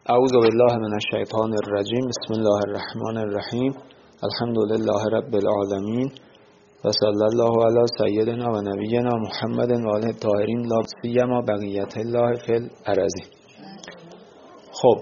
اعوذ بالله من الشیطان الرجیم. بسم الله الرحمن الرحیم. الحمد لله رب العالمین و صلی الله علی سیدنا و نبینا محمد و آله الطاهرین لا سیما بقیت الله فی الارضین. خب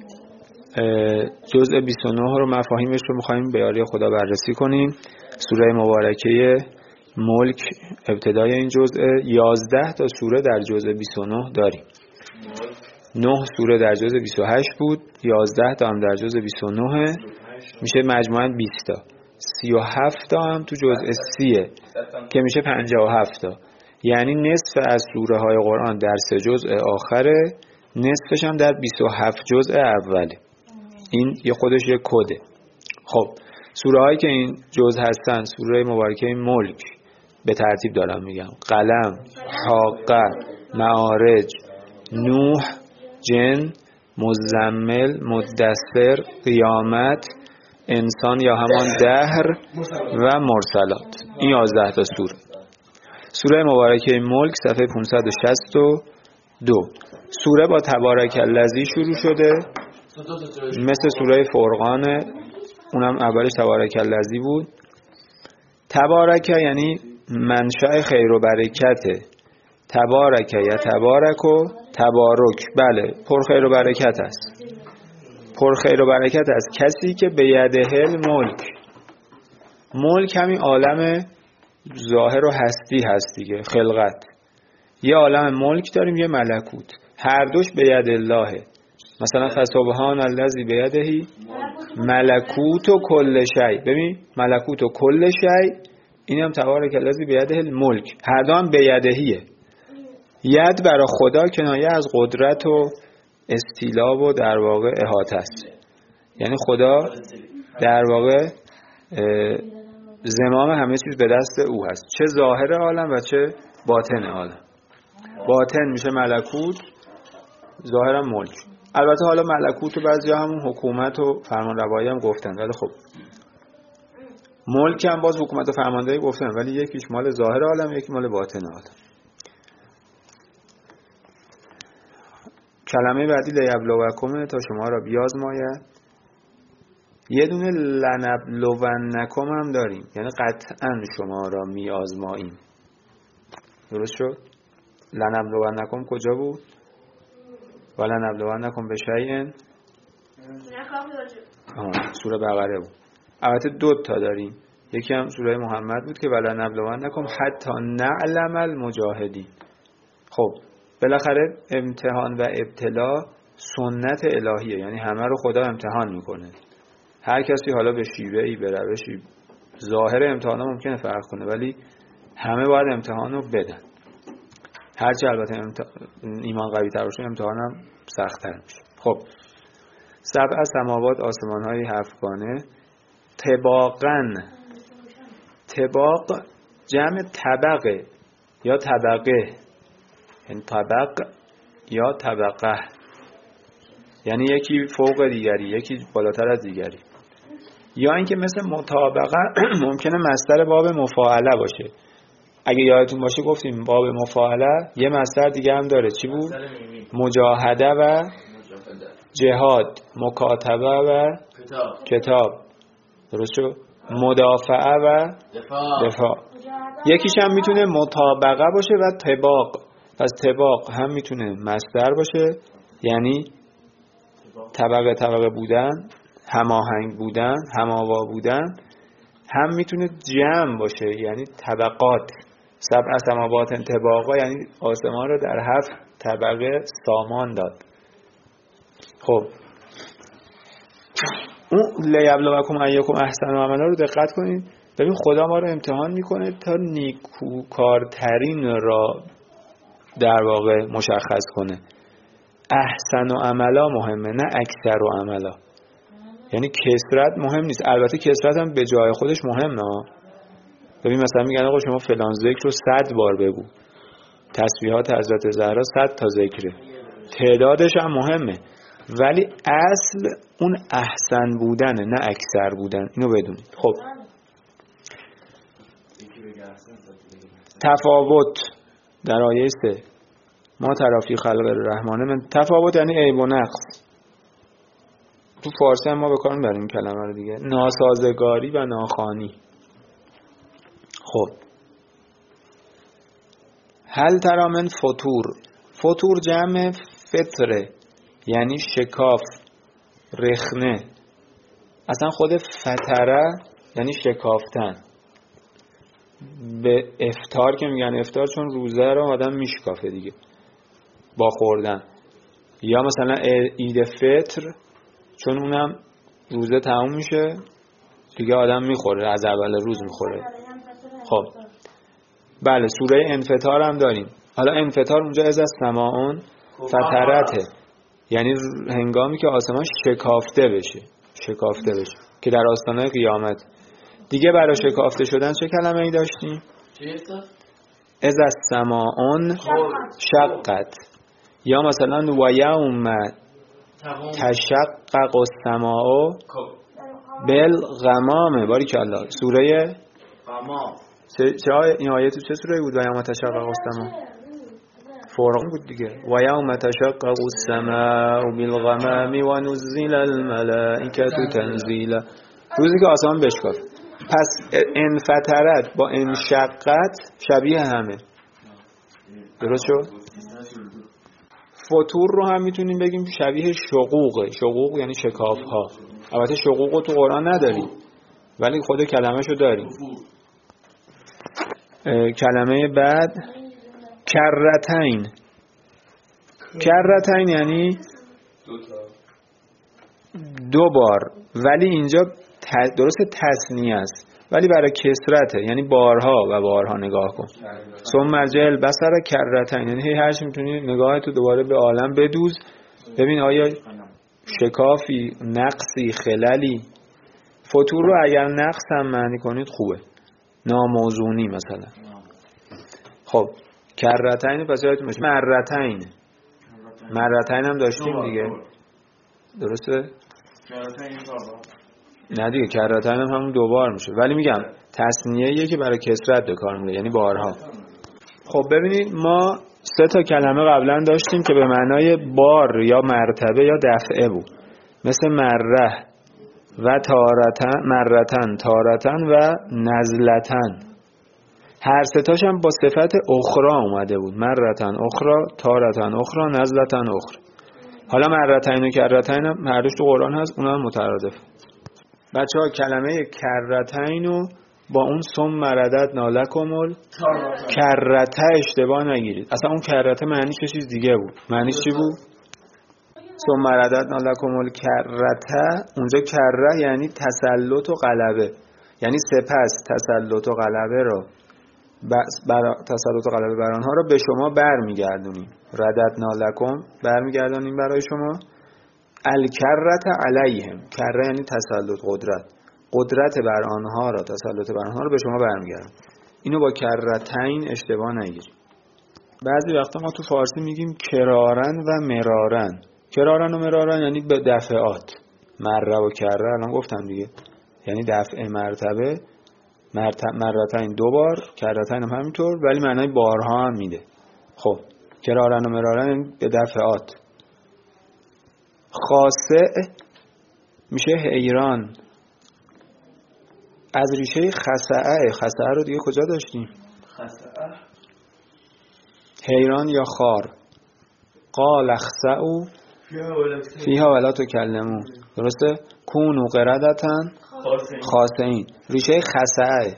جزء 29 رو مفاهیمش رو می‌خوایم به یاری خدا بررسی کنیم. سوره مبارکه ملک ابتدای این جزء. 11 تا سوره در جزء 29 داریم. 9 سوره در جزء 28 بود، 11 تا هم در جزء 29 میشه مجموعاً 20 تا. 37 تا هم تو جزء 30 که میشه 57 تا. یعنی نصف از سوره های قرآن در 3 جزء آخره، نصفش هم در 27 جزء اوله. این یه خودش یه کده. خب سوره هایی که این جزء هستن، سوره مبارکه ملک به ترتیب دارم میگم: قلم، حاقه، معارج، نوح، جن، مزمل، مدثر، قیامت، انسان یا همان دهر و مرسلات. این 11 تا سوره. سوره مبارکه ملک صفحه 562. سوره با تبارک الذی شروع شده، مثل سوره فرقان، اونم اولش تبارک الذی بود. تبارک یعنی منشأ خیر و برکته. تبارک یا تبارک و تبارک، بله پر خیر و برکت است. پر خیر و برکت است کسی که به یده الملک. ملک همین عالم ظاهر و هستی هست دیگه، خلقت. یه عالم ملک داریم، یه ملکوت، هر دوش به ید اللهه. مثلا فسبحان الذی بیده ملکوت و کل شیء. ببین ملکوت و کل شیء، اینم تبارک الذی بیده الملک، هر دو هم به یدهیه. ید برای خدا کنایه از قدرت و استیلا و در واقع احاطه است. یعنی خدا در واقع زمام همه چیز به دست او هست، چه ظاهر عالم و چه باطن عالم. باطن میشه ملکوت، ظاهرم ملک. البته حالا ملکوت و بعضیا همون حکومت و فرمانروایی هم گفتن، ولی خب ملک هم باز حکومت و فرماندهی گفتن، ولی یکیش مال ظاهر عالم، یکی مال باطن عالم. کلمه بعدی لیبلوکم، تا شما را بیازماید. یه دونه لنبلونکم هم داریم، یعنی قطعا شما را میازماییم. درست شد؟ لنبلونکم کجا بود؟ ولنبلونکم بشیء، سوره بقره بود. البته 2 تا داریم، یکی هم سوره محمد بود که ولنبلونکم حتی نعلم المجاهدین. خب بالاخره امتحان و ابتلا سنت الهیه، یعنی همه رو خدا امتحان میکنه. هر کسی حالا به شیوهی، به روشی، ظاهر امتحان ها ممکنه فرق کنه، ولی همه باید امتحان رو بدن. هرچه البته ایمان قوی تر باشه امتحان هم سخت‌تر میشه. خب 7 سماوات، آسمان های 7گانه، طباقاً. طباق جمع طبقه یا طبقه، یعنی طبق یا طبقه، یعنی یکی فوق دیگری، یکی بالاتر از دیگری. یا اینکه مثل مطابقه ممکنه مصدر باب مفاعله باشه. اگه یادتون باشه گفتیم باب مفاعله یه مصدر دیگه هم داره. چی بود؟ مجاهده و جهاد، مکاتبه و کتاب. درست شد؟ مدافعه و دفاع. یکیش هم میتونه مطابقه باشه و طباق. پس طباق هم میتونه مصدر باشه، یعنی طبقه بودن، هماهنگ بودن، هماوا بودن. هم میتونه جمع باشه، یعنی طبقات. 7 سماوات طباقا، یعنی آسمان رو در 7 طبقه سامان داد. خب اون لیبلوکم ایکم احسن عملا رو دقت کنید. ببین خدا ما رو امتحان میکنه تا نیکوکارترین را در واقع مشخص کنه. احسن و عملا مهمه، نه اکثر و عملا. یعنی کثرت مهم نیست، البته کثرت هم به جای خودش مهمه. ببین مثلا میگن آقا شما فلان ذکر رو 100 بار بگو. تسبیحات حضرت زهرا 100 تا ذکره، تعدادش هم مهمه، ولی اصل اون احسن بودنه، نه اکثر بودن. اینو بدونید. خب تفاوت در آیه 3: ما ترافی خلق الرحمن من تفاوت، یعنی عیب و نقص. تو فارسی هم ما به کار میبریم کلمه رو دیگه، ناسازگاری و ناخوانی. خب هل تری من فطور، فطور جمع فطره یعنی شکاف، رخنه. اصلا خود فطره یعنی شکافتن. به افطار که میگن افطار چون روزه رو آدم میشکافه دیگه با خوردن، یا مثلا عید فطر چون اونم روزه تموم میشه دیگه آدم میخوره، از اول روز میخوره. خب بله سوره انفطار هم داریم. حالا انفطار اونجا از السماء فطرته یعنی هنگامی که آسمان شکافته بشه که در آستانه قیامت. دیگه برای شکافته شدن چه کلمه ای داشتیم؟ از السماء شقت، یا مثلا و یوم تشقق السماء بالغمام. باریکالله. سوره غمام. این آیه تو چه سوره بود؟ و یوم تشقق السماء فرقان بود دیگه. و یوم تشقق السماء بالغمام و نزل الملائکه تنزیلا. روزی که آسمان بشکافه. پس انفطرت با انشقت شبیه همه. درست شد؟ فطور رو هم میتونیم بگیم شبیه شقوقه. شقوق یعنی شکاف ها. البته شقوق رو تو قرآن نداریم ولی خود کلمه شو داریم. کلمه بعد کرتین. کرتین یعنی دو بار، ولی اینجا درست تثنیه است ولی برای کثرته یعنی بارها و بارها. نگاه کن ثم ارجع البصر کرتین یعنی هی هرچی میتونی نگاهتو دوباره به عالم بدوز ببین آیا شکافی، نقصی، خللی. فطور رو اگر نقص هم معنی کنید خوبه، ناموزونی مثلا. خب کرتین پس یادتون باشه. مرتین هم داشتیم دیگه، درسته؟ نه دیگه کرتین هم همون دوبار میشه ولی میگم تثنیه‌ایه که برای کثرت به کار میره یعنی بارها. خب ببینید ما 3 تا کلمه قبلا داشتیم که به معنای بار یا مرتبه یا دفعه بود، مثل مره و تارتن و نزلتن. هر 3 تاش هم با صفت اخرى اومده بود. مرتن اخرى، تارتن اخرى، نزلتن اخرى. حالا مرتین و کرتین هم هر دوش تو قرآن هست، اونها هم مترادف. بچه‌ها کلمه کرتین رو با اون ثم مرددنا لکم کرته اشتباه نگیرید. اصلا اون کرته معنیش یه چیز دیگه بود. معنیش چی بود؟ ثم مرددنا لکم کرته. اونجا کره یعنی تسلط و غلبه، یعنی سپس تسلط و غلبه رو تسلط و غلبه بر آنها رو به شما برمیگردونیم. رددنا لکم برمیگردونیم برای شما. الکرت علیهم، کره یعنی تسلط، قدرت بر آنها را، تسلط بر آنها را به شما برمیگردن. اینو با کرتین اشتباه نگیرید. بعضی وقتا ما تو فارسی میگیم کرارن و مرارن. کرارن و مرارن یعنی به دفعات. مره و کره الان گفتم دیگه، یعنی دفعه مرتبه. مرتین 2 بار، کرتین هم همینطور ولی معنای بارها هم میده. خب کرارن و مرارن یعنی به دفعات. خاصه میشه حیران، از ریشه خسعه رو دیگه کجا داشتیم؟ حیران یا خار. قال اخسئوا فیها ولا تکلمون. درسته؟ کونوا قردة خاسئین. ریشه خسعه.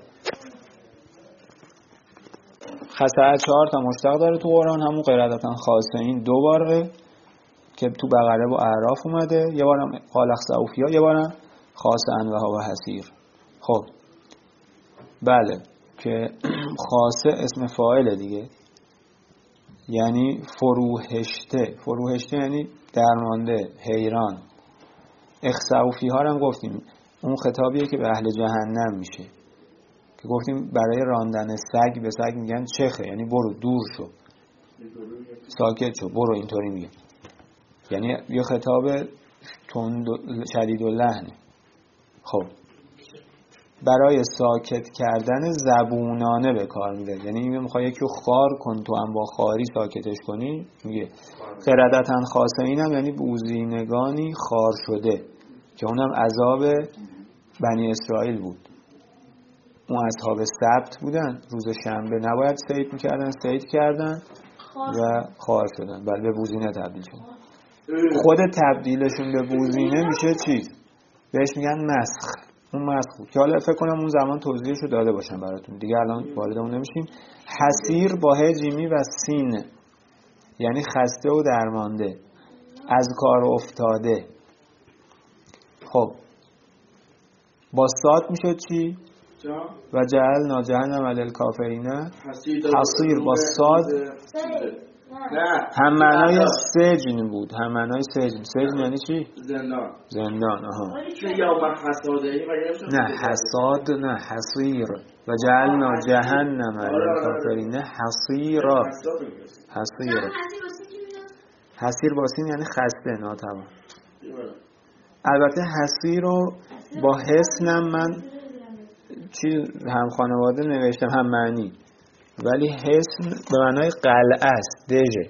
خسعه 4 تا مشتق داره تو قرآن، همون قردة خاسئین 2 باره که تو بقره و اعراف اومده. یه بارم قال اخسئوا فیها، یه بارم خاسئا و هو حسیر. خب بله که خاصه اسم فاعل دیگه، یعنی فروهشته یعنی درمانده، حیران. اخسئوا فیها هم گفتیم اون خطابیه که به اهل جهنم میشه که گفتیم برای راندن سگ به سگ میگن چخه، یعنی برو دور شو، ساکت شو، برو، اینطوری میگن. یعنی یه خطاب تند شدید اللحنه. خب برای ساکت کردن زبونانه به کار میره، یعنی این میخواد یکی رو خار کن تو هم با خاری ساکتش کنی، میگه قردتن خاسئین هم یعنی بوزینگانی خار شده. که اونم عذاب بنی اسرائیل بود. اون اصحاب سبت بودن، روز شنبه نباید صید میکردن، صید کردن و خوار شدن، بله به بوزینه تبدیل شدن. خود تبدیلشون به بوزینه میشه چیز؟ بهش میگن مسخ. اون مسخ بود که حالا فکر کنم اون زمان توضیحشو داده باشم براتون، دیگه الان وارد اون نمیشیم. حسیر با ه جیمی و سین یعنی خسته و درمانده، از کار افتاده. خب با صاد میشه چی؟ و جعلنا جهنم علی الکافرین حصیر. با صاد هم معنای سجن بود، هم معنای سجن. سجن یعنی چی؟ زندان. آها. نه حصاد، نه حصیر. و جعلنا جهنم علی الکافرین حصیرا. حصیر. حصیر با سین یعنی خسته، ناتوان. البته حصیر رو با حسنم من هم خانواده نوشتم هم معنی، ولی حسن به معنای قلعه است، دژه.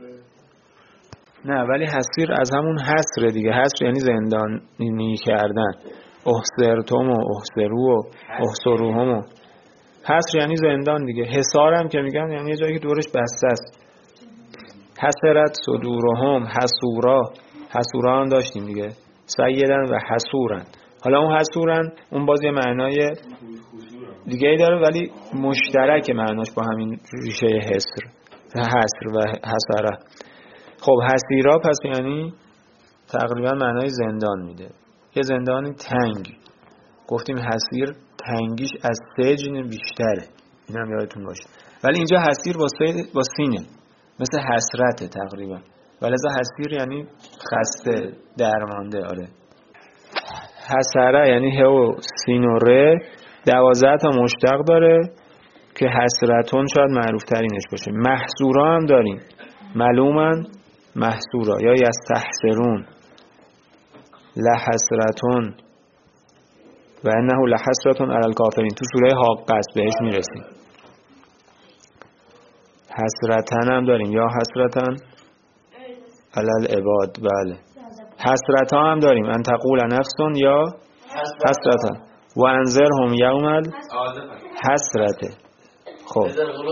نه ولی حصیر از همون حصر دیگه. حصر یعنی زندانی کردن. احصرتم و احصرو و احصروهم و حصر یعنی زندان دیگه. حصار هم که میگن یعنی یه جایی که دورش بسته است. حسرت صدورهم حسورا. حسورا هم داشتیم دیگه، سیدن و حسورن. حالا اون حسورن اون باز یه معنای دیگه ای داره ولی مشترک معناش با همین ریشه حسر و حسره. خب حسیرا پس یعنی تقریبا معنای زندان میده، یه زندانی تنگ. گفتیم حسیر تنگیش از سجن بیشتره، این هم یادتون باشه. ولی اینجا حسیر با سینه، مثل حسرته تقریبا، ولی ازا حسیر یعنی خسته درمانده. آره. حسره یعنی ه و سین و ر 12 تا مشتق داره که حسرتون شاید معروف ترینش باشه. محصورا هم داریم، ملومن محصورا یا یستحسرون. لحسرتون و انه لحسرتون علی الکافرین، تو سوره حاقه است، بهش میرسیم. حسرتن هم داریم، یا حسرتن علی العباد. بله. حسرتا هم داریم، ان تقول نفسون یا حسرتن و انذرهم یوم الحسرته. خب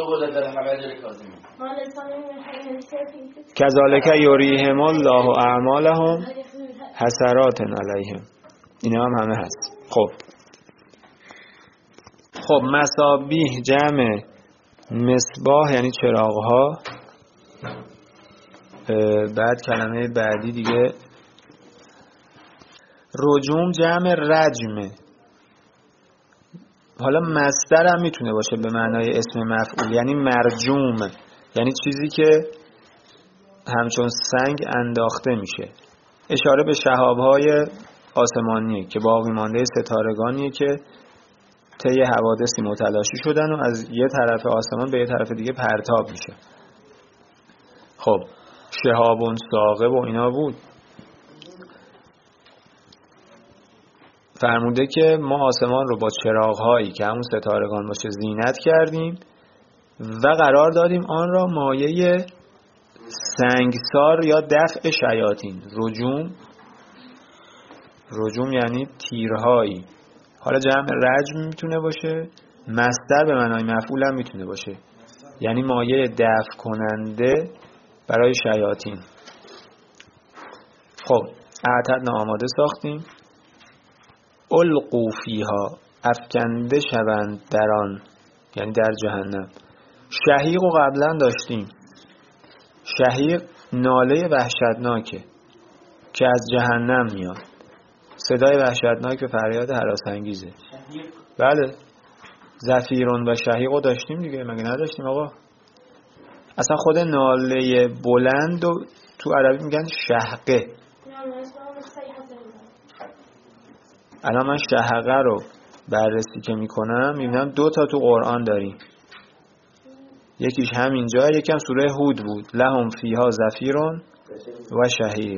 کذالک یریهم الله اعمالهم حسرات علیهم. اینا هم همه هست. خب مصابیح جمع مصباح یعنی چراغ‌ها. بعد کلمه بعدی دیگه رجوم جمع رجمه. حالا مصدر هم میتونه باشه به معنای اسم مفعول، یعنی مرجوم، یعنی چیزی که همچون سنگ انداخته میشه. اشاره به شهاب‌های آسمانیه که باقی مانده ستارگانیه که طی حوادثی متلاشی شدن و از یه طرف آسمان به یه طرف دیگه پرتاب میشه. خب شهابون ثاقب و اینا بود. فرموده که ما آسمان رو با چراغ‌هایی که همون ستارگان باشه زینت کردیم و قرار دادیم آن را مایه سنگسار یا دفع شیاطین. رجوم یعنی تیرهایی. حالا جمع رجم میتونه باشه، مصدر به معنای مفعول هم میتونه باشه، یعنی مایه دفع کننده برای شیاطین. خب اعتدنا آماده ساختیم. القوا فیها افکنده شوند در آن، یعنی در جهنم. شهیق و قبلا داشتیم. شهیق ناله وحشتناکه که از جهنم میاد، صدای وحشتناک و فریاد هراس‌انگیزه. بله. زفیرون و شهیق رو داشتیم دیگه، مگه نداشتیم آقا؟ اصلا خود ناله بلند و تو عربی میگن شهقه. الان من شهقه رو بررسی که میکنم میبینم 2 تا تو قرآن داریم. یکیش همینجا، یکم سوره هود بود. لهم فیها زفیرون و شهیق.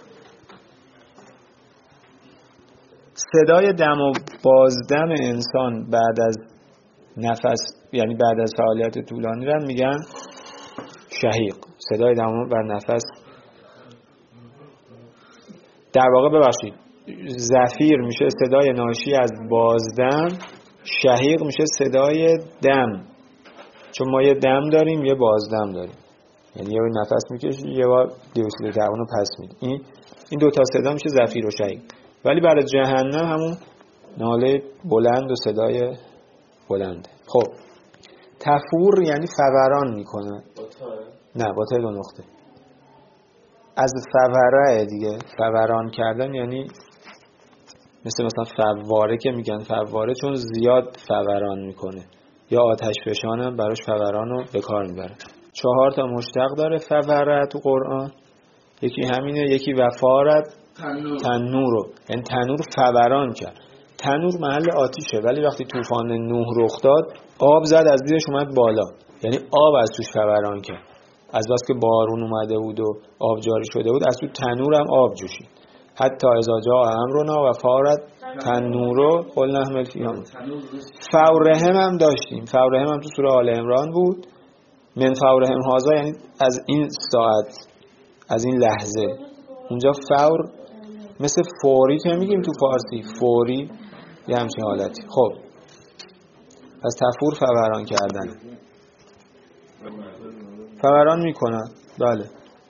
صدای دم و بازدم انسان بعد از نفس، یعنی بعد از فعالیت طولانی رو میگن شهیق. صدای دم و نفس. در واقع ببخشید زفیر میشه صدای ناشی از بازدم، شهیق میشه صدای دم، چون ما یه دم داریم یه بازدم داریم، یعنی یه بار نفس میکشی یه بار دیوکسید کربن رو پس میدی. این دو تا صدا میشه زفیر و شهیق. ولی برای جهنم همون ناله بلند و صدای بلنده. خب تفور یعنی فوران میکنه. نه با ته 2 نقطه. از فوره دیگه، فوران کردن یعنی مثلا فواره که میگن فواره چون زیاد فوران میکنه، یا آتش فشان هم براش فوران رو به کار میبره. 4 تا مشتق داره فوره تو قرآن، یکی همینه، یکی وفارت تنور، یعنی تنور فوران کرد. تنور محل آتیشه، ولی وقتی طوفان نوح رخ داد آب زد از زیرش اومد بالا، یعنی آب از توش فوران کرد. از بس که بارون اومده بود و آب جاری شده بود از تو تنور هم آب جوشید. حتی اذا جاء امرنا و فارت تنورو قلنا احمل فیها. فورهم هم داشتیم، فورهم هم تو سوره آل عمران بود. من فورهم هذا یعنی از این ساعت، از این لحظه. اونجا فور مثل فوری که میگیم تو فارسی، فوری یه همچین حالتی. خب پس تفور فوران کردن، فوران میکنن. بله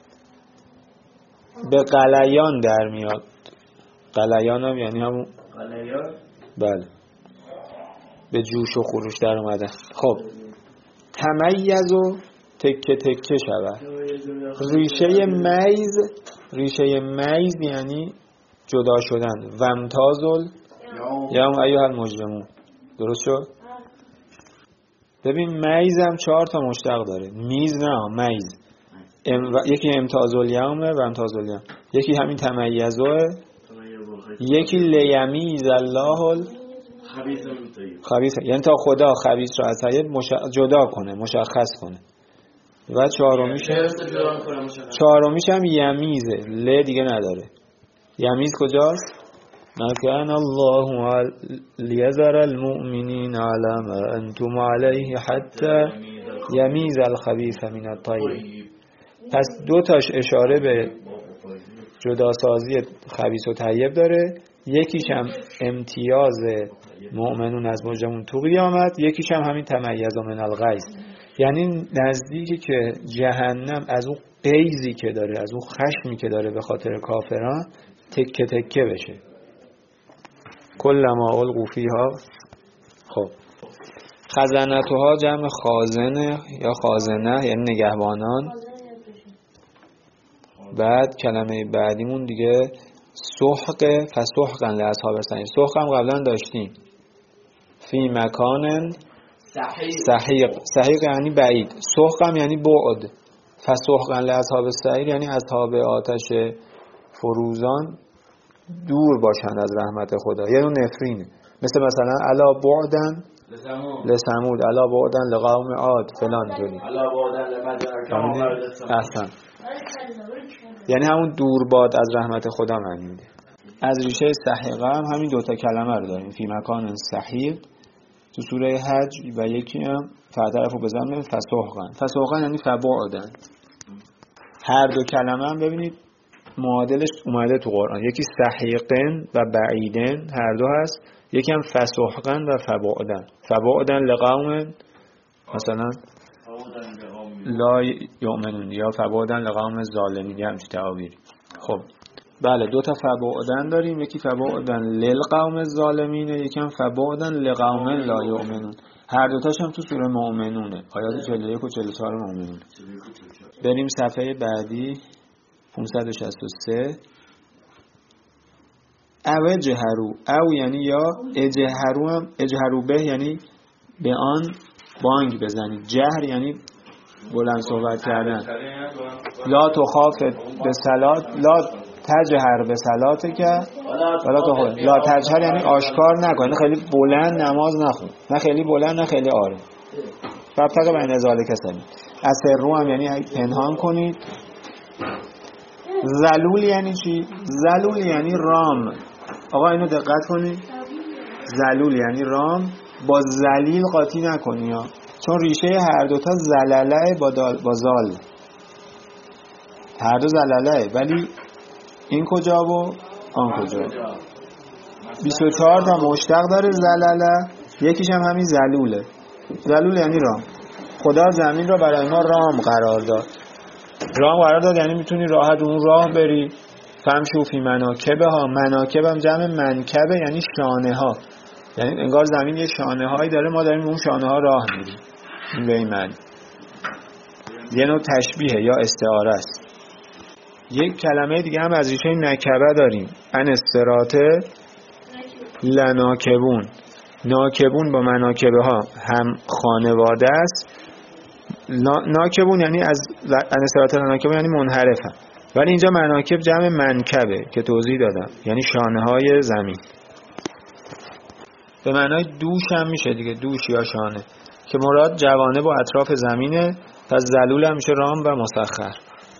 به قلیان در میاد. قلیان هم یعنی همون قلیان، بله به جوش و خروش در اومدن. خب تمیز و تکه تکه شود. ریشه میز، ریشه میز یعنی جدا شدن. ومتازل یا ایها المجرمون. درست شد؟ ببین میز هم 4 تا مشتق داره. میز نه، میز. یکی امتازل یومه و امتازل یوم، یکی همین تمیزه، یکی لیمیز الله خبیث، یعنی تا خدا خبیث را از طیب جدا کنه، مشخص کنه. و چهارمیش هم یمیزه، ل دیگه نداره. یمیز کجاست؟ مکان الله لیذر المؤمنین علی ما انتم علیه حتی یمیز الخبیث من الطیب. پس 2 تاش اشاره به جداسازی خبیث و طیب داره، یکیش هم امتیاز مؤمنون از مجرمون تو قیامت، یکیش هم همین تمیز من الغیظ، یعنی نزدیکی که جهنم از اون غیظی که داره، از اون خشمی که داره به خاطر کافران تکه تکه بشه. کلما القوا فیها. خب خزنتها جمع خازنه یا خازنه یعنی نگهبانان. بعد کلمه بعدیمون دیگه سحق، فسحقا لاصحاب السعیر. سحق هم قبلا داشتیم. فی مکان سحیق. سحیق یعنی بعید، سحق هم یعنی بعد. فسحقا لاصحاب السعیر یعنی اصحاب آتش فروزان دور باشند از رحمت خدا. یه نوع نفرینه، مثلا الا بعدن لثمود، الا بعدن لقوم عاد فلان جوری، الا بعدن لمدین احسن، یعنی همون دور باد از رحمت خدا معنی میده. از ریشه سحیقه هم همین 2 تا کلمه رو داریم، فی مکان سحیق تو سوره حج، و یکی هم فطرفو بزنم فسحقا. فسحقا یعنی فبعدن. هر 2 کلمه هم ببینید معادلش اومده تو قرآن، یکی سحیقن و بعیدن هر 2 هست، یکی هم فسحقن و فبعدن. فبعدن لقوم مثلا لا یؤمنون یا فبعدن لقوم ظالمین، یا همچین تعابیری. خب بله 2 تا فبعدن داریم، یکی فبعدن للقوم الظالمین، یکی هم فبعدن لقوم لا یؤمنون. هر 2 تاش هم تو سوره مؤمنونه، آیات 41 و 44 مؤمنون. بریم صفحه بعدی 563. او اجهرو، او یعنی یا، اجهرو هم اجهرو به یعنی به آن بانگ بزنید. جهر یعنی بلند صحبت کردن. لا تخاف به صلات، لا تجهر به صلات که ولا تخاف. لا تجهر یعنی آشکار نکن، نه خیلی بلند نماز نخون، نه خیلی بلند نه خیلی آروم. فابتغوا بین ذلک سبیلا. اسروا هم یعنی پنهان کنید. ذلول یعنی چی؟ ذلول یعنی رام. آقا اینو دقت کنید، ذلول یعنی رام، با ذلیل قاطی نکنی ها، چون ریشه هر 2 تا زلله با زال، هر 2 زلله، ولی این کجا و آن کجا 24 تا مشتق داره زلله، یکیش هم همین زلوله. زلول یعنی رام. خدا زمین را برای ما رام قرار داد. رام قرار داد یعنی میتونی راحت اون راه بری. فمشو فی مناکبه ها، مناکب هم جمع منکبه یعنی شانه ها، یعنی انگار زمین یه شانه هایی داره، ما داریم اون شانه ها راه میریم. این به این معنی یه نوع تشبیه یا استعاره است. یک کلمه دیگه هم از ریشه نکبه داریم، ان استراته لناکبون. ناکبون با مناکبه ها هم خانواده است. ناکبون یعنی از ان استراته لناکبون یعنی منحرفه، ولی اینجا مناکب جمع منکبه که توضیح دادم، یعنی شانه های زمین. به معنای دوش هم میشه دیگه، دوش یا شانه، که مراد جوانب و اطراف زمینه. پس زلول هم میشه رام و مسخر.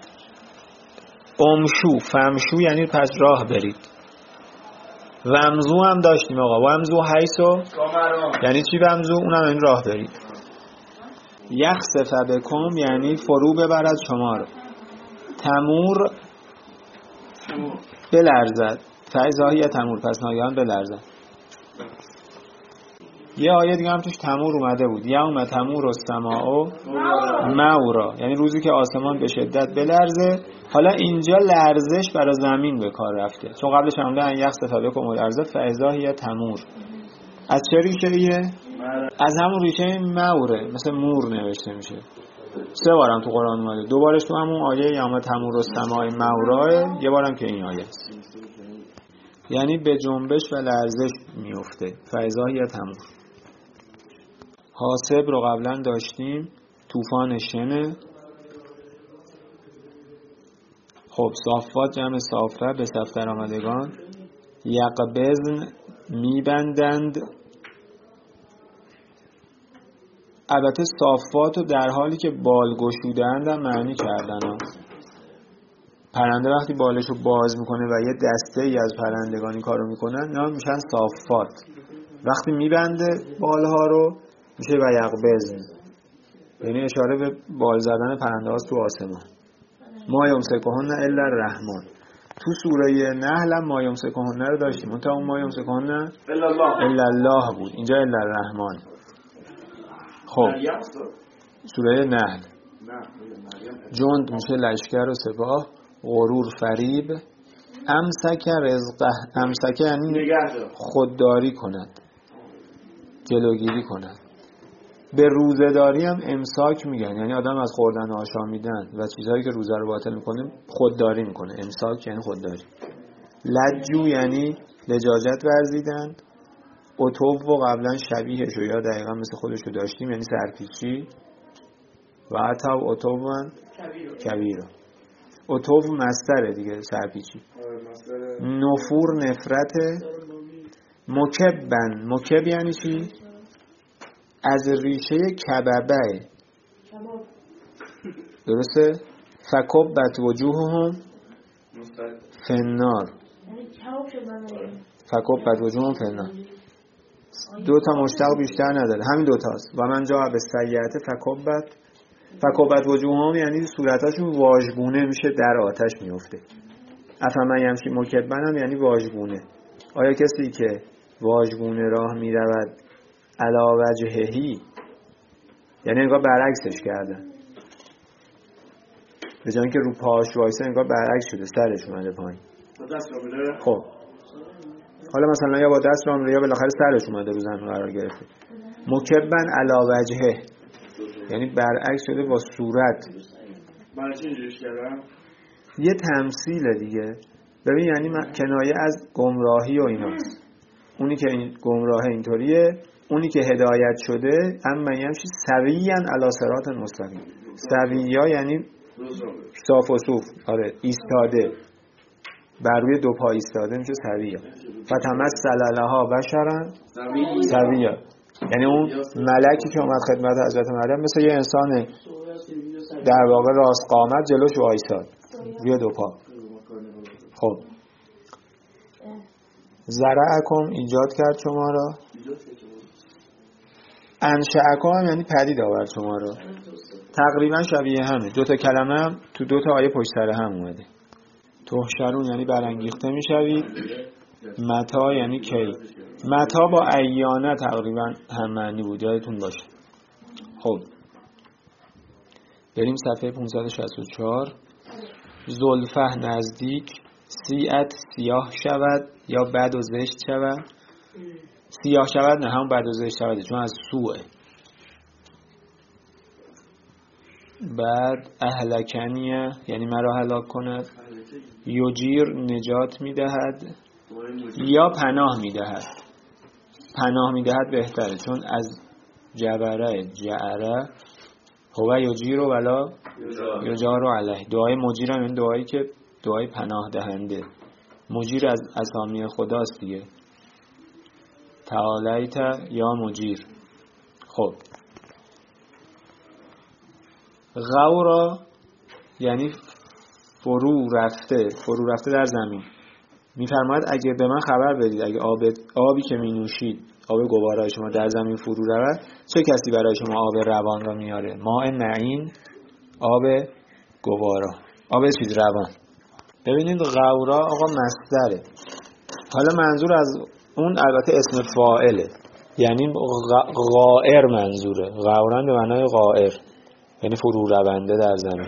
امشو، فمشو یعنی پس راه برید. ومزو هم داشتیم آقا، ومزو حیثو یعنی چی ومزو؟ اونم این راه برید. یخسف بکم یعنی فرو ببرد شما رو. تمور بلرزد، فاذا هی تمور پس ناگهان بلرزد. یه آیه دیگه هم توش تمور اومده بود، یوم تمور السماء مورا، یعنی روزی که آسمان به شدت بلرزه. حالا اینجا لرزش برای زمین به کار رفته، چون قبلش هم ان یخسف بکم الارض فاذا هی تمور. از چه ریشه‌ایه؟ از همون ریشه موره، مثل مور نوشته میشه. 3 بارم تو قرآن اومده، 2 بارش تو همون آیه یوم تمور السماء مورا، 1 بارم که این آیه است. یعنی به جنبش و لرزش میفته. فاذا هی تمور. حاسب رو قبلا داشتیم، طوفان شنه. خب صافات جمع صافه، به صف در آمدگان. یقبضن میبندند. البته صافات رو در حالی که بال گشودند هم معنی کردن ها. پرنده وقتی بالش رو باز میکنه و یه دسته ای از پرندگان این کار رو میکنن، اینا میشن صافات. وقتی میبنده بالها رو میشه و یقبضن، یعنی اشاره به بال زدن پرنده هاست تو آسمان. ما یمسکهن الا الرحمن. تو سوره نحل هم ما یمسکهن رو داشتیم، اون تا اون ما یمسکهن الا الله بود، اینجا الا الرحمن. خب سوره نحل. جند میشه لشکر و سپاه. غرور فریب. امسک رزقه، امسک یعنی خودداری کند، جلوگیری کند. به روزه‌داری هم امساک میگن، یعنی آدم از خوردن و آشامیدن و چیزهایی که روزه رو باطل میکنه خودداری میکنه. امساک یعنی خودداری. لجو یعنی لجاجت ورزیدن. اتو و قبلا شبیهشو یا دقیقا مثل خودشو داشتیم، یعنی سرپیچی. و اتو اتوان کبیر. اتو مصدره دیگه، سرپیچی. نفور نفرت. مکبن، مکب یعنی چی؟ از ریشه کببه، درسته؟ فکبت وجوههم فنار. فکبت وجوههم فنار. 2 تا مشتق بیشتر نداره، همین 2 تاست. و من جا به سیئت فکبت وجوههم یعنی صورتاشون واژگونه میشه، در آتش میفته. افمن یمشی مکبن هم یعنی واژگونه. آیا کسی که واژگونه راه میرود علا وجههی، یعنی انگار برعکسش کردن، به جای اینکه رو پاش وایسه انگار برعکس شده، سرش اومده پایین. خب حالا مثلا یا با دست راه میره یا بالاخره سرش اومده رو زمین قرار گرفته. مکبن علا وجهه یعنی برعکس شده با صورت. من چه اینجوریش کردم؟ یه تمثیل دیگه. ببین یعنی کنایه از گمراهی و ایناست. اونی که این گمراه اینطوریه، اونی که هدایت شده اما یمشی سویاً علی صراط مستقیم. سویا یعنی صاف و صوف، آره ایستاده، بر روی 2 پا ایستاده میشه سویا. فتمثل لها بشرا سویا، یعنی اون ملکی که اومد خدمت حضرت مریم مثل یه انسان در واقع راست قامت جلوش وایساد روی 2 پا. خب زرعکم ایجاد کرد شما را. انشأکم هم یعنی پدید آورد شما را. تقریبا شبیه همه. 2 تا کلمه هم تو 2 تا آیه پشت سر هم اومده. تحشرون یعنی برانگیخته میشوید. متا یعنی کی. متا با ایانه تقریبا هم معنی بود، یادتون باشه. خب بریم صفحه 564. زلفه نزدیک، سیعت سیاه شود یا بد و زشت شود. سیاه شود نه، هم بد و زشت شود چون از سوء. بعد اهلکنیه یعنی مرا هلاک کند. یجیر نجات میدهد یا پناه میدهد. پناه میدهد بهتره چون از جبره جعره هو یجیر و ولا یجار علیه. دعای مجیر هم این دعایی که دعای پناه دهنده. مجیر از اسامی خداست دیگه. تعالیت یا مجیر. خب غورا یعنی فرو رفته در زمین. میفرماید اگه به من خبر بدید اگه آبی که می نوشید، آب گوارای شما در زمین فرو رود، چه کسی برای شما آب روان را میاره؟ ماء معین، آب گوارا، آب چیز روان. ببینید غورا آقا مصدره. حالا منظور از اون البته اسم فاعله، یعنی غائر منظوره. غوران به معنای غائر یعنی فرو رونده در زمین.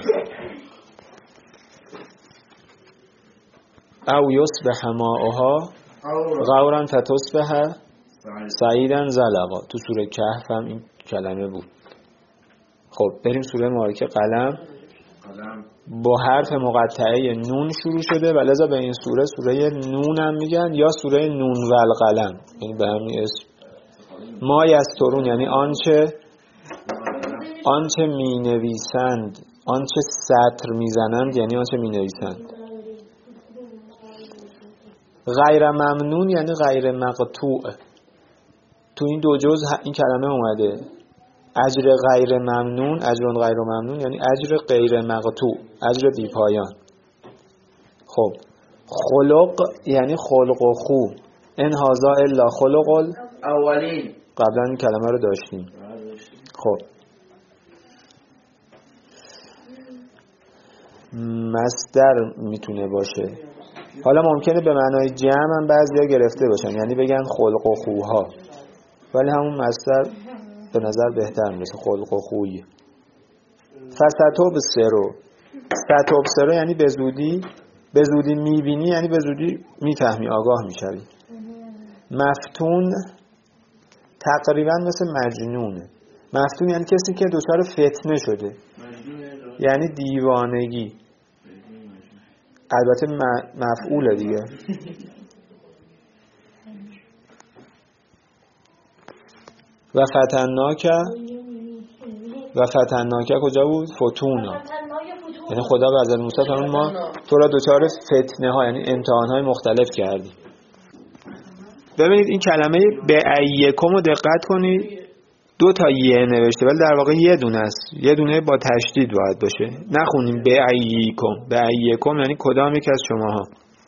او یصبح ماؤها غورا فتصبح سعیدا زلقا. تو سوره کهف هم این کلمه بود. خب بریم سوره مبارکه قلم. با حرف مقطعه نون شروع شده و لذا به این سوره نون هم میگن یا سوره نون و القلم، یعنی به همین اسم. ما یسترون یعنی آنچه می نویسند، آنچه سطر میزنند یعنی آنچه می نویسند. غیر ممنون یعنی غیر مقطوع. تو این دو جز این کلمه اومده. اجر غیر ممنون، اجر غیر ممنون یعنی اجر غیر مقطوع، اجر بی پایان. خب خلق یعنی خلق و خو. ان هذا الا خلق الاولین. قبلا این کلمه رو داشتیم. خب مصدر میتونه باشه. حالا ممکنه به معنای جمع هم بعضیا گرفته باشن، یعنی بگن خلق و خوها، ولی همون مصدر به نظر بهتر میرسه، خلق و خوی. فستبصروا، ستبصروا یعنی به زودی میبینی، یعنی به زودی میفهمی، آگاه میشوی. مفتون تقریبا مثل مجنونه. مفتون یعنی کسی که دچار فتنه شده، یعنی دیوانگی. البته مفعوله دیگه. و فتناک کجا بود؟ فتونا. یعنی خدا به حضرت موسی فرمود ما تو را دچار فتنه ها یعنی امتحان های مختلف کردیم. ببینید این کلمه به ایکم رو دقت کنید، 2 تا یه نوشته ولی در واقع یه دونه است. یه دونه با تشدید باید باشه. نخونیم به ایکم. به ایکم یعنی کدام یک از شماها.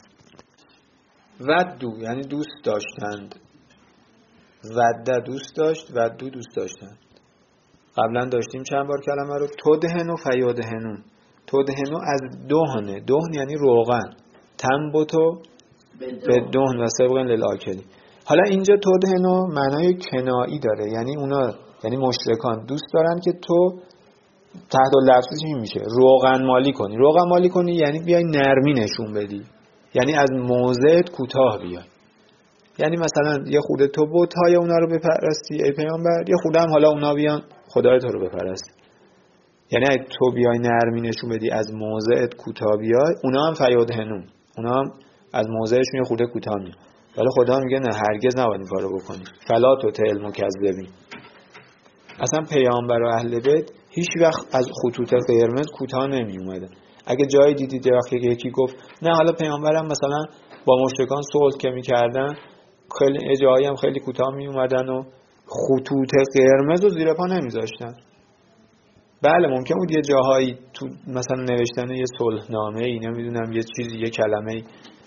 ودو یعنی دوست داشتند. وده دوست داشت، ودو دوست داشتند. قبلا داشتیم چند بار کلمه رو. تدهن و فیادهنون. تدهنو از دهنه. دهن یعنی روغن. تنبتو به دهن و سبغن للآکلی. حالا اینجا تدهنو معنای کنایی داره، یعنی اونا، یعنی مشرکان دوست دارن که تو تحت لفظش این میشه روغن مالی کنی. روغن مالی کنی یعنی بیای نرمی نشون بدی، یعنی از موضعت کوتاه بیای. یعنی مثلا یه خود تو بت‌های اونا رو بپرستی ای پیامبر، یه خود هم حالا اونا بیان خدای تو رو بپرستی. یعنی اگه تو بیای نرمی نشون بدی، از موضعت کوتاه بیای، اونا هم فیادهنون، اونا هم از موضعشون یه خود کوتاه میان. ولی خدا میگه نه، هرگز نباید این کارو بکنی. فلا تطع المکذبین. اصلا پیامبر و اهل بیت هیچ وقت از خطوط قرمز کوتاه نمی اومدن. اگه جایی دیدید وقتی یکی گفت نه حالا پیامبرم مثلا با مشرکان صلح که میکردن خیلی جایی هم خیلی کوتاه می اومدن و خطوط قرمز رو زیر پا نمیذاشتن. بله ممکن بود یه جاهایی تو مثلا نوشتن یه صلحنامه ای، نمیدونم یه چیزی، یه کلمه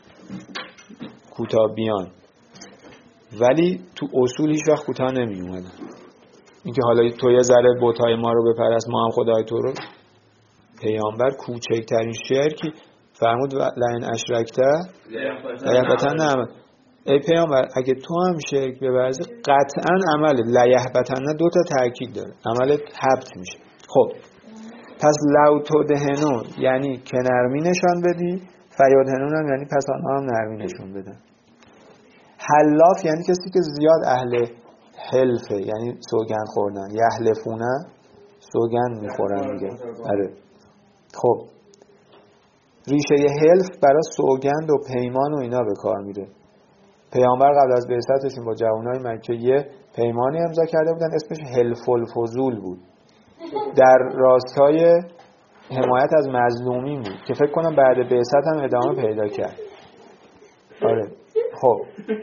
کوتاه بیان، ولی تو اصول هیچ وقت کوتاه نمی اومدن. اینکه حالا تو یه ذره بت‌های ما رو بپرست ما هم خدای تو رو. پیامبر کوچکترین شرکی فرمود لئن اشرکته لیحبطن عملک. ای پیامبر اگه تو هم شرک بورزی قطعا عمل لیحبطن 2 تا تاکید داره، عملت حبط میشه. خب پس لو تدهنون یعنی که نرمی نشان بدی، فیادهنون هم یعنی پس آنها هم نرمی نشون بدن. حلاف یعنی کسی که زیاد اهل حلفه، یعنی سوگند خوردن. یحلفونه سوگند میخورن دیگه. آره. خب ریشه حلف برای سوگند و پیمان و اینا به کار میره. پیامبر قبل از بعثتشون با جوانای مکه یه پیمانی امضا کرده بودن، اسمش حلف الفضول بود، در راستای حمایت از مظلومین بود که فکر کنم بعد بعثت هم ادامه پیدا کرد. آره. خب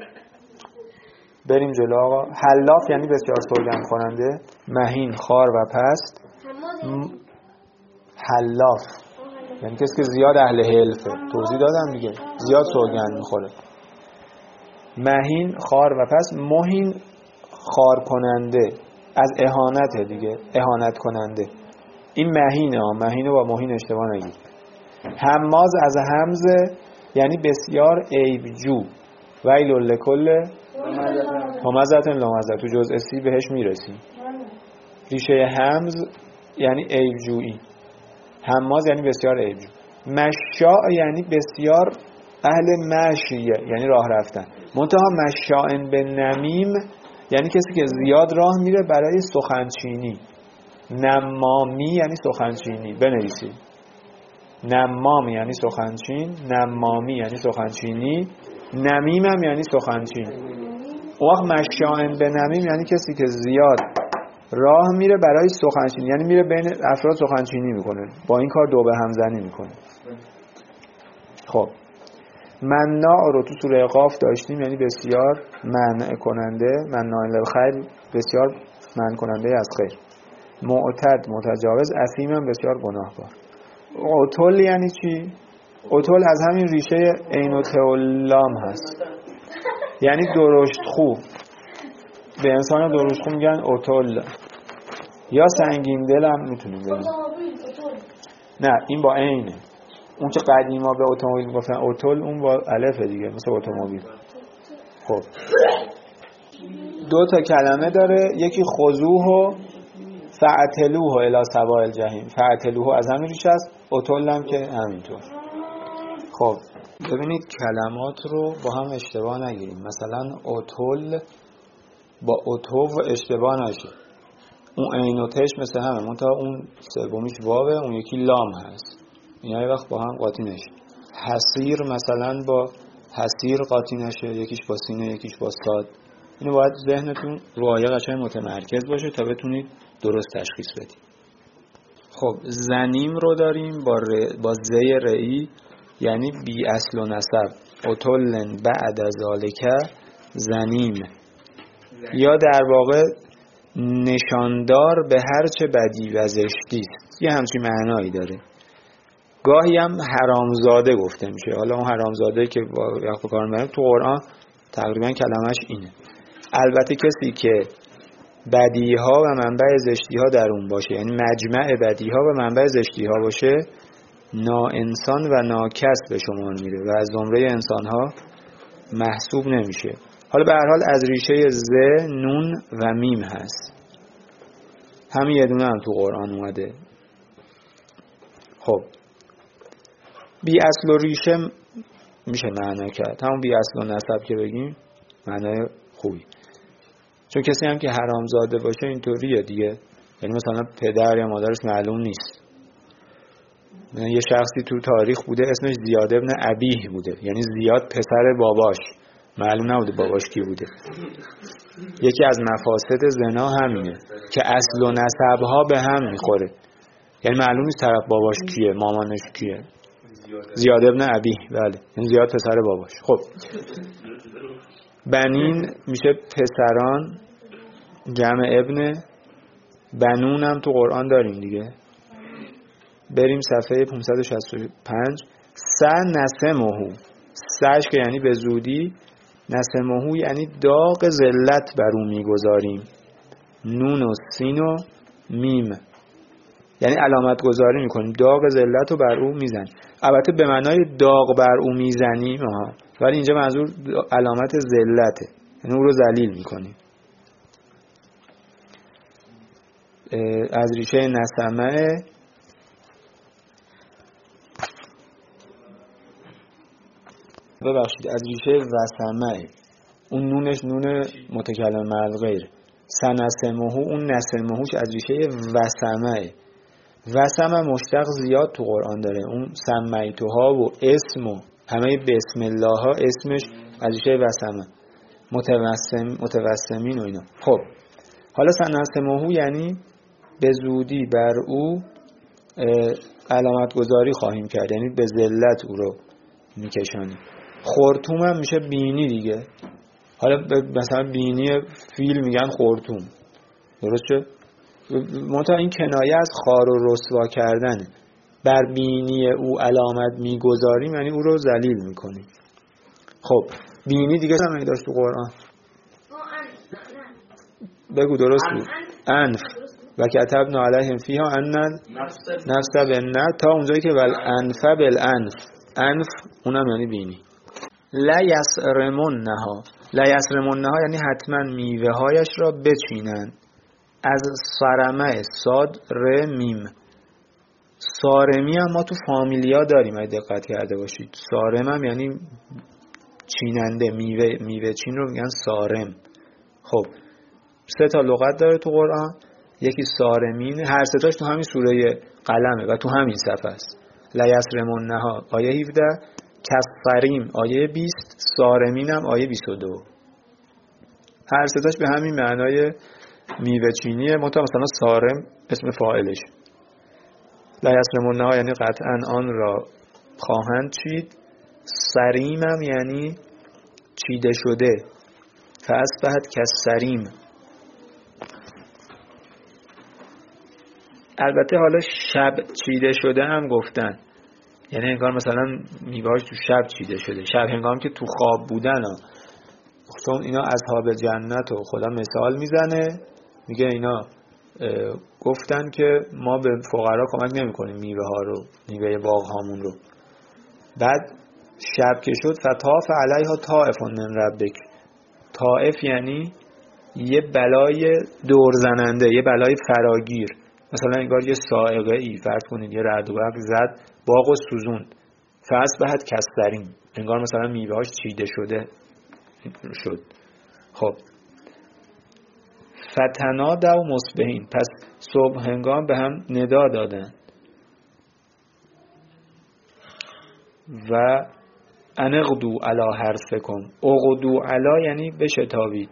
بریم جلو آقا. حلاف یعنی بسیار سوگند کننده. مهین خار و پست. حلاف یعنی کسی که زیاد اهل حلفه، توضیح دادم دیگه، زیاد سوگند میخوره. مهین خار و پست. مهین خار کننده، از اهانت دیگه، اهانت کننده. این مهینه ها، مهینو با مهین اشتباه نگید. هماز از همزه یعنی بسیار عیبجو. ویل لکل همزة لمزة. تو جزء سی بهش میرسیم. ریشه همز یعنی عیبجویی. هماز یعنی بسیار عیبجو. مشاء یعنی بسیار اهل مشیه، یعنی راه رفتن. منتها مشاء به نمیم یعنی کسی که زیاد راه میره برای سخنچینی. نمامی یعنی سخنچینی. بنویسید. نمام یعنی سخنچین، نمامی یعنی سخنچینی، نمیم هم یعنی سخنچین. اون وقت مشاء به نمیم یعنی کسی که زیاد راه میره برای سخنچینی، یعنی میره بین افراد سخنچینی میکنه، با این کار دو به همزنی میکنه. خب مناع رو تو سوره قاف داشتیم، یعنی بسیار منع کننده. مناع للخیر بسیار منع کننده از خیر. معتد متجاوز. اثیم هم بسیار گناهکار. عتل یعنی چی؟ عتل از همین ریشه عین و تولام هست، یعنی درشت خو. به انسان درشت خو میگن عتل، یا سنگین دل هم میتونیم بگیم. نه این با عینه. اون که قدیما به اتومبیل میگفتن عتل، اون با الف دیگه، مثل اتومبیل. خب 2 تا کلمه داره، یکی خذوه و فاعتلوه الی سواء الجحیم. فاعتلوه از همین ریشه است، عتل هم که همینطور. خب ببینید کلمات رو با هم اشتباه نگیریم. مثلا عتل با عتو اشتباه نشه. اون عین و تش مثل همه، منتها اون سومیش واوه، اون یکی لام هست. اینا یه وقت با هم قاطی نشه. حسیر مثلا با حسیر قاطی نشه، یکیش با سینه یکیش با صاد. اینو باید ذهنتون رو آیه قشنگ متمرکز باشه تا بتونید درست تشخیص بدید. خب زنیم رو داریم با زی رئی، یعنی بی اصل و نسب. عتلن بعد ذالک زنیم، یا در واقع نشاندار به هر چه بدی و زشتی است. یه همچین معنایی داره. گاهی هم حرامزاده گفته میشه. حالا اون حرامزاده که وقت به کار میبریم تو قرآن تقریبا کلمش اینه. البته کسی که بدیها و منبع زشتیها در اون باشه، یعنی مجمع بدیها و منبع زشتیها باشه، ناانسان و ناکس به شمار میره و از زمره انسانها محسوب نمیشه. حالا به هر حال از ریشه ز، نون و میم هست. همین یه دونه هم تو قرآن اومده. خب بی اصل و ریشه میشه معنا کرد. همون بی اصل و نسب که بگیم معنای خوبی. چون کسی هم که حرامزاده باشه اینطوریه دیگه، یعنی مثلا پدر یا مادرش معلوم نیست. یه شخصی تو تاریخ بوده اسمش زیاد ابن ابیه بوده، یعنی زیاد پسر باباش، معلوم نبوده باباش کی بوده. یکی از مفاسد زنا همینه که اصل و نسبها به هم میخوره، یعنی معلوم نیست طرف باباش کیه، مامانش کیه. زیاد ابن ابیه، بله، یعنی زیاد پسر باباش. خب بنین میشه پسران، جمع ابن. بنون هم تو قرآن داریم دیگه. بریم صفحه 565. نسمهو، سش که یعنی به زودی، نسمهو یعنی داغ ذلت بر او میگذاریم. نون و سین و میم یعنی علامت گذاری میکنیم، داغ ذلت رو بر او میزن. البته به معنای داغ بر او میزنیم، ولی اینجا منظور علامت ذلته، یعنی او رو ذلیل میکنیم. از ریشه نسمه از ریشه وسمه، اون نونش نون متکلم مع غیر، سنسمه، اون نسمهوش از ریشه وسمه. وسمه مشتق زیاد تو قرآن داره، اون سمیتوها و اسم و همه بسم الله ها اسمش از ریشه وسمه، متوسمین و اینا. خب حالا سنسمه یعنی به زودی بر او علامت گذاری خواهیم کرد، یعنی به ذلت او رو میکشانیم. خرطوم هم میشه بینی دیگه. حالا مثلا بینی فیل میگن خرطوم، درسته؟ منتها این کنایه از خار و رسوا کردنه. بر بینی او علامت میگذاریم یعنی او رو ذلیل میکنیم. خب بینی دیگه هم داشت تو قرآن، بگو درست بود. انف و کتبنا علیهم فیها ان نفس بالنفس، تا اونجایی که ول انف بالانف، انف اونم یعنی بینی. لا یسرمونها، لا یسرمونها یعنی حتما میوه هایش را بچینند. از صرمه، صاد ر میم. صارمی هم ما تو فامیلیا داریم اگه دقت کرده باشید. صارم هم یعنی چیننده، میوه چین رو میگن صارم. خب 3 تا لغت داره تو قرآن، یکی صارمین، هر 3 تاش تو همین سوره قلمه و تو همین صفحه است. لا یسرمونها آیه 17، کفریم آیه 20، صارمین هم آیه 22. هر 3 تاش به همین معنای میوه چینیه، مثلا صارم اسم فاعلش. لا یسرمونها یعنی قطعا آن را خواهند چید. سریم هم یعنی چیده شده، فاصبحت کالسریم. البته حالا شب چیده شده هم گفتن، یعنی انگار مثلا میوه‌اش تو شب چیده شده، شب هنگام که تو خواب بودن ها. چون اینا اصحاب جنت و خدا مثال میزنه، میگه اینا گفتن که ما به فقرا کمک نمی کنیم میوه ها رو، میوه باغ هامون رو. بعد شب که شد فطاف علیها طائف من ربک. طائف یعنی یه بلای دور زننده، یه بلای فراگیر. مثلا انگار یه صاعقه ای فرض کنید یه رعد و برق زد باغ و سوزون، فاصبحت کالسریم، انگار مثلا میوه هاش چیده شده شد. خب فتنادوا مصبحین، پس صبح هنگام به هم ندا دادن. و انغدو علی حرثکم، اغدو علی یعنی بشتابید،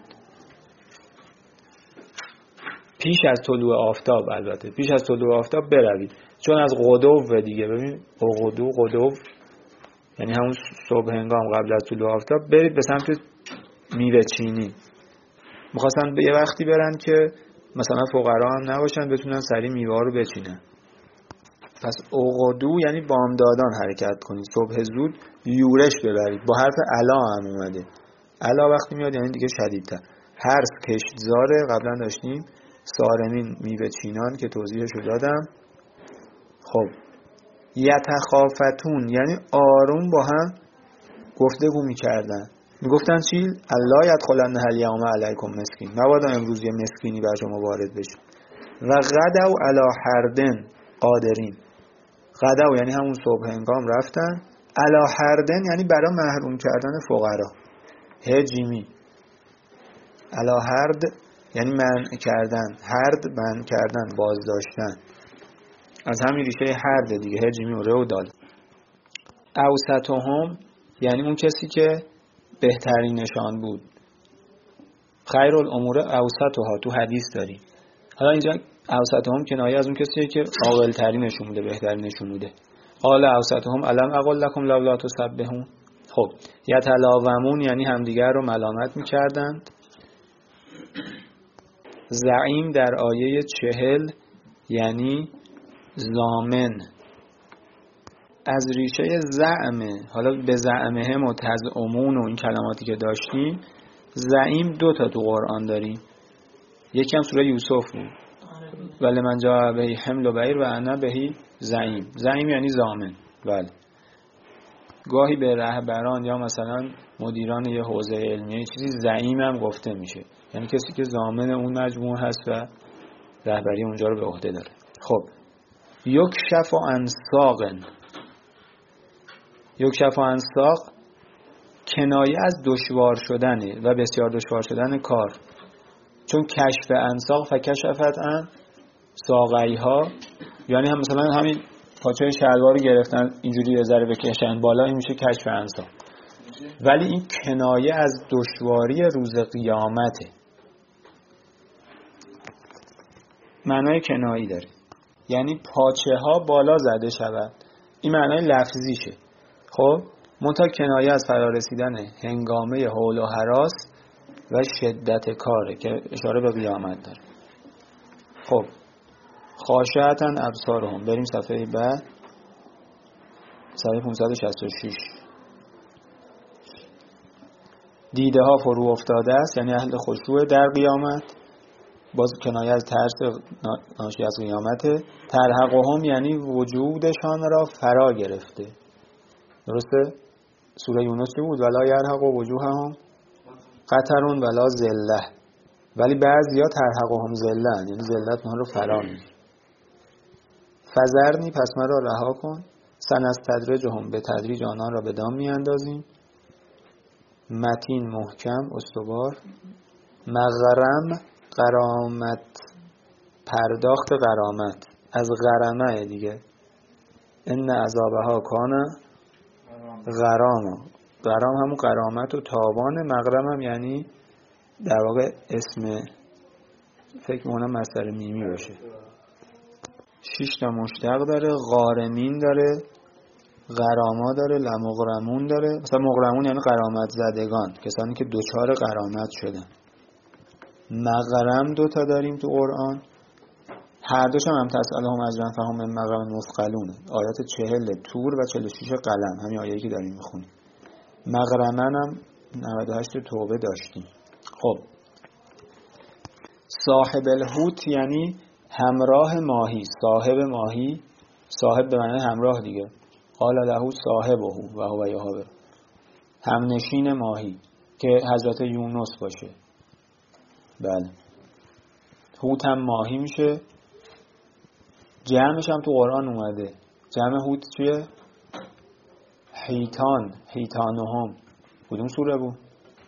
پیش از طلوع آفتاب، البته پیش از طلوع آفتاب بروید، چون از غدو دیگه، ببین غدو یعنی همون صبح هنگام قبل از طلوع آفتاب برید به سمت میوه چینی. میخواستن به یه وقتی برن که مثلا فقرا هم نباشن، بتونن سریع میوه رو بچینن. پس اغدو یعنی بامدادان حرکت کنید، صبح زود یورش ببرید، با حرف علا هم اومده. علا وقتی میاد یعنی دیگه شدیدتر. حرث کشتزاره، قبلا داشتیم. صارمین میوه چینان که توضیحشو دادم. خب یتخافتون یعنی آروم با هم گفتگو میکردن، میگفتن چی؟ الله یدخلن الیوم علیکم مسکین، مبادا امروز یه مسکینی بر شما وارد بشه. و غدوا علی حردن قادرین، غدوا یعنی همون صبح هنگام رفتن، علی حردن یعنی برای محروم کردن فقرا، هجیمی. علی حرد یعنی منع کردن، حرد منع کردن، بازداشتن، از همین ریشه حرد دیگه، هجیمی و رو دال. اوسطهم یعنی اون کسی که بهترینشان بود. خیر الامور اوسطها تو حدیث داریم. حالا اینجا اوسطهم کنایه از اون کسیه که عاقل ترینشون بوده، بهترینشون بوده. قال اوسطهم الم اقل لکم لولا تسبحون. خب یتلاومون یعنی همدیگر رو ملامت می‌کردند. زعیم در آیه 40 یعنی ضامن، از ریشه زعمه. حالا به زعمه و تزعمون و این کلماتی که داشتیم، زعیم 2 تا تو قرآن داریم. یکی هم سوره یوسف بود، ولی من جاء به حمل و بعیر و انا بهی زعیم. زعیم یعنی ضامن. بله گاهی به رهبران یا مثلا مدیران یه حوزه علمیه چیزی زعیم هم گفته میشه، یعنی کسی که ضامن اون مجموعه هست و رهبری اونجا رو به عهده داره. خب یکشف عن ساق، یکشف عن ساق کنایه از دشوار شدنه و بسیار دشوار شدن کار، چون کشف انساق فکشفت عن ساقیها، یعنی هم مثلا همین پاچه شلوار رو گرفتن اینجوری یه ذره بکشن بالا، این میشه کشف انساق. ولی این کنایه از دشواری روز قیامته، معنای کنایی داره، یعنی پاچه ها بالا زده شود، این معنای لفظیشه. خب منتها کنایه از فرارسیدن هنگامه هول و هراس و شدت کاره که اشاره به قیامت داره. خب خاشعتاً ابصارهم، بریم صفحه بعد، صفحه 566. دیده ها فرو افتاده است، یعنی اهل خشوع در قیامت، باز کنایه از ترس ناشی از قیامت. ترهقهم یعنی وجودشان را فرا گرفته، درسته؟ سوره یونس چی بود؟ ولا یرهق وجوههم قتر ولا ذله، ولی بعضیا ترهقهم ذله، یعنی ذلت اونها رو فرا میگیره. فذرنی، پس مرا رها کن، سنستدرجهم، به تدریج آنان را به دام میاندازیم. متین محکم استوار. مغرم غرامت، پرداخت غرامت، از غرمه دیگه. ان عذابها کان غراما، غرام همون غرامت و تاوان، مغرم هم یعنی در واقع اسم، فکر می‌کنم مصدر میمی باشه. 6 تا مشتق داره، غارمین داره، غراما داره، لمغرمون داره. مثلا مغرمون یعنی غرامت زدگان، کسانی که دوچار غرامت شدن. مغرم 2 تا داریم تو قرآن، هر دوش هم تسألهم اجرا فهم من مغرم مثقلون، آیات 40 تور و 46 قلم، همین آیه‌ای که داریم میخونیم. مغرمن هم 98 توبه داشتیم. خب صاحب الحوت یعنی همراه ماهی، صاحب ماهی، صاحب به معنی همراه دیگه. قال له صاحبه و هو یهوه، همنشین ماهی که حضرت یونس باشه. بله، حوت هم ماهی میشه، جمعش هم تو قرآن اومده. جمع حوت چیه؟ حیتان، حیتانهم. کدوم سوره بود؟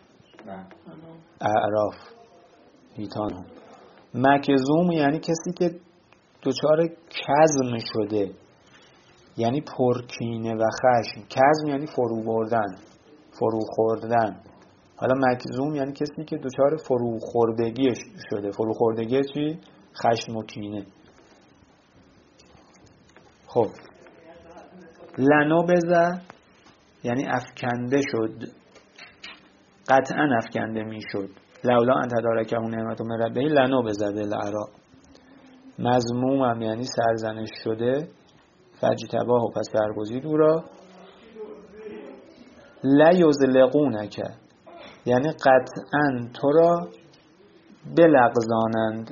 اعراف. حیتانهم. مکظوم یعنی کسی که دچار کظم شده، یعنی پرکینه و خشم. کظم یعنی فرو بردن، فرو خوردن. حالا مکظوم یعنی کسی که دچار فرو خوردگی شده. فرو خوردگی چی؟ خشم و کینه. خب لنبذ یعنی افکنده شد، قطعا افکنده می شد. لولا ان تدارکه نعمت من ربه لنبذ بالعراء. مذموم هم یعنی سرزنش شده، فاجتباه و پس برگزید او را. لیزلقونک یعنی قطعا تو را بلغزانند.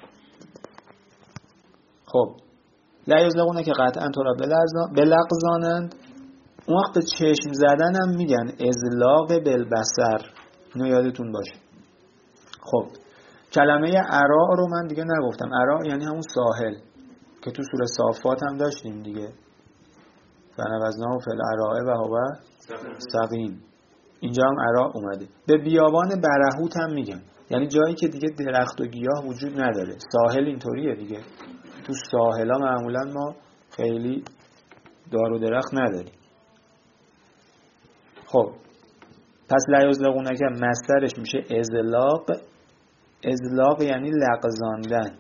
خب لیزلقونک قطعا تو را بلغزانند. اون وقت به چشم زدن هم میگن ازلاق بالبصر، اینو یادتون باشه. خب کلمه عراء رو من دیگه نگفتم. عراء یعنی همون ساحل که تو سوره صافات هم داشتیم دیگه. فنبذناه فی العراء و هو سقیم. اینجا هم عراء اومده. به بیابان برهوت هم میگن، یعنی جایی که دیگه درخت و گیاه وجود نداره. ساحل اینطوریه دیگه، تو ساحلا معمولا ما خیلی دار و درخت نداریم. خب پس لیزلقونک مصدرش میشه ازلاق. ازلاق یعنی لغزاندن،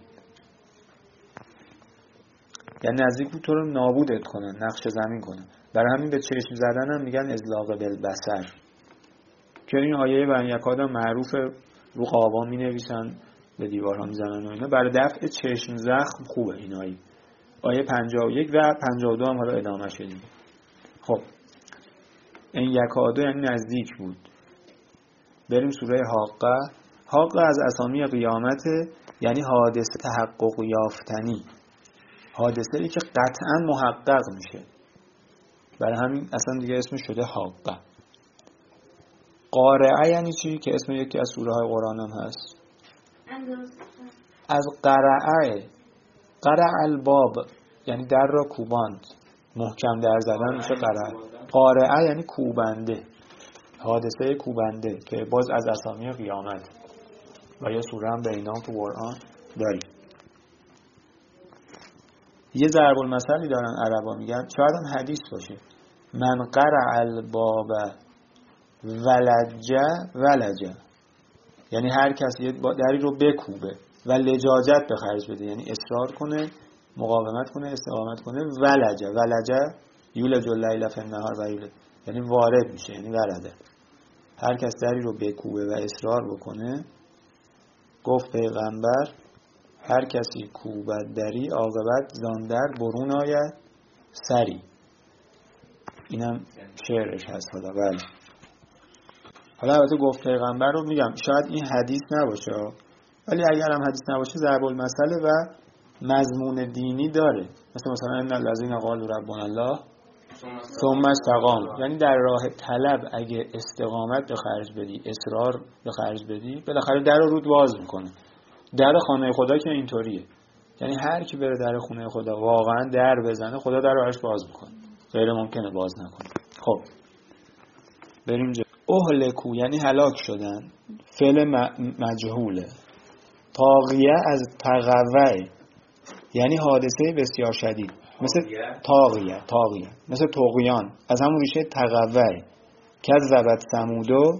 یعنی نزدیک بود تو رو نابودت کنن، نقش زمین کنن. برای همین به چشم زدن هم میگن ازلاق بالبصر، که این آیه و یکادا معروف، رو قابا می نویسن به دیوارها می زنن و اینا. برای دفع چشم زخم خوبه این آیه 51 و 52 هم حالا ادامه شدیم. خب این یکادا یعنی نزدیک بود. بریم سوره حاقه. حاقه از اسامی قیامته، یعنی حادثه تحقق یافتنی، حادثه ای که قطعا محقق میشه. برای همین اصلا دیگه اسمش شده حاقه. قارعه یعنی چی؟ که اسم یکی از سوره های قرآن هم هست. از قرعه، قرع الباب یعنی در را کوباند، محکم در زدن میشه قرعه. قارعه یعنی کوبنده، حادثه کوبنده که باز از اسامی قیامت و یه سوره هم به اینا تو قرآن داریم. یه ضرب المثلی دارن عربا میگن، شاید هم حدیث باشه، من قرع الباب ولجه، یعنی هر کسی یه دری رو بکوبه و لجاجت به خرج بده، یعنی اصرار کنه، مقاومت کنه، استقامت کنه. ولجه یولج اللیل فی النهار و یولج، یعنی وارد میشه، یعنی ورده. هر کس دری رو بکوبه و اصرار بکنه، گفت پیغمبر هر کسی کوبد دری عاقبت زان در برون آید سری. اینم شعرش هست. حالا البته گفت پیغمبر رو میگم شاید این حدیث نباشه، ولی اگر هم حدیث نباشه ضرب المثل و مضمون دینی داره. مثلا ان الذین قالوا ربنا الله ثم استقاموا، یعنی در راه طلب اگه استقامت به خرج بدی، اصرار به خرج بدی، بالاخره در رو رود باز میکنه. در خانه خدا که اینطوریه، یعنی هر کی بره در خونه خدا واقعا در بزنه، خدا در راهش باز میکنه، غیر ممکنه باز نکنه. خب بریم اهلکو یعنی هلاک شدن، فعل مجهوله. طاغیه از تقوی یعنی حادثه بسیار شدید، مثل طاغیه مثل طغیان، از همون ریشه تقوی. کذبت ثمودو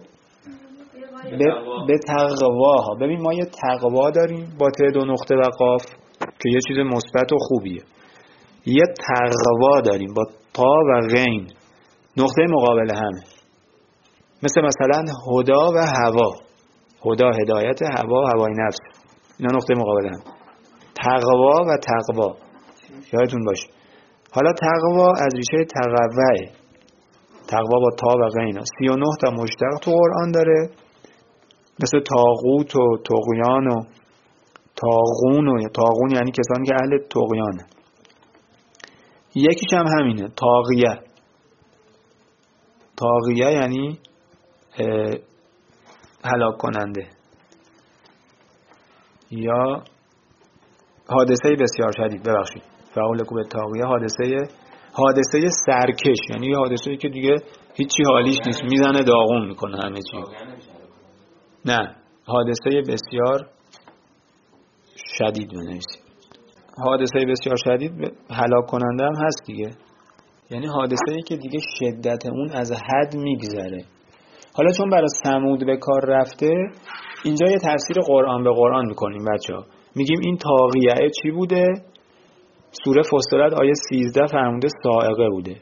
به تقواها. ببین ما یه تقوا داریم با ت دو نقطه و قاف که یه چیز مثبت و خوبیه، یه تقوا داریم با تا و غین، نقطه مقابل همه. مثلا هدا و هوا، هدا هدایت، هوا هوای نفس، اینا نقطه مقابل هم. تقوا و تقوا یادتون باشه. حالا تقوا از ریشه تقوی، تقوا با تا و غین 39 تا مشتق تو قرآن داره، مثل طاغوت و طغیان و طاغون یعنی کسانی که اهل طغیانه. یکیش هم همینه، طاغیه یعنی هلاک کننده یا حادثه بسیار شدید. ببخشید فاولکو به طاغیه، حادثه سرکش، یعنی یه حادثه‌ای که دیگه هیچی حالیش نیست، میزنه داغون میکنه همه چی. نه، حادثه بسیار شدید بنویسید. حادثه بسیار شدید هلاک کننده هم هست دیگه، یعنی حادثه‌ای که دیگه شدت اون از حد میگذره. حالا چون برای ثمود به کار رفته، اینجا یه تفسیر قرآن به قرآن میکنیم بچه‌ها. میگیم این طاغیه چی بوده؟ سوره فصلت آیه 13 فرموده صاعقه بوده،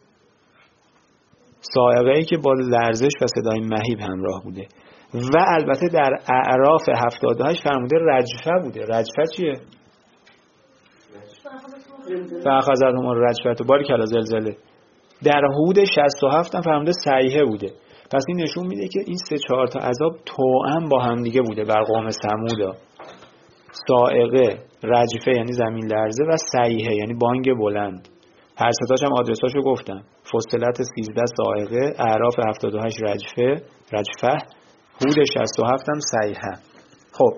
صاعقه‌ای که با لرزش و صدای مهیب همراه بوده. و البته در اعراف 78 فرموده رجفه بوده. رجفه چیه؟ فاخذتهم الرجفه، باریکلا زلزله. در هود 67 هم فرموده صیحه بوده. پس این نشون میده که این 3-4 تا عذاب توأم با هم دیگه بوده بر قوم ثمود. صاعقه، رجفه یعنی زمین لرزه و صیحه یعنی بانگ بلند. هر سه تاش هم آدرساشو گفتم. فصلت 13 صاعقه، اعراف 78 رجفه، هود 67 هم صیحه. خب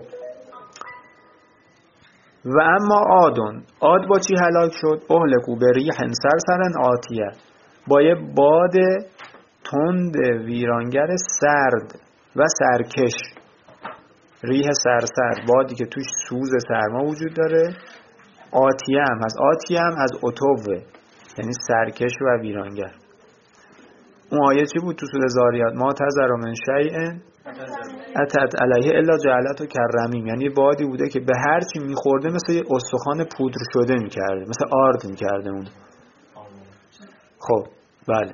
و اما عاد با چی هلاک شد؟ اهلکو به ریح صرصر آتیه، با یه باد تند ویرانگر سرد و سرکش. ریح صرصر بادی که توش سوز سرما وجود داره. آتیه هم هست، آتیه هم از اتوه یعنی سرکش و ویرانگر. اون آیه چی بود تو سوره زاریات؟ ما تذر من شیء اتت علیه الا جعلته کرمیم، یعنی بادی بوده که به هر چی میخورده مثل یه استخوان پودر شده میکرده، مثل آرد میکرده اون. خب بله.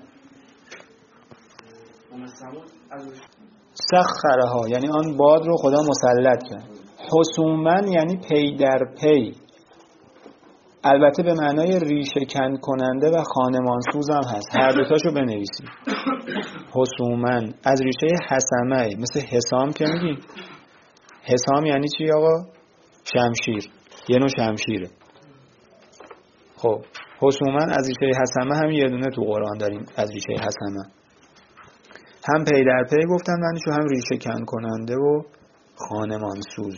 سخرها یعنی آن باد رو خدا مسلط کرد. حسومن یعنی پی در پی، البته به معنای ریشه کن کننده و خانمانسوز هم هست. هر دوتاشو بنویسید. حسومن از ریشه حسمه، مثل حسام که میگیم. حسام یعنی چی آقا؟ شمشیر، یه نوع شمشیره. خب خصوماً از ریشه حسمه هم یه دونه تو قرآن داریم، از ریشه حسمه. هم پی در پی گفتن معنیشو، هم ریشه کن کننده و خانمانسوز.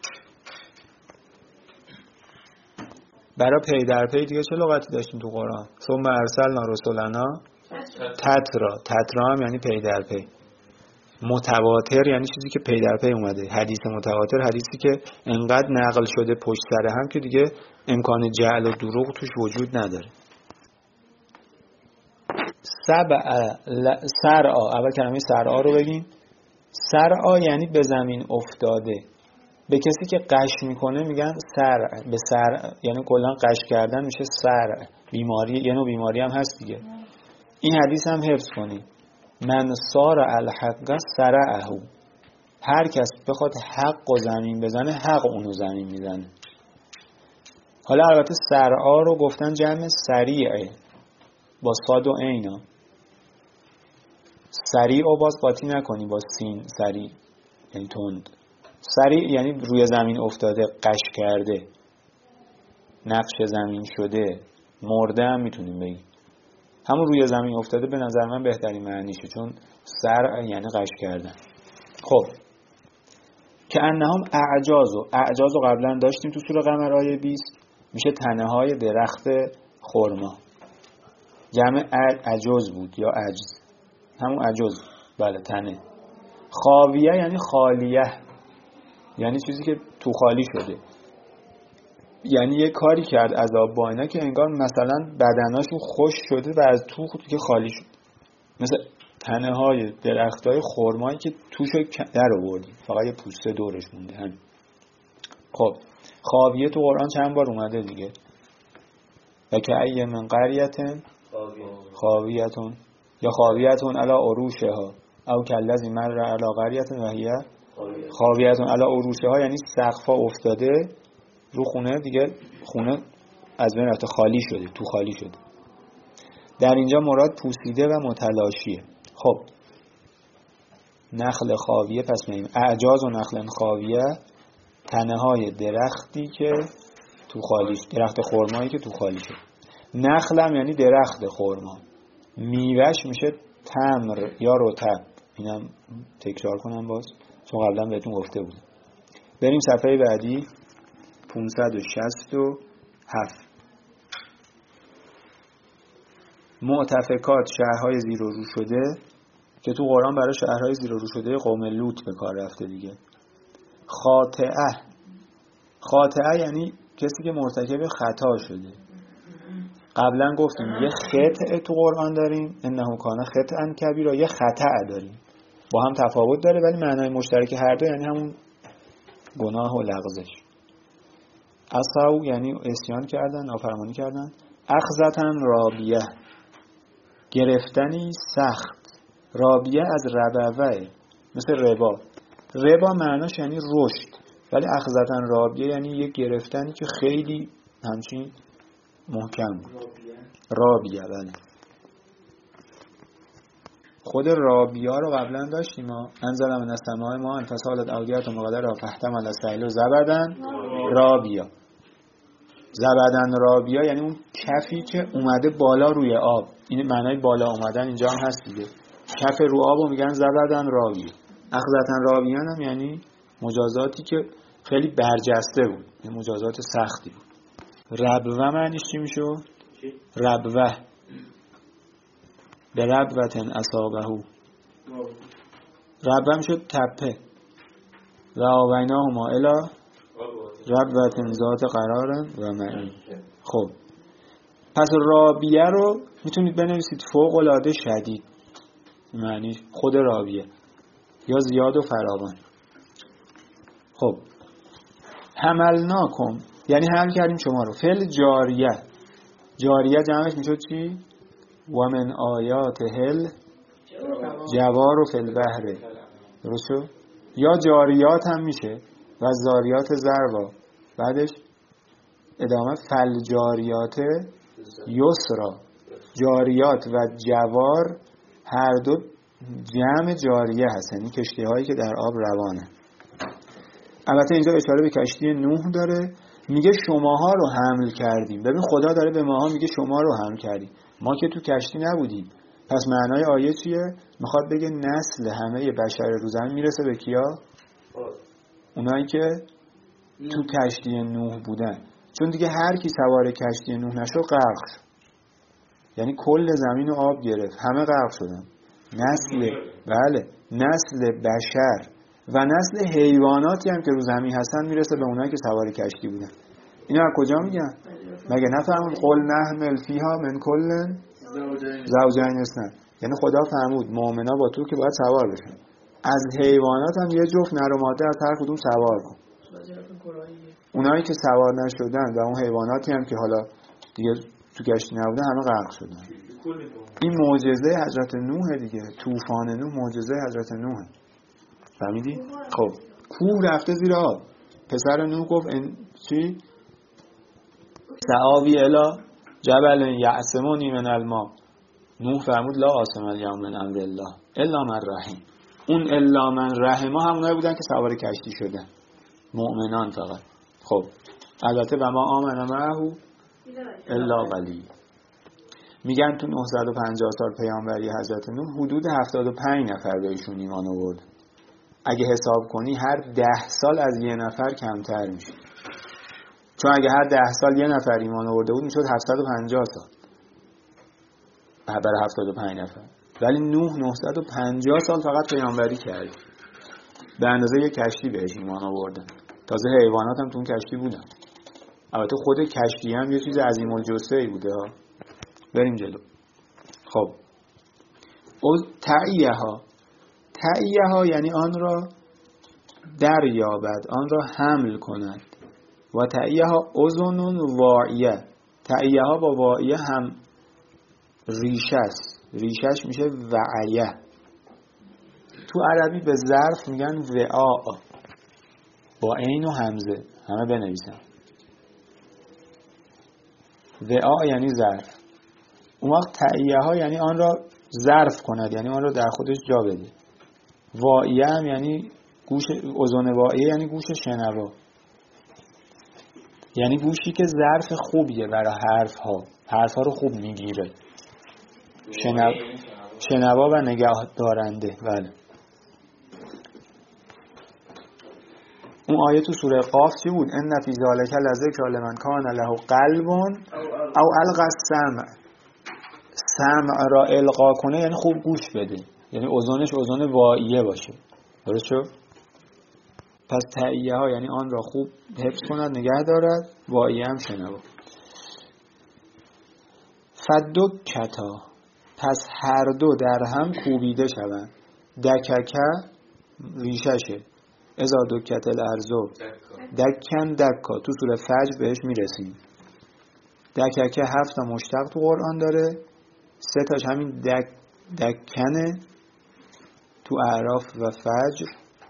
برای پی در پی دیگه چه لغتی داشتیم تو قرآن؟ ثم ارسلنا رسلنا تترا هم یعنی پی در پی. متواتر یعنی چیزی که پی در پی اومده. حدیث متواتر حدیثی که انقدر نقل شده پشت سر هم که دیگه امکان جعل و دروغ توش وجود نداره. سرعا، اول کلمه سرعا رو بگیم. سرعا یعنی به زمین افتاده. به کسی که قش میکنه میگن سرع. به سرع یعنی کلا قش کردن میشه سرع. بیماری، یه نوع بیماری هم هست دیگه. این حدیث هم حفظ کنید. من سار الحق سرعه. هر کس بخواد حق و زمین بزنه، حق اونو زمین میزنه. حالا البته سرعا رو گفتن جمع سریعه با صاد و عینا. سریع و باز قاطی نکنی با سین. سریع یعنی تند. سریع یعنی روی زمین افتاده، قش کرده، نقش زمین شده، مرده هم میتونیم بگیم. همون روی زمین افتاده به نظر من بهترین معنیشه، چون سرع یعنی قش کردن. خب که انهم اعجاز و قبلا داشتیم تو سوره قمر آیه 20. میشه تنه های درخت خرما. جمع عجز بود یا عجز، همون عجز. بله تنه. خاویه یعنی خالیه، یعنی چیزی که تو خالی شده. یعنی یه کاری کرد عذاب با اینا که انگار مثلا بدناشون خوش شده و از تو که خالی شد. مثل تنه های درخت های خرمایی که توشو در آوردیم، فقط یه پوسته دورش مونده. هم خب خاویه تو قرآن چند بار اومده دیگه. و که ای من قریتن خاویتون یا خاویتون علی عروشها او کلذی مر علی قریتن و هی خاویتون علی عروشها، یعنی سقفا افتاده رو خونه دیگه، خونه از بین رفته، خالی شده، تو خالی شده. در اینجا مراد پوسیده و متلاشیه. خب نخل خاویه، پس میگیم اعجاز و نخل خاویه تنه های درختی که تو خالی شد، درخت خرمایی که تو خالی شد. نخلم یعنی درخت خرما. میوهش میشه تمر یا رطب. اینم تکرار کنم باز چون قبلا بهتون گفته بودم. بریم صفحه بعدی 567. معتفکات شهرهای زیر و رو شده که تو قرآن برای شهرهای زیر و رو شده قوم لوط به کار رفته دیگه. خاطئه یعنی کسی که مرتکب خطا شده. قبلا گفتیم یه خطأ تو قرآن داریم، انه کان خطأ کبیرا، یه خطأ داریم با هم تفاوت داره ولی معنای مشترک هر دو یعنی همون گناه و لغزش. عصوا یعنی عصیان کردن، نافرمانی کردن. اخذتن رابیه گرفتنی سخت. رابیه از ربوه، مثل ربا معناش یعنی رشد، ولی اخذتن رابیه یعنی یه گرفتنی که خیلی همچین محکم بود. رابیه بله. خود رابیه رو قبلا داشتیم ما. انزل من السماء ماء فسالت اودیة مقدرها فاحتمل السیل زبدا رابیه. زبدن رابیه یعنی اون کفی که اومده بالا روی آب. این معنای بالا اومدن اینجا هم هست دیگه. کف رو آبو میگن زبدن رابیه. اخذتن رابیان هم یعنی مجازاتی که خیلی برجسته بود، یعنی مجازات سختی بود. ربوه معنیش چی میشو؟ ربوه به ربوتن اصابهو. ربوه میشد تپه. و آویناهما الی ربوتن ذات قرارن و معین. خب پس رابیه رو میتونید بنویسید فوق العاده شدید، معنی خود رابیه، یا زیاد و فراوان. خب حملناکم یعنی حمل کردیم شما رو. فعل جاریه جمعش میشد چی؟ و من آیات هل جوار و فی البحر. درست شد؟ یا جاریات هم میشه و زاریات ذروا. بعدش ادامه فل جاریات یسرا. جاریات و جوار هر دو جمع جاریه هست، یعنی کشتی هایی که در آب روانه. البته اینجا اشاره به کشتی نوح داره میگه شماها رو حمل کردیم. ببین خدا داره به ماها میگه شما رو حمل کردیم، ما که تو کشتی نبودیم. پس معنای آیه چیه؟ میخواد بگه نسل همه بشر رو زمین میرسه به کیا؟ اونایی که تو کشتی نوح بودن. چون دیگه هر کی سوار کشتی نوح نشد غرق شد. یعنی کل زمین رو آب گرفت، همه غرق شدن. بله نسل بشر و نسل حیواناتی هم که رو زمین هستن میرسه به اونایی که سوار کشتی بودن. اینا از کجا میگن؟ مگه نفهمون قل نحمل فیها من کل زوجین اثنین؟ یعنی خدا فرمود مؤمنا با تو که باید سوار بشن، از حیوانات هم یه جفت نر و ماده از هر کدوم سوار کن. اونایی که سوار نشدن و اون حیواناتی هم که حالا دیگه تو کشتی نبودن همه غرق شدن. این معجزه حضرت نوح دیگه، طوفان نوح معجزه حضرت نوح. فهمیدی؟ خب کوه رفته زیر آب، پسر نوح گفت چی؟ سآوی الی جبل یعصمونی من الماء. نوح فرمود لا عاصم الیوم من امر الله الا من رحم. اون الا من رحم ها همونایی بودن که سوار کشتی شدن، مؤمنان فقط. خب البته و ما آمن معه الا قلیل. میگن تو 950 سال پیامبری حضرت نوح حدود 75 نفر بهشون ایمان آورد. اگه حساب کنی هر 10 سال از یه نفر کمتر میشه. چون اگه هر 10 سال یه نفر ایمان آورده بود میشد 750 سال برای 75 نفر. ولی نوح 950 سال فقط پیامبری کرد، به اندازه یه کشتی بهش ایمان آوردن. تازه حیوانات هم تو اون کشتی بودن. البته خود کشتی هم یه چیز عظیم الجثه‌ای بوده ها. بریم جلو. خب تعیه ها یعنی آن را دریابد، آن را حمل کند. و تعیه ها اذن واعیه. تعیه ها با واعیه هم ریشه است، ریشش میشه وعیه. تو عربی به ظرف میگن وعاء، با عین و همزه، همه بنویسن. وعاء یعنی ظرف. اون وقت تعیه ها یعنی آن را ظرف کند، یعنی آن را در خودش جا بده. واعیه هم یعنی گوش، اذن واعیه یعنی گوش شنوا، یعنی گوشی که ظرف خوبیه برای حرف ها رو خوب میگیره. شنوا و نگاه دارنده. بله. اون آیه تو سوره قاف چی بود؟ ان فی ذلک لذکر لمن کان له قلب او القى السمع. سمع را القا کنه یعنی خوب گوش بده، یعنی اذنش اذن واعیه باشه. درست شد؟ پس تعیه ها یعنی آن را خوب حفظ کند، نگه دارد. واعیه هم شنوا. فدکتا، پس هر دو در هم کوبیده شوند. دککه ریششه. اذا دکت الارض دکن دکا. تو سوره فجر بهش میرسیم. دککه 7 تا مشتق تو قرآن داره، 3 تاش همین دکنه تو اعراف و فجر.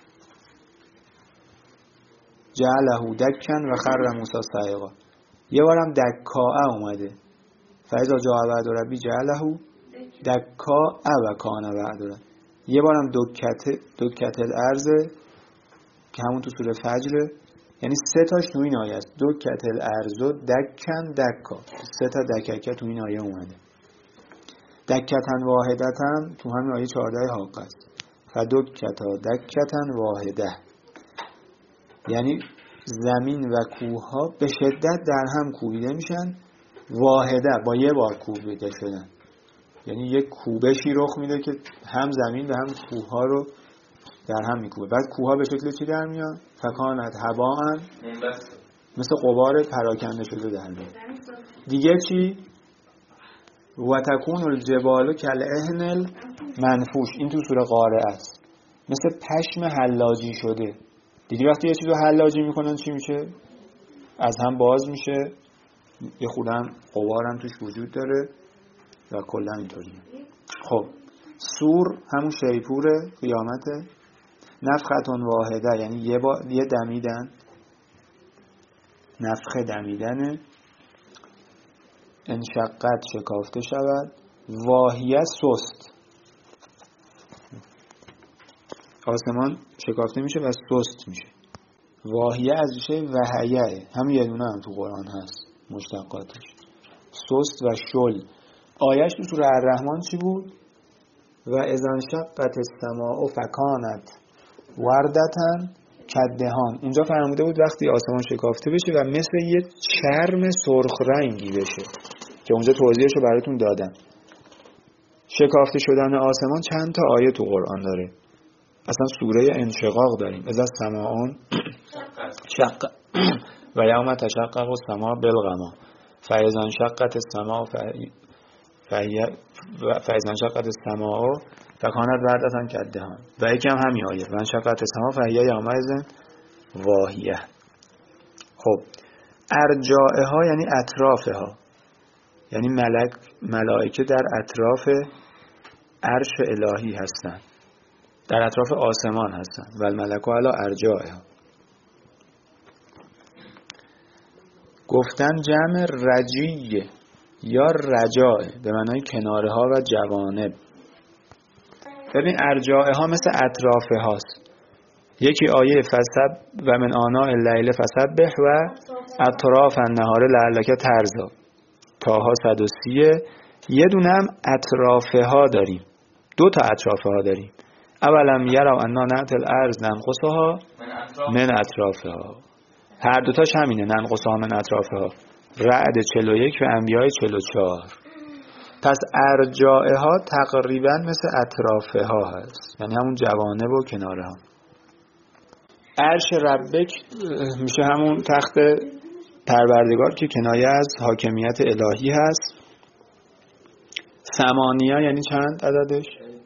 جعله دکن و خر موسی صعقا. یه بارم دکاء اومده، فاذا جاء وعد ربی جعله دکاء و کان وعد ربی. یه بارم دکت الارض که همون تو سوره فجر، یعنی 3 تاش تو این آیه است. دکت الارض دکن دکا. 3 تا دککه تو این آیه اومده. دکتن واحدتن تو همین آیه 14 حاقه است. فدکتا دکتن واحده، یعنی زمین و کوه ها به شدت در هم کوبیده میشن. واحده با یه بار کوبیده شدن، یعنی یک کوبشی رخ میده که هم زمین و هم کوه ها رو در هم میکوبه. بعد کوه ها به شکل چی در میان؟ فکانت هباء، مثل غبار پراکنده شده در میان. دیگه چی؟ و تکون الجبال کالعهن المنفوش. این تو سوره قارعه است. مثل پشم حلاجی شده. دیدی وقتی یه چیز رو حلاجی میکنن چی میشه؟ از هم باز میشه، یه خودم غبارم توش وجود داره و کلا اینطوریه. خب سور همون شیپور قیامته. نفختون واحده یعنی یه دمیدن، نفخه دمیدنه. انشقت شکافته شود. واهیه سست، آسمان شکافته میشه و سست میشه. واهیه از ریشه وهیه، همین یه دونه هم تو قرآن هست مشتقاتش. سست و شل. آیش تو سوره الرحمن چی بود؟ و اذا انشقت السماء فکانت وردة کالدهان. اونجا فرموده بود وقتی آسمان شکافته بشه و مثل یه چرم سرخ رنگی بشه که اونجا توضیحش رو براتون دادم. شکافته شدن آسمان چند تا آیه تو قرآن داره. اصلا سوره انشقاق داریم. اذا السماء شق و یوم تشقق السماء بالغمام فاذا انشقت السماء فاذا انشقت السماء فکانت وردة کالدهان. و یکی هم همین آیه و انشقت السماء فهی یومئذ واهیه. خب ارجاء ها یعنی اطراف ها، یعنی ملائکه در اطراف عرش الهی هستند، در اطراف آسمان هستند. و الملک علی ارجائها. گفتن جمع رجیه یا رجاء به معنای کناره ها و جوانب. ببین ارجاء ها مثل اطراف هاست. یکی آیه فسب و من آناء اللیل فسبح و اطراف النهار لعلک ترضی تاها 130. یه دونه هم اطرافه ها داریم، 2 تا اطرافه ها داریم. اولم یروا انا نأتی الارض ننقصها من اطرافها. هر دوتاش همینه، ننقصها من اطرافها. رعد 41 و انبیاء 44. پس ارجاء ها تقریبا مثل اطرافه ها هست، یعنی همون جوانب و کناره ها. عرش ربک میشه همون تخت پروردگار که کنایه از حاکمیت الهی هست. ثمانیه یعنی چند عددش؟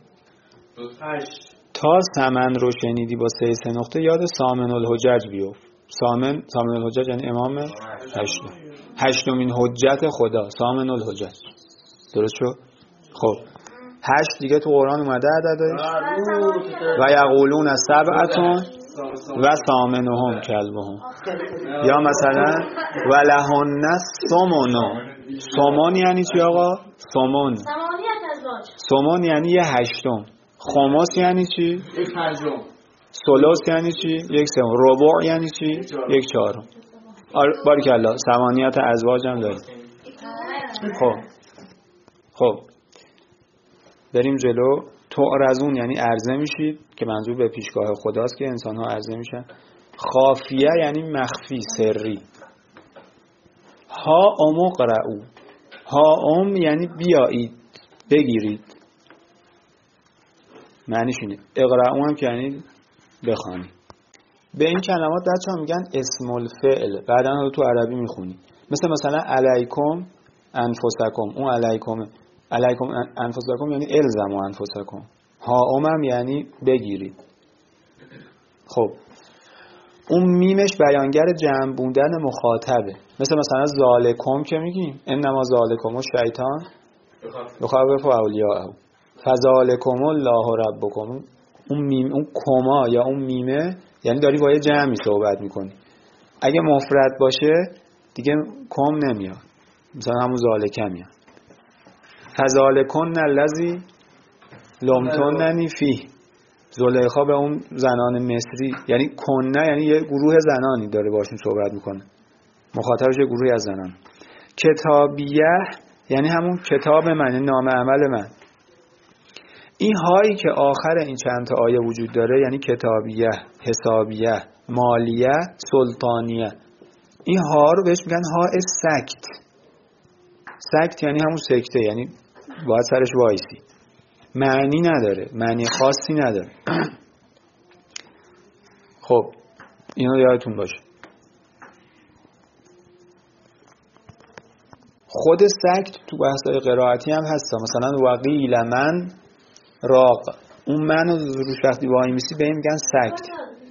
8. تا سمن رو شنیدی با 3 نقطه یاد سامن الحجج بیفت. سامن الحجج یعنی امام هشتمین حجت خدا، سامن الحجج. درست شد؟ خب 8 دیگه تو قرآن اومده عددش. و یقولون سبعتون و ثامنهم کلبهم. یا مثلا ولهن ثمن. ثمن یعنی چی آقا؟ ثمن یعنی 1/8. خمس یعنی چی؟ 1/5. ثلث یعنی چی؟ 1/3. ربع یعنی چی؟ 1/4. باریکالله. ثمانیت ازواج هم داریم. خب بریم جلو. تعرضون یعنی عرضه میشید که منظور به پیشگاه خداست که انسان ها عرضه میشن. خافیه یعنی مخفی، سری. ها اقرؤ. ها یعنی بیایید بگیرید، معنیش اینه. اقرؤ هم که یعنی بخوانید. به این کلمات بچه‌ها میگن اسم الفعل. بعداً تو عربی میخونی. مثلا علیکم انفسکم. اون علیکم انفسکم یعنی الزموا انفسکم. ها هم یعنی بگیرید. خب اون میمش بیانگر جمع بودن مخاطبه. مثلا ذالکم که میگیم انما ذالکم الشیطان یخوف اولیاءه فذالکم الله ربکم. اون کما یا اون میمه یعنی داری با یه جمعی صحبت میکنی. اگه مفرد باشه دیگه کم نمیاد، مثلا همون ذالکه میاد. فذالکن الذی لمتننی فیه. زلیخا به اون زنان مصری یعنی کنه، یعنی یه گروه زنانی داره باشون صحبت میکنه، مخاطبش یه گروهی از زنان. کتابیه یعنی همون کتاب من، نام عمل من. این هایی که آخر این چند تا آیه وجود داره یعنی کتابیه، حسابیه، مالیه، سلطانیه. این ها رو بهش میگن ها سکت. سکت یعنی همون سکته، یعنی باید سرش وایسی. معنی نداره، معنی خاصی نداره. خب اینو یادتون باشه. خود سکت تو بحث‌های قرائتی هم هست. مثلا وقیل من راق. اون من رو روش وقتی وای میسی به این میگن سکت.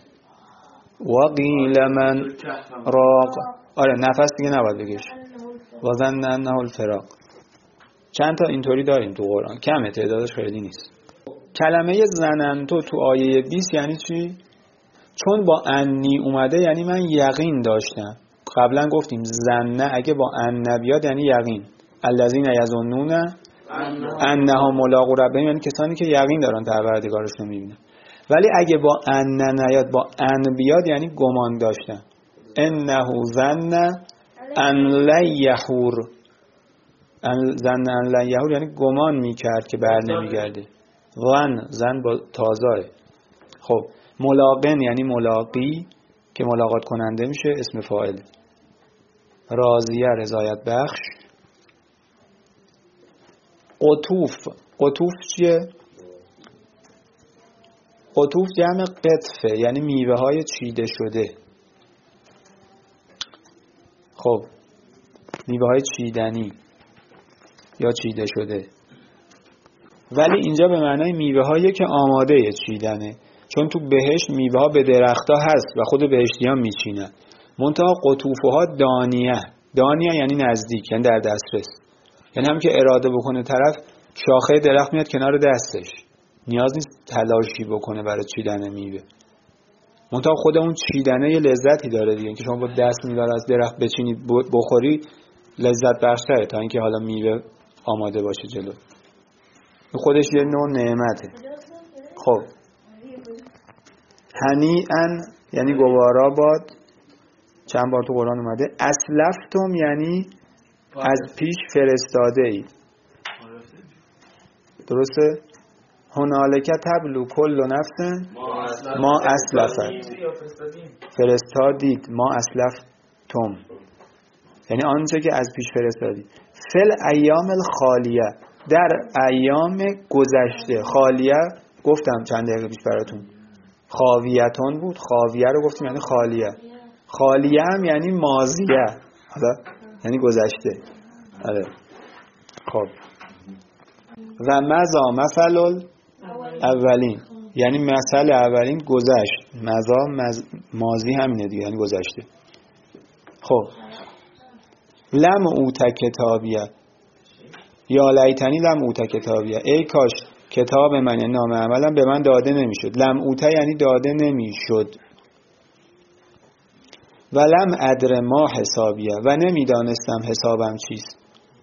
وقیل من راق. آره نفس دیگه نباید بگیش. وظن انه الفراق. چند تا اینطوری داریم تو قرآن، کمه، تعدادش خیلی نیست. کلمه زننتو تو آیه 20 یعنی چی؟ چون با انی اومده یعنی من یقین داشتم. قبلا گفتیم زنه اگه با ان بیاد یعنی یقین. الذین یظنون انهم ملاقو ربهم، یعنی کسانی که یقین دارن پروردگارشون رو میبینن. ولی اگه با ان نیاد، با ان بیاد یعنی گمان داشتن. انه ظن ان لن یحور، ظن ان لن یحور یعنی گمان میکرد که بر نمیگرده. زن با تازه. خب ملاقن یعنی ملاقی که ملاقات کننده میشه، اسم فاعل. راضیه رضایت بخش. قطوف چیه؟ قطوف جمع قطفه یعنی میوه های چیده شده. خب میوه های چیدنی یا چیده شده، ولی اینجا به معنای میوه هایی که آماده چیدنه، چون تو بهشت میوه ها به درختها هست و خود بهشتی ها میچینن. منتها قطوفه ها دانیه یعنی نزدیک، یعنی در دسترس، یعنی هم که اراده بکنه طرف شاخه درخت میاد کنار دستش، نیاز نیست تلاشی بکنه برای چیدن میوه. منتها خود اون چیدنه یه لذتی داره دیگه، که شما با دست میوه از درخت بچینی بخوری لذت بخش‌تره تا اینکه حالا میوه آماده باشه جلو. خودش یه نوع نعمته. خب هنیئا یعنی گوارا باد، چند بار تو قرآن اومده. اسلفتم یعنی از پیش فرستاده ای. درسته؟ هنالک تبلو کل نفس ما اسلفت. فرستادید ما اسلفتم یعنی آنچه که از پیش فرستادید. فل ایام الخالیه، در ایام گذشته. خالیه گفتم چند دقیقه پیش براتون، خاویتون بود، خاویه رو گفتیم یعنی خالیه. خالیه هم یعنی ماضیه، حالا یعنی گذشته. آره. خب و مضا مثل اولین یعنی مثل اولین گذشت. ماضی همینه دیگه، یعنی گذشته. خب لم اوت کتابیه یا لیتنی لم اوت کتابیه، ای کاش کتاب من یعنی نام عملم به من داده نمیشد. لم اوت یعنی داده نمیشد. و لم ادر ما حسابیه و نمیدانستم حسابم چیست.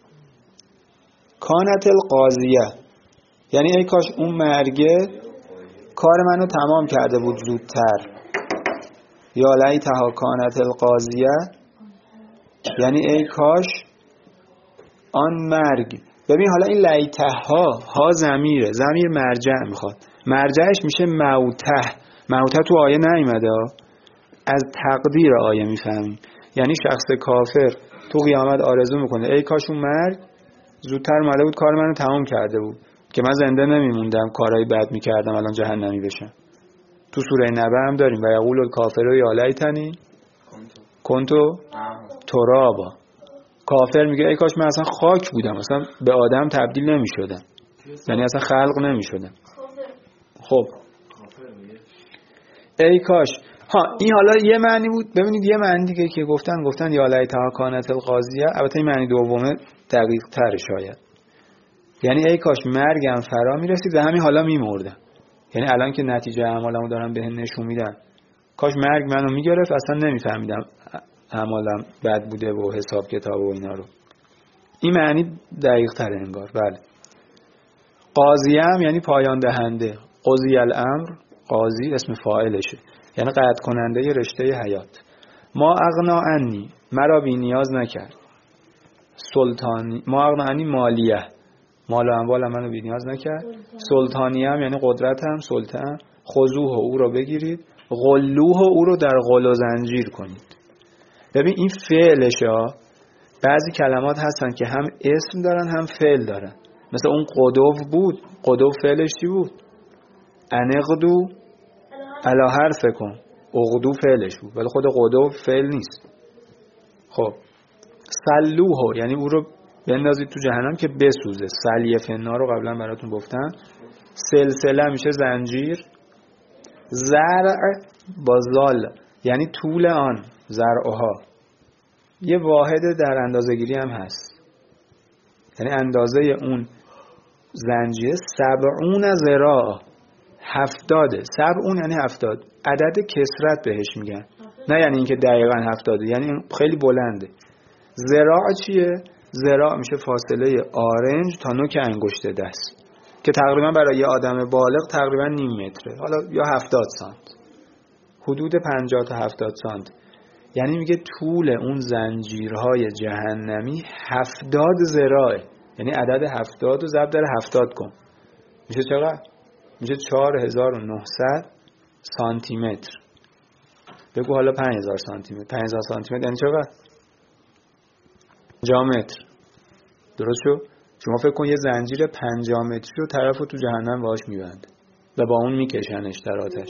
کانت القاضیه یعنی ای کاش اون مرگه کار منو تمام کرده بود زودتر. یا لیتها کانت القاضیه یعنی ای کاش آن مرگ. ببین حالا این لیتها ضمیر مرجع میخواد، مرجعش میشه موته تو آیه نیومده، از تقدیر آیه میفهمیم. یعنی شخص کافر تو قیامت آرزو میکنه ای کاش اون مرگ زودتر اومده بود، کار منو تمام کرده بود که من زنده نمیموندم، کارهای بد میکردم الان جهنمی بشم. تو سوره نبأ هم داریم و یقول الکافر یا لیتنی کنتو ترابا. کافر میگه ای کاش من اصلا خاک بودم، اصلا به آدم تبدیل نمیشدم، یعنی اصلا خلق نمیشدم. خب ای کاش این حالا یه معنی بود. ببینید یه معنی دیگه که گفتن یا لیتها کانت القاضیه، البته این معنی دومه دقیق تر شاید، یعنی ای کاش مرگم فرا میرسید و همین حالا میمردم، یعنی الان که نتیجه اعمالمو دارم بهن نشون میدم، کاش مرگ منو میگرفت اصلا نمیفهمیدم اعمالم بد بوده و حساب کتاب و اینا رو. این معنی دقیق تر انگار. بله. قاضیه هم یعنی پایان دهنده. قضی الامر، قاضی اسم فاعلشه یعنی قطع کننده ی رشته حیات. ما اغنا عنی، مرا بی نیاز نکرد. سلطانی، ما اغنا عنی مالیه، مال و اموال منو بی نیاز نکرد. سلطانیه هم یعنی قدرتم، سلطان. خذوه او رو بگیرید، غلوه او رو در غل و زنجیر کنید. ببین این فعلشه ها. بعضی کلمات هستن که هم اسم دارن هم فعل دارن، مثل اون قدو بود. قدو فعلش چی بود؟ انقدو علی حرفکم، اغدو فعلش بود، ولی خود قدو فعل نیست. خب سلوه یعنی او رو بندازید تو جهنم که بسوزه. سلیه فنا رو قبلا براتون گفتم. سلسله میشه زنجیر. زرع با زال یعنی طول آن، زرعها یه واحد در اندازه گیری هم هست، یعنی اندازه اون زنجیره 70 ذراع، 70. 70 یعنی 70، عدد کسرت بهش میگن، نه یعنی اینکه دقیقاً 70، یعنی خیلی بلنده. ذراع چیه؟ ذراع میشه فاصله آرنج تا نوک انگشت دست، که تقریبا برای یه آدم بالغ تقریبا نیم متره، حالا یا 70 سانت، حدود 50 تا 70 سانت. یعنی میگه طول اون زنجیرهای جهنمی 70 ذراعه. یعنی عدد 70 رو ضرب در 70 کن، میشه چقدر؟ میشه 4900 سانتی متر. بگو حالا 5000 سانتی متر. 5000 سانتی متر یعنی چقدر؟ 50 متر. درست شد؟ شما فکر کن یه زنجیر 50 متری رو طرفو تو جهنم باهاش میبنده و با اون میکشنش در آتش.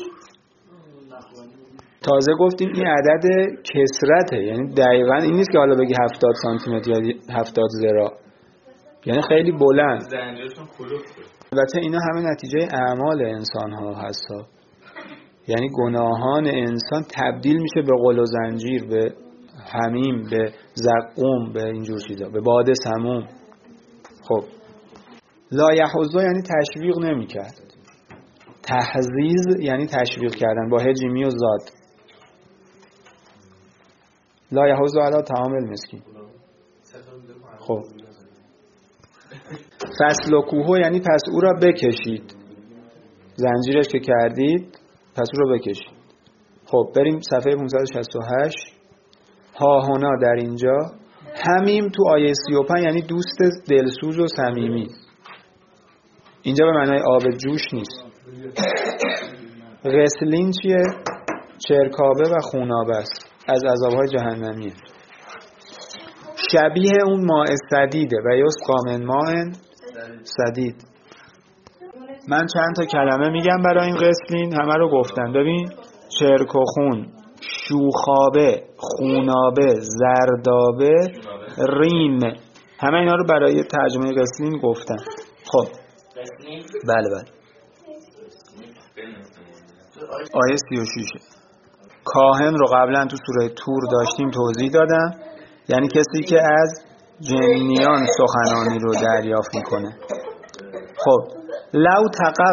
تازه گفتیم این عدد کسرته، یعنی دقیقاً این نیست که حالا بگی 70 سانتی متر یا 70 ذراع، یعنی خیلی بلند. زنجیرشون کلوفته. البته اینا همه نتیجه اعمال انسان ها هستا، یعنی گناهان انسان تبدیل میشه به غل و زنجیر، به حمیم، به زقوم، به اینجور چیزا، به باد سموم. خب لا یحضا یعنی تشویق نمیکرد. تحزیز یعنی تشویق کردن با ه جیمی و زاد. لا یحضا علی طعام المسکین. خب فسلکوه یعنی پس او را بکشید، زنجیرش که کردید پس او را بکشید. خب بریم صفحه 568. ها هنا در اینجا، همیم تو آیه 35 یعنی دوست دلسوز و صمیمی. اینجا به معنای آب جوش نیست. غسلین چیه؟ چرکابه و خونابه است، از عذابهای جهنمیه. شبیه اون ماء سدیده و یسقا من ماء سدید. من چند تا کلمه میگم برای این غسلین، همه رو گفتم. ببین چرک و خون، شوخابه، خونابه، زردابه، ریم، همه اینا رو برای ترجمه غسلین گفتم. خب بله آیه 36. کاهن رو قبلا تو سوره تور داشتیم توضیح دادم، یعنی کسی که از جنیان سخنانی رو دریافت میکنه. خب لو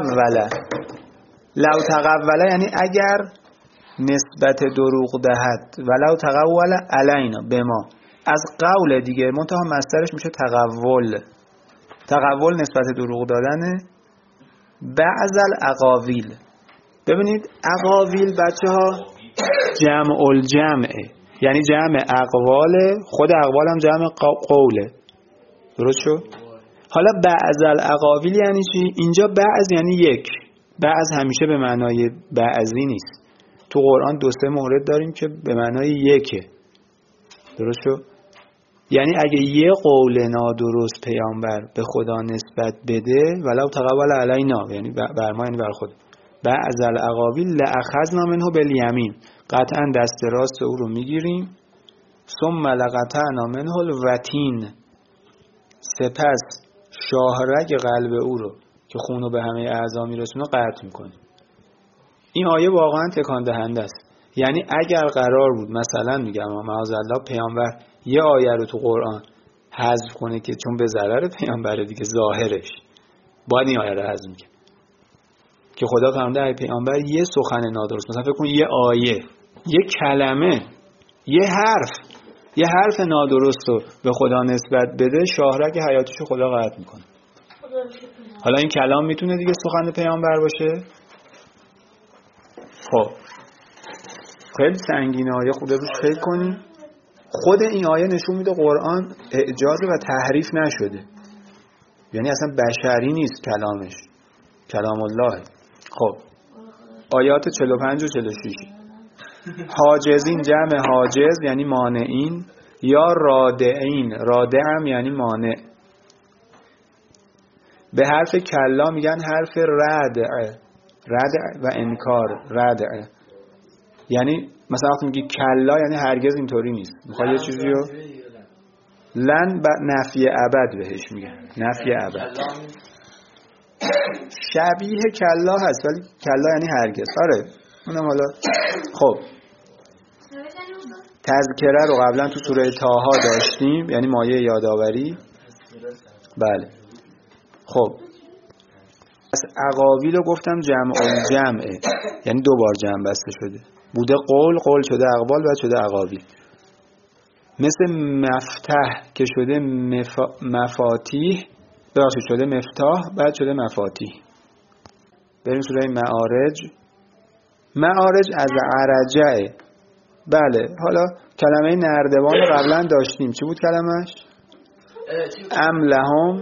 تقوله یعنی اگر نسبت دروغ دهد، ولو تقول علینا به ما، از قول دیگه منتها مصدرش میشه تقول. تقول نسبت دروغ دادنه. بعض الاقاویل، ببینید اقاویل بچه ها جمع الجمعه، یعنی جمع اقواله، خود اقوال هم جمع قوله. درست شد؟ حالا بعض الاقاویل یعنی چی؟ اینجا بعض یعنی یک، بعض همیشه به معنای بعضی نیست. تو قرآن 2-3 مورد داریم که به معنای یکه. درست شد؟ یعنی اگه یه قول نادرست پیامبر به خدا نسبت بده، ولو تقول علینا، یعنی بر ما، یعنی بر خود، بعض الاقاویل لأخذنا منه بالیمین، قطعا دست راست او رو میگیریم. ثم لقطعنا منه الوتین، سپس شاهرگ قلب او رو که خونو به همه اعضا میرسونه قطع میکنیم. این آیه واقعا تکان دهنده است. یعنی اگر قرار بود مثلا میگم معاذالله پیامبر یه آیه رو تو قرآن حذف کنه که چون به ضرر پیامبره دیگه ظاهرش، باید این آیه رو حذف میکنه که خدا فرموده ای پیامبر یه سخن نادرست، مثلا فکر کن یه آیه، یه کلمه، یه حرف نادرست رو به خدا نسبت بده، شاهرگ حیاتیشو خدا قطع میکنه. حالا این کلام میتونه دیگه سخن پیامبر باشه؟ خب خیلی سنگینه آیه، خود روش فکر کنیم. خود این آیه نشون میده قرآن اعجاز و تحریف نشده، یعنی اصلا بشری نیست کلامش، کلام الله. خب آیات 45 و 46. حاجزین جمع حاجز یعنی مانعین، یا رادعین، رادعم یعنی مانع. به حرف کلا میگن حرف ردع و انکار. ردع یعنی مثلا وقتی میگی کلا یعنی هرگز اینطوری نیست، میخوای یه چیزی رو لن نفی ابد بهش میگن، نفی ابد. شبیه کلا هست ولی کلا یعنی هرگز. آره اونم حالا. خب تذکره رو قبلا تو سوره طه داشتیم، یعنی مایه یادآوری. بله خب پس اقاویل رو گفتم جمعه، یعنی 2 بار جمع بسته شده، بوده قول شده اقوال و شده اقاویل. مثل مفتح که شده مفاتیح، ببخشید شده مفتاح، بعد شده مفاتیح. بریم سوره معارج. معارج از عرجه. بله، حالا کلمه نردبان رو قبلا داشتیم. چی بود کلمش؟ ام لهم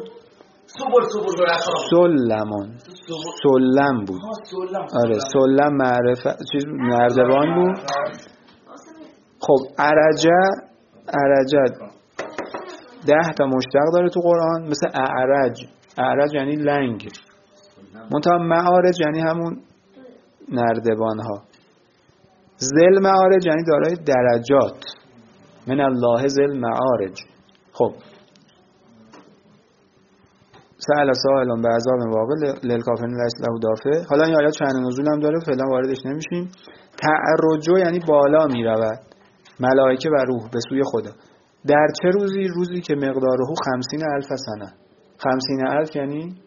سلمون. سلم بود. آره، سلم معرفت چیز نردبان بود. خب عرجه 10 تا مشتق داره تو قرآن، مثل اعرج یعنی لنگ. منتها معارج یعنی همون نردبان ها. ذل معارج یعنی دارای درجات. من الله ذل معارج. خب سأل سائل بعذاب واقع للکافرین لیس له دافع. حالا این آیات شأن نزول هم داره، فعلا واردش نمیشیم. تعرج یعنی بالا میرود ملائکه و روح به سوی خدا. در چه روزی؟ روزی که مقداره 50,000 سنه. 50,000 یعنی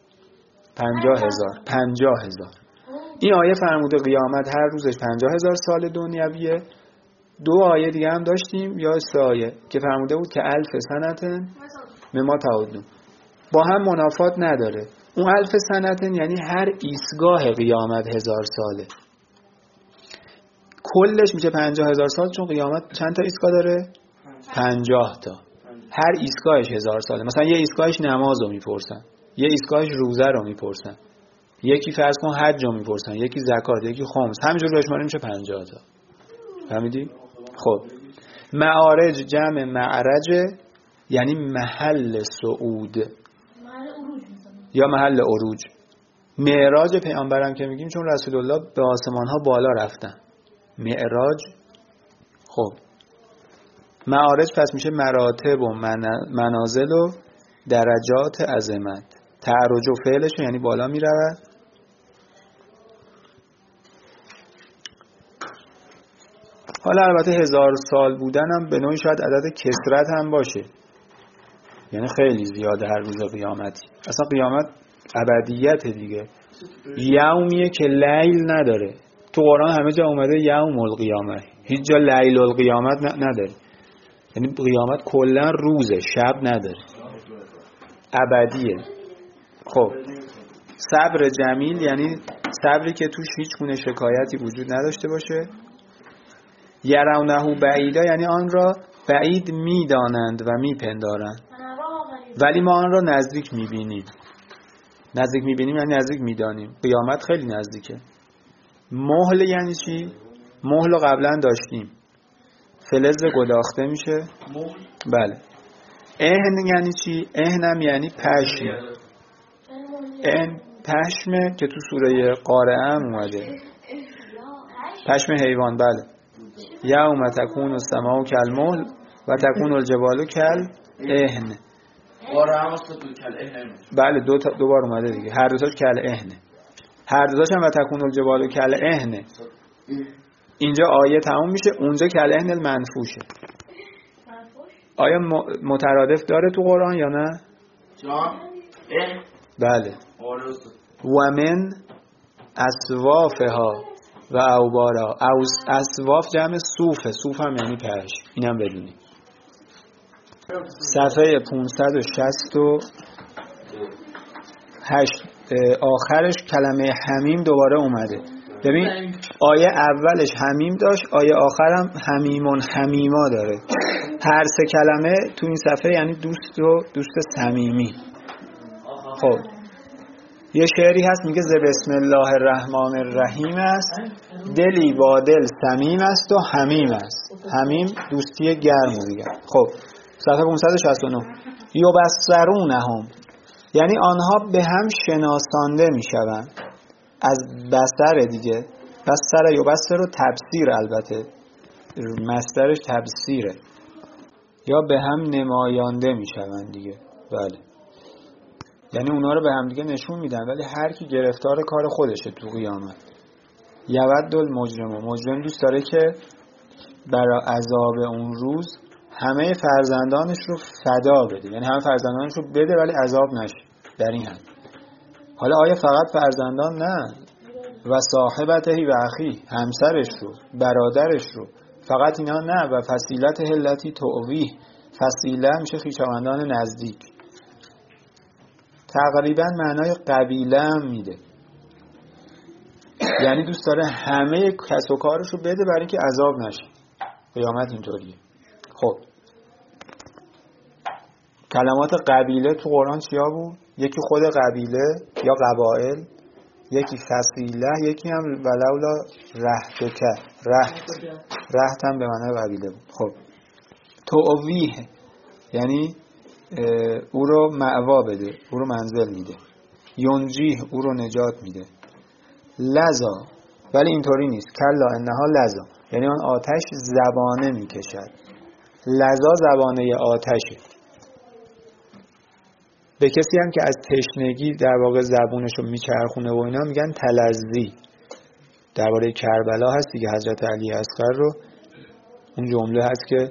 50,000. این آیه فرموده قیامت هر روزش 50,000 سال دنیویه. 2 آیه دیگه هم داشتیم یا 3 آیه که فرموده بود که 1000 سنتن مما تعودون. با هم منافات نداره. اون 1000 سنتن یعنی هر ایستگاه قیامت 1000 ساله. کلش میشه 50,000 سال، چون قیامت چند تا ایستگاه داره؟ 50 تا. هر ایستگاهش 1000 ساله. مثلا یه ایستگاهش نماز رو میپرسن، یه ایستگاهش روزه رو میپرسن، یکی فرض کن حج رو میپرسن، یکی زکات، یکی خمس. همینجور رو بشماریم میشه 50 تا. فهمیدی؟ خب معارج جمع معرج یعنی محل صعود یا محل عروج. معراج پیامبرم که میگیم چون رسول الله به آسمان ها بالا رفتن. معراج. خب معارج پس میشه مراتب و منازل و درجات عظمت. تعرج و فعلش یعنی بالا میرود. حالا البته 1000 سال بودن هم به نوعی شاید عدد کثرت هم باشه، یعنی خیلی زیاده هر روز قیامتی. اصلا قیامت ابدیت دیگه. یومیه که لیل نداره. تو قرآن همه جا اومده یوم القیامه، هیچ جا لیل القیامت نداره. یعنی قیامت کلا روزه، شب نداره، ابدیه. خب صبر جمیل یعنی صبری که توش هیچ گونه شکایتی وجود نداشته باشه. یرونه بعیدا یعنی آن را بعید میدانند و میپندارند، ولی ما آن را نزدیک میبینیم. نزدیک میبینیم یعنی نزدیک میدانیم. قیامت خیلی نزدیکه. مهل یعنی چی؟ مهل رو قبلا داشتیم، فلز گداخته میشه. بله. اهن یعنی چی؟ اهنم یعنی پشم. اهن پشمه که تو سوره قارعه هم اومده، پشم حیوان. بله. یوم تکون السماء کالمهل و تکون الجبال کالاهن. بله دو بار اومده دیگه. هر دوتاش کالاهن، هر دوتاش هم و تکون الجبال کالاهن. اینجا آیه تموم میشه، اونجا کالاهن المنفوشه. آیا مترادف داره تو قرآن یا نه؟ بله. و من اصوافها و اوبارها. اصواف جمع صوفه. صوف هم یعنی پشم. اینم بدونی. صفحه 568 آخرش کلمه حمیم دوباره اومده. ببین آیه اولش حمیم داشت، آیه آخرم حمیمون حمیما داره. هر 3 کلمه تو این صفحه یعنی دوست و دوست صمیمی. خب یه شعری هست میگه ز بسم الله الرحمن الرحیم است، دلی با دل صمیم است و حمیم است. حمیم دوستی گرم دیگه. خب صفحه 569 یبصرونهم یعنی آنها به هم شناسانده میشوند. از بصر دیگه. بصر یبصر و تبصیر، البته مصدرش تبصیره. یا به هم نمایانده میشوند دیگه. بله. یعنی اونا رو به هم دیگه نشون میدن، ولی هر کی گرفتار کار خودشه تو قیامت. یود مجرم دوست داره که برای عذاب اون روز همه فرزندانش رو فدا بده، یعنی همه فرزندانش رو بده ولی عذاب نشه. در این حد. حالا آیا فقط فرزندان؟ نه، و صاحبته و اخی، همسرش رو، برادرش رو. فقط اینا نه. و فصیلت هلتی توویه، فصیله میشه خویشاوندان نزدیک. تقریبا معنای قبیله هم میده، یعنی دوست داره همه کس و کارشو بده برای اینکه عذاب نشه. قیامت اینطوریه. خب کلمات قبیله تو قرآن چیا بود؟ یکی خود قبیله یا قبائل، یکی فصیله، یکی هم ولولا رهتک، رهت هم به معنای قبیله بود. خب توویه یعنی او رو مأوا بده، او رو منزل میده. ینجیه او رو نجات میده. لذا ولی اینطوری نیست، کلا انها لذا یعنی آن آتش زبانه میکشد. لذا زبانه آتشه. به کسی هم که از تشنگی در واقع زبونشو میچرخونه و اینا میگن تلظی. درباره کربلا هست دیگه، حضرت علی اصغر رو اون جمله هست که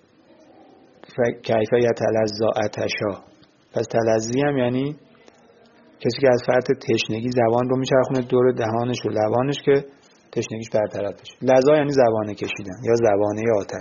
کیف یتلظی عطشا. پس تلظی هم یعنی کسی که از فرط تشنگی زبان رو میچرخونه دور دهانش و لبانش که تشنگیش برطرف بشه. لظا یعنی زبانه کشیدن یا زبانه آتش.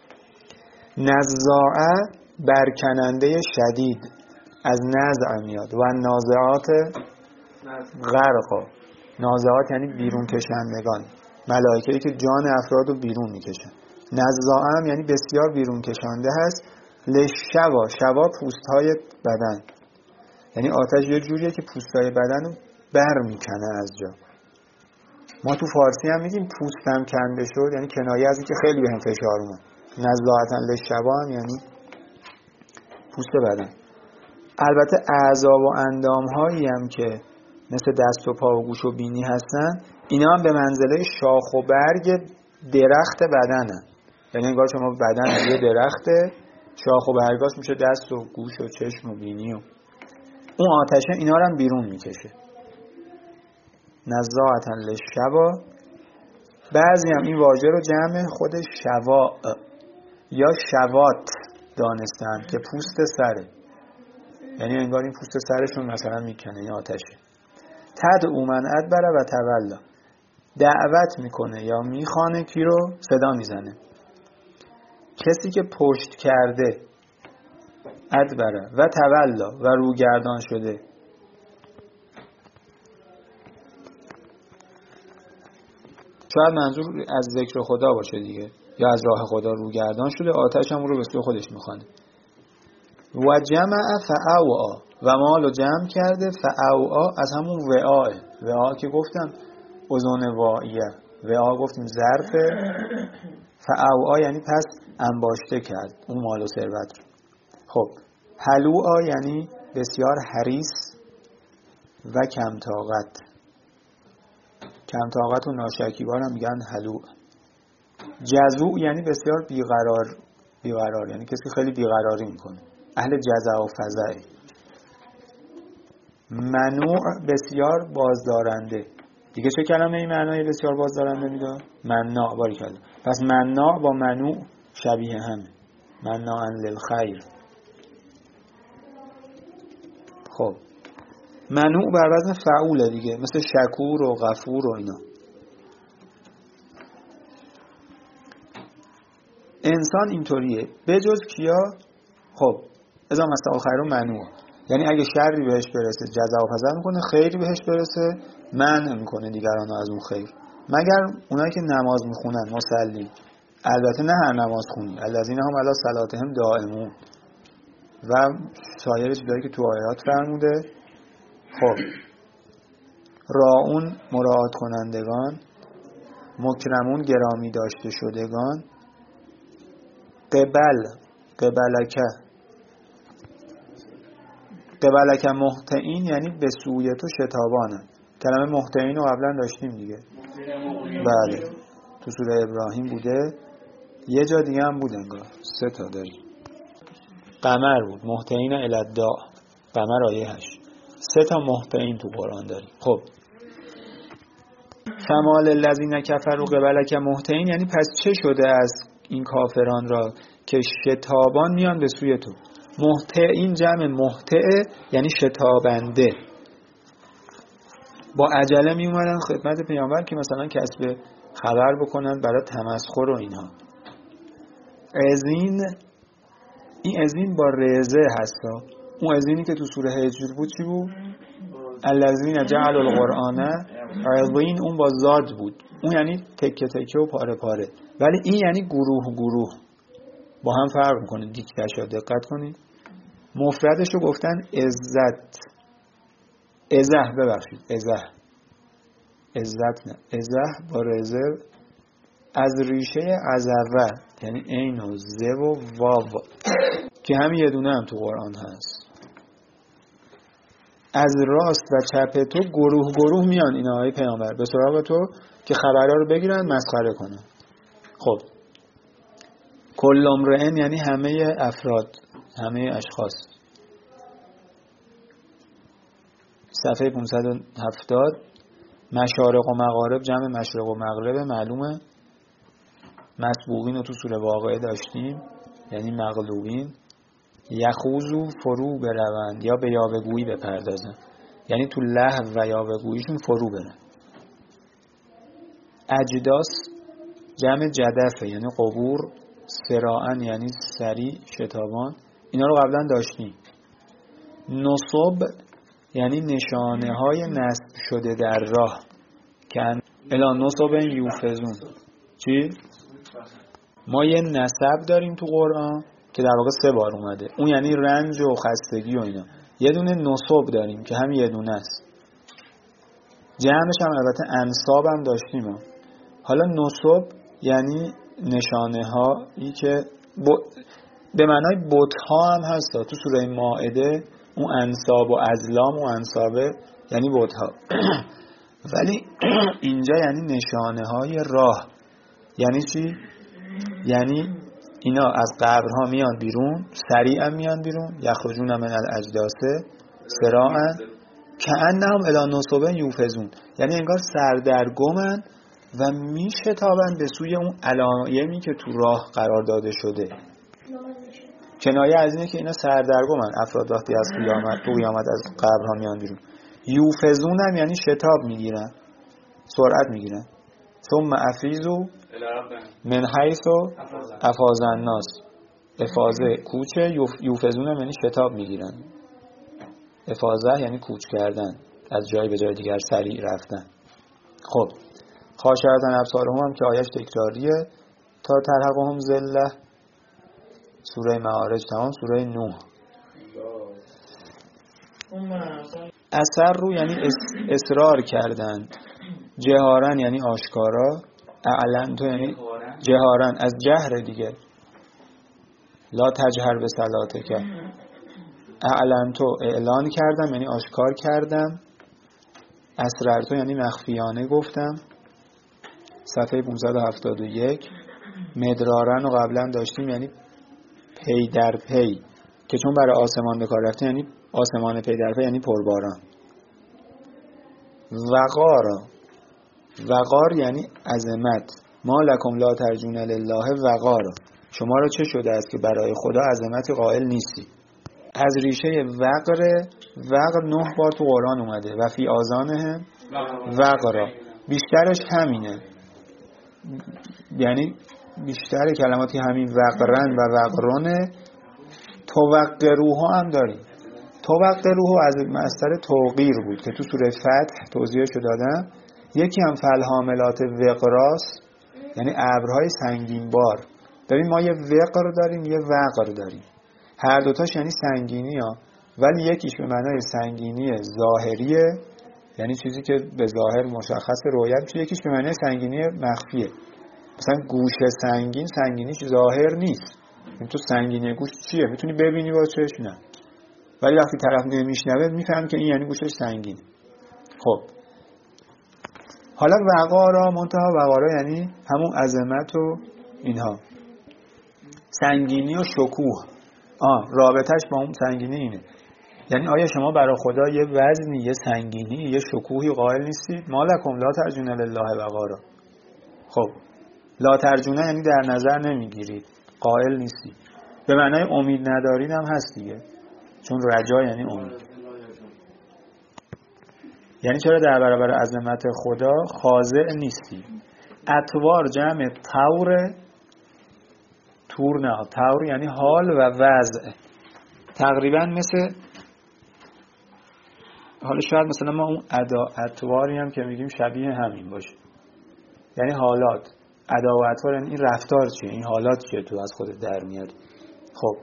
نزاعه برکننده شدید از نزع میاد و نازعات غرقا. نازعات یعنی بیرون کشندگان، ملائکه‌ای که جان افراد رو بیرون میکشن. نزاعه هم یعنی بسیار بیرون کشنده هست. لشوا، شوا پوستهای بدن، یعنی آتش یه جوریه که پوستهای بدن رو بر میکنه از جا. ما تو فارسی هم میگیم پوستم کنده شد، یعنی کنایه از این که خیلی بهم فشار اومد. نزاعتا لشوا هم یعنی پوست بدن. البته اعضا و اندام هایی هم که مثل دست و پا و گوش و بینی هستن، اینا هم به منزله شاخ و برگ درخت بدنن. یعنی انگار شما بدن یه درخته، شاخ و برگاش میشه دست و گوش و چشم و بینی و اون آتشه اینا رو هم بیرون میکشه. نزاعتا للشوا. بعضی هم این واژه رو جمع خود شواء یا شوات دانستن که پوست سره، یعنی انگار این پوست سرشون مثلا میکنه این آتشه. تدعو من ادبر و تولا، دعوت میکنه یا میخوانه کی رو؟ صدا میزنه. کسی که پشت کرده، ادبره و تولا و روگردان شده. شاید منظور از ذکر خدا باشه دیگه، یا از راه خدا روگردان شده، آتش هم رو به سوی خودش میخوانه. و جمع فاوعا و مال رو جمع کرده. فاوعا از همون وعاه، وعا که گفتم اذن واعیه، وعا گفتیم ظرفه. فاوعا یعنی پس انباشته کرد اون مال و ثروت رو. خب حلوعا یعنی بسیار حریص و کم طاقت. کم طاقت و ناشکیبا هم میگن حلوع. جزوع یعنی بسیار بیقرار، یعنی کسی خیلی بیقراری میکنه، اهل جزع و فزع. منوع بسیار بازدارنده. دیگه چه کلمه این معنای بسیار بازدارنده میده؟ مناع. باریکلا. پس مناع با منوع شبیه همه. مناعا للخیر. خب منوع بر وزن فعوله دیگه، مثل شکور و غفور و اینا. انسان اینطوریه بجز کیا؟ خب اذا مسه الخیر منوع، یعنی اگه شری بهش برسه جزع و فزع میکنه، خیری بهش برسه منع میکنه دیگران از اون خیر، مگر اونایی که نماز میخونن مصلی. البته نه هر نماز خونی، الذین هم علی صلاتهم دائمون و سایر چیزایی که تو آیات فرموده. خب راعون مراعات کنندگان، مکرمون گرامی داشته شدگان. قبلک محتعین یعنی به سوی تو شتابانه. کلمه محتعین رو قبلا داشتیم دیگه، بله تو سوره ابراهیم بوده، یه جا دیگه هم بود انگار، 3 تا داریم. قمر بود، محتعین الادعا، قمر آیه 8. 3 تا محتعین تو قرآن داریم. خب فمال الذین کفروا قبلک محتعین یعنی پس چه شده از این کافران را که شتابان میان به سوی تو. محتعین جمع محتع یعنی شتابنده. با عجله می اومدن خدمت پیامبر که مثلا کسب خبر بکنن برای تمسخر و اینها. ازین، این ازین با رزه هستا، اون ازینی که تو سوره هجر بود چی بود؟ الذین جعلوا القرآن عضین، اون با زاد بود، اون یعنی تکه تکه و پاره پاره، ولی این یعنی گروه گروه، با هم فرق میکنه. دیکته‌شو دقت کنید، مفردشو گفتن عزت، ازه، ببخشید ازه، عزت نه، ازه با رزه، از ریشه عزوه یعنی عین و ز و واو که همین یه دونه هم تو قرآن هست. از راست و چپ تو گروه گروه میان اینا های پیامبر به سراغ تو که خبرها رو بگیرن مسخره کنن. خب کل امرئ یعنی همه افراد، همه اشخاص. صفحه 570 مشارق و مغارب جمع مشرق و مغرب معلومه. مسبوقین رو تو سوره واقعه داشتیم یعنی مغلوبین. یخوضوا فرو بروند یا به یاوه‌گویی بپردازن یعنی تو لهو و یاوه‌گوییشون فرو برن. اجداس جمع جدفه یعنی قبور. سراعن یعنی سریع شتابان، اینا رو قبلا داشتیم. نصب یعنی نشانه های نصب شده در راه که الا نصب یوفزون. چی؟ ما یه نسب داریم تو قرآن که در واقع 3 بار اومده، اون یعنی رنج و خستگی و اینا. یه دونه نصب داریم که همین یه دونه است، جمعش هم البته انصاب هم داشتیم. حالا نصب یعنی نشانه هایی که به معنای بت ها هم هست. تو سوره مائده اون انصاب و ازلام و انصابه یعنی بت ها ولی اینجا یعنی نشانه های راه. یعنی چی؟ یعنی اینا از قبرها میان بیرون، سریعا میان بیرون. یخرجون من الاجداث سراعا کأنهم الی نصب یوفزون، یعنی انگار سردرگمن و میشتابن به سوی اون علایمی که تو راه قرار داده شده. کنایه از اینه که اینا سردرگمن، افراد وقتی از قیامت از قبرها میان بیرون. یوفزون هم یعنی شتاب میگیرن، سرعت میگیرن. ثم افیزو من حیث افاض الناس، افاضه کوچه، یوفزون هم یعنی شتاب میگیرن. افاضه یعنی کوچ کردن، از جای به جای دیگر سریع رفتن. خب خاشعة ابصارهم هم که آیش تکراریه. تا ترهقهم ذله سوره معارج تمام. سوره نوح اثر رو یعنی اصرار کردن. جهارن یعنی آشکارا. اعلن تو یعنی جهارن از جهر دیگه. لا تجهر به صلاتک. اعلن تو اعلان کردم یعنی آشکار کردم. اسرار تو یعنی مخفیانه گفتم. صفحه 571 مدرارن رو قبلا داشتیم یعنی پی در پی، که چون برای آسمان به کار رفته یعنی آسمان پی در پی یعنی پرباران. وقار یعنی عظمت. ما لکم لا ترجون لله وقار، شما را چه شده است که برای خدا عظمت قائل نیستی. از ریشه وقر 9 بار تو قرآن اومده. و فی آذانهم وقرا، بیشترش همینه، یعنی بیشتر کلماتی همین وقرن و وقرونه. توقروها هم داریم. توقروها از مصدر توقیر بود که تو سوره فتح توضیحشو دادم. یکی هم فالحاملات وقراس یعنی ابرهای سنگین بار. ببین ما یه وقر داریم یه وقر داریم، هر دوتاش یعنی سنگینی ها، ولی یکیش به معنای سنگینی ظاهریه یعنی چیزی که به ظاهر مشخص رویت میشه، یکیش به معنای سنگینی مخفیه. مثلا گوش سنگین سنگینیش ظاهر نیست. تو سنگینی گوش چیه؟ میتونی ببینی با چشم، نه، ولی وقتی طرف نمیشنوه میفهم که این یعنی گوشش سنگین. خب حالا وقارا، منتها وقارا یعنی همون عظمت و اینها، سنگینی و شکوه. رابطش با اون سنگینی اینه، یعنی آیا شما برای خدا یه وزنی، یه سنگینی، یه شکوهی قائل نیستید؟ ما لکم لا ترجون لله وقارا. خب لا ترجونه یعنی در نظر نمیگیرید، قائل نیستید. به معنای امید ندارید هم هست دیگه، چون رجا یعنی امید. یعنی چرا در برابر عظمت خدا خاضع نیستی. اطوار جمع طور، تور نه، طور یعنی حال و وضع. تقریبا مثل حالا شاید مثلا ما اون اطواری هم که میگیم شبیه همین باشه، یعنی حالات. ادا و اطوار یعنی این رفتار چیه، این حالات چیه تو از خودت در میاری. خب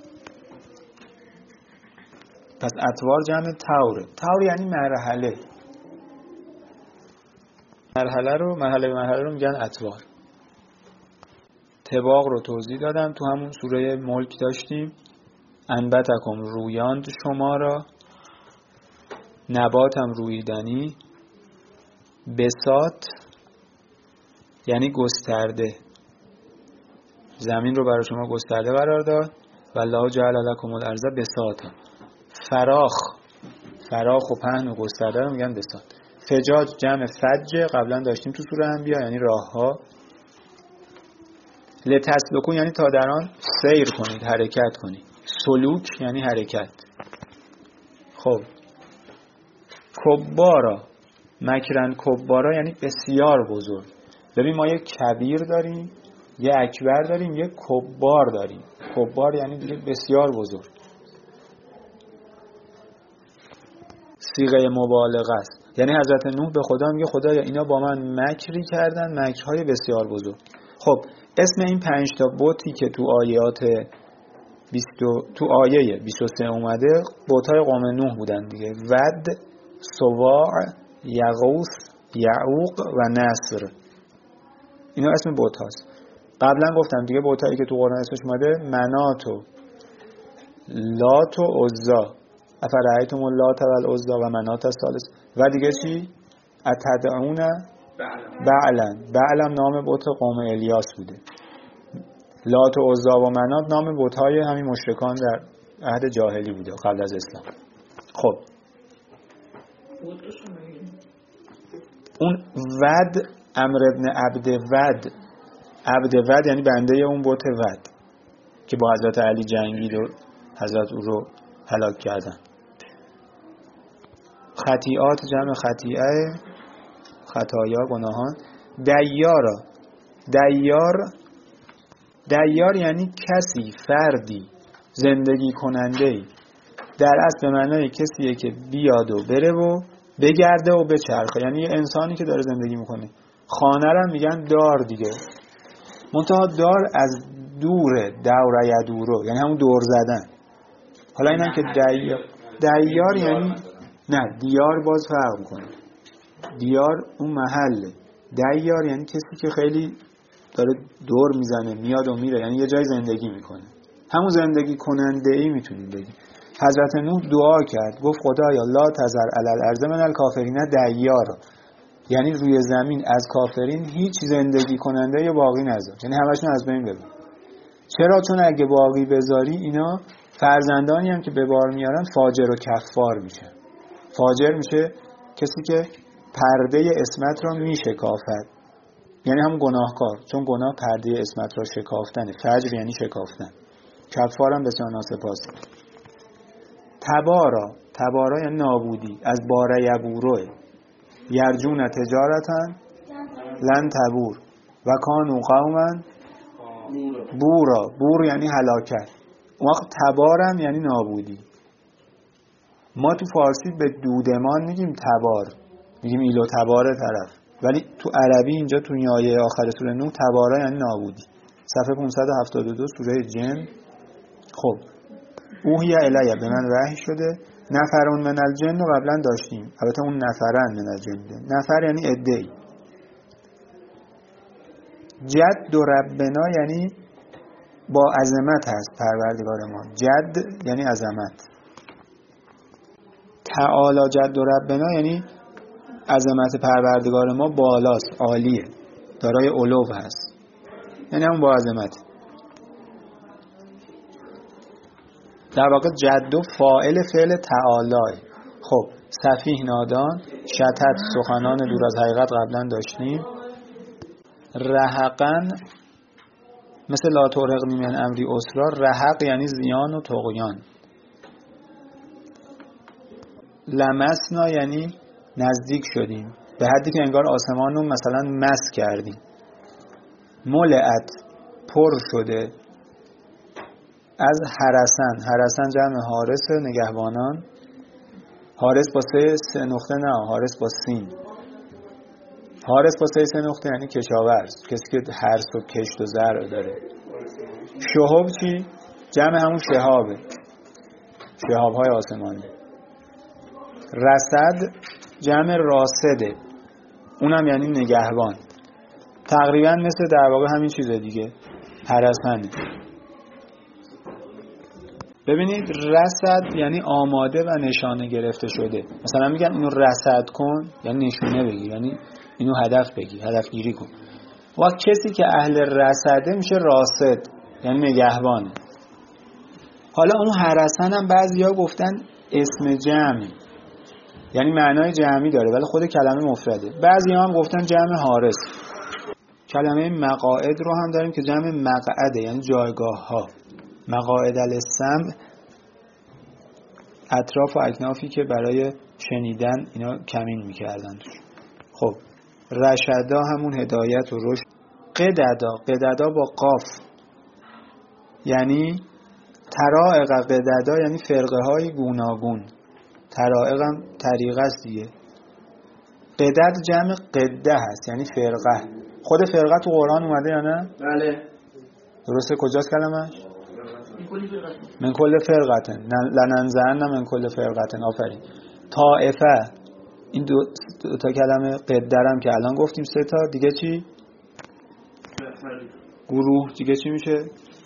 پس اطوار جمع طوره. طور یعنی مرحله. مرحله رو میگن اطوار. طباق رو توضیح دادم، تو همون سوره ملک داشتیم. انبتکم رویاند شما را، نباتم رویدنی، بساط یعنی گسترده، زمین رو برای شما گسترده قرار داد. والله جعل لکم الارض بساطا. فراخ و پهن و گسترده رو میگن بساط. فجاج جمع فج، قبلا داشتیم تو سوره انبیاء، یعنی راه ها. لتسلکون یعنی تا در آن سیر کنید، حرکت کنید. سلوک یعنی حرکت. خب کبارا، مکرن کبارا یعنی بسیار بزرگ. ببین ما یک کبیر داریم، یک اکبر داریم، یک کبار داریم. کبار یعنی دیگه بسیار بزرگ. صیغه مبالغه است. یعنی حضرت نوح به خدا میگه خدایا اینا با من مکری کردن، مکرهای بسیار بزرگ. خب اسم این 5 تا بتی که تو آیه 23 اومده بت‌های قوم نوح بودن دیگه. ود، سواع، یغوث، یعوق و نصر. اینا اسم بت هاست. قبلا گفتم دیگه بتایی که تو قرآن اسمش اومده منات و لات و عزا. افرایتم اللات و العزا و منات الثالث. و دیگه چی؟ اتدعون بعلم نام بت قوم الیاس بوده. لات و عزا و منات نام بت‌های همین مشرکان در عهد جاهلی بوده قبل از اسلام. خب اون ود، عمرو ابن عبد ود یعنی بنده اون بت ود که با حضرت علی جنگید و حضرت او رو هلاک کردن. خطیئات جمع خطیئه، خطایا، گناهان. دیار یعنی کسی، فردی، زندگی کننده‌ای. در اصل به معنای کسیه که بیاد و بره و بگرده و بچرخه، یعنی یه انسانی که داره زندگی میکنه. خانه رو میگن دار دیگه. منتها دار از دوره، دوره یدورو یعنی همون دور زدن. حالا اینم که دیار یعنی نه، دیار باز فرق میکنه. دیار اون محله. دیار یعنی کسی که خیلی داره دور میزنه، میاد و میره، یعنی یه جای زندگی میکنه. همون زندگی کننده ای میتونیم بگیم. حضرت نوح دعا کرد، گفت خدایا لا تذر علی الارض من الکافرین دیارا، یعنی روی زمین از کافرین هیچ زندگی کننده یا باقی نذار، یعنی همشون از بین ببر. چرا؟ چون اگه باقی بذاری اینا فرزندانی هم که به بار میارن فاجر و کفار میشن. فاجر میشه کسی که پرده اسمت را میشکافد، یعنی هم گناهکار، چون گناه پرده اسمت را شکافتنه. فجر یعنی شکافتن. کفار هم بسیار ناسپاسی. تبارا یعنی نابودی، از باره یبوروه. یرجون تجارتن لن تبور و کانو قومن بور یعنی هلاکت. اون وقت تبارم یعنی نابودی. ما تو فارسی به دودمان میگیم تبار، میگیم ایلو تباره طرف، ولی تو عربی اینجا تو آیه آخر سوره نوح تبارا یعنی نابودی. صفحه 572 سوره جن. خب اوحی الیه، به من وحی شده. نفرون من الجن رو قبلا داشتیم، البته اون نفرن من الجن. نفر یعنی عده‌ای. جد و ربنا یعنی با عظمت هست پروردگار ما. جد یعنی عظمت. تعالی جد و ربنا یعنی عظمت پروردگار ما بالاست، عالیه، دارای علو هست، یعنی همون با عظمت. در واقع جد و فاعل فعل تعالی. خب سفیه نادان، شتت سخنان دور از حقیقت قبلا داشتیم. رهقن مثل لا ترهقنی من امری اسرا. رهق یعنی زیان و طغیان. لمسنا یعنی نزدیک شدیم، به حدی که انگار آسمان رو مثلا مس کردیم. ملعت پر شده. از حرسن جمع حارس، نگهبانان. حارس با سه نقطه نه، حارس با سین. حارس با سه نقطه یعنی کشاورز، کسی که حرث و کشت و زرع داره. شهاب چی؟ جمع همون شهابه، شهاب‌های آسمانی. رصد جمع راصده، اونم یعنی نگهبان. تقریبا مثل در واقع همین چیزه دیگه، حرسنه. ببینید رصد یعنی آماده و نشانه گرفته شده. مثلا میگن اینو رصد کن یعنی نشونه بگیر، یعنی اینو هدف بگیر، هدف گیری کن. و کسی که اهل رصده میشه راصد، یعنی نگهبانه. حالا اون حرسن هم بعضیا گفتن اسم جمعی، یعنی معنای جمعی داره ولی خود کلمه مفرده. بعضیا هم گفتن جمع حارس. کلمه مقاعد رو هم داریم که جمع مقعده، یعنی جایگاه ها. مقاعد السمع، اطراف و اکنافی که برای شنیدن اینا کمین میکردن توش. خب رشدا همون هدایت و رشد. قددا با قاف یعنی طرائق، قددا یعنی فرقه های گوناگون. طرائق هم طریقه است دیگه. قدد جمع قده هست یعنی فرقه. خود فرقه تو قرآن اومده یا نه؟ بله. درسته؟ کجاست کلمش؟ من کل فرقتن لننزعن من کل فرقتن. آفرین. طائفه، این دو تا کلمه. قدرم که الان گفتیم 3 تا. دیگه چی؟ گروه. دیگه چی میشه؟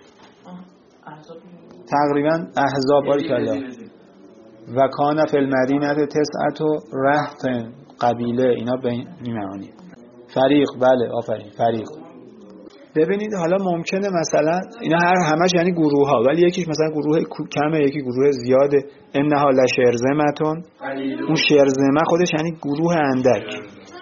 تقریبا احزاب. باریکلا. و کان فی المدینه تسعة رهط، قبیله. اینا به این معانی. فریق. بله آفرین، فریق. ببینید حالا ممکنه مثلا اینا همش یعنی گروه ها، ولی یکیش مثلا گروه کمه، یکی گروه زیاده. انها لشرذمتون، اون شرذمه خودش یعنی گروه اندک.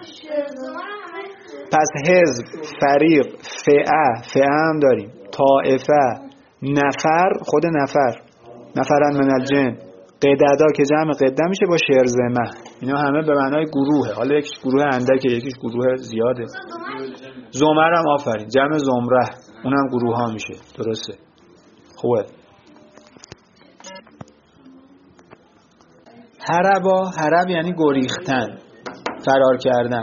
پس حزب، فریق، فئه هم داریم. طائفه، نفر، خود نفرن من الجن. قددا که جمع قده میشه با شرذمه. اینا همه به معنای گروهه. حالا یکیش گروه اندکه، یکیش گروه زیاده. زمر هم آفرین، جمع زمره، اونم گروه ها میشه. درسته. خوبه. هرب یعنی گریختن، فرار کردن.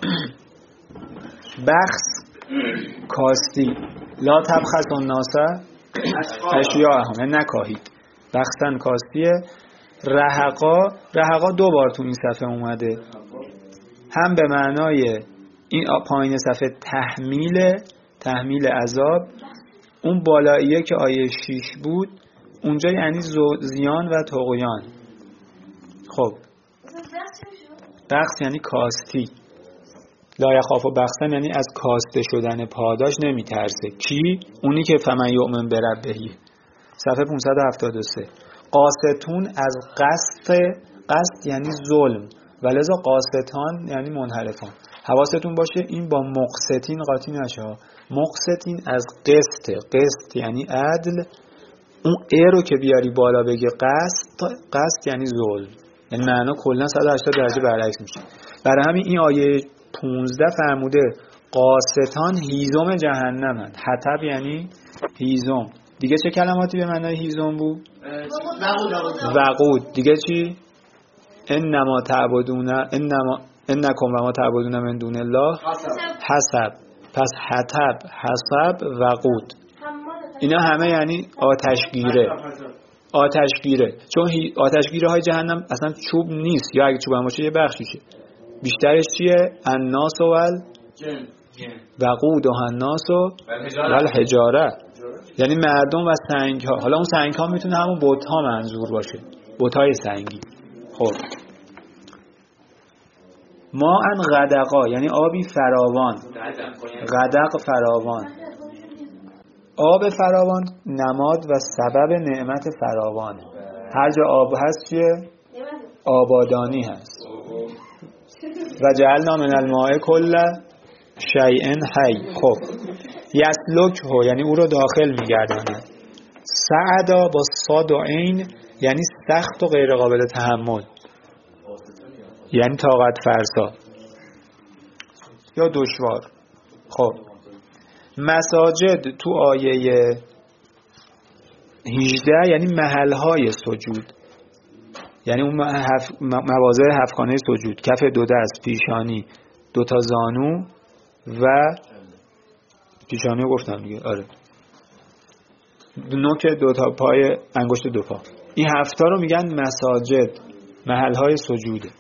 بخس، کاستی. لا تبخس الناس اشیاءهم، یعنی نکاهید. بخسن کاستیه. رهقا 2 بار تو این صفحه اومده، هم به معنای این پایین صفحه تحمیل عذاب. اون بالاییه که آیه 6 بود اونجا یعنی زیان و طغیان. خب بخس یعنی کاستی. لا یخاف بخسن یعنی از کاسته شدن پاداش نمیترسه. کی؟ اونی که فمن یؤمن بربه. صفحه 573. قاستون از قصد یعنی ظلم، ولذا قاستان یعنی منحرفان. حواستون باشه این با مقسطین قاطی نشه. مقسطین از قسط یعنی عدل. اون رو که بیاری بالا بگه قصد یعنی ظلم، یعنی معنا کلا 180 درجه برعکس میشه. برای همین این آیه 15 فرموده قاستان هیزم جهنمند. حطب یعنی هیزم. دیگه چه کلماتی به معنای هیزم بود؟ وقود. دیگه چی؟ انکم و ما تعبدون من دون الله حسب. پس حطب، حسب، وقود، اینا همه یعنی آتشگیره. چون آتشگیره های جهنم اصلا چوب نیست، یا اگه چوب هم باشه یه بخشیشه. بیشترش چیه؟ الناس و وقود و الناس و الحجاره، یعنی مردم و سنگ ها. حالا اون سنگ ها میتونه همون بت ها منظور باشه، بت های سنگی. خب ما ان غدقا یعنی آبی فراوان. غدق فراوان. آب فراوان نماد و سبب نعمت فراوان. هر جا آب هست چیه؟ آبادانی هست. و جعلنا من الماء کل شیء حی. خب یسلکه یعنی او رو داخل میگرداند. سعدا با صاد و عین یعنی سخت و غیر قابل تحمل، یعنی طاقت فرسا یا دشوار. خب مساجد تو آیه 18 یعنی محلهای سجود. یعنی اون مواضع 7 خانه سجود، کف 2 دست، پیشانی، 2 تا زانو و پیشانی رو گفتم دیگه، آره، نوک 2 تا پای، انگشت 2 پا. این 7 تا رو میگن مساجد، محل‌های سجوده.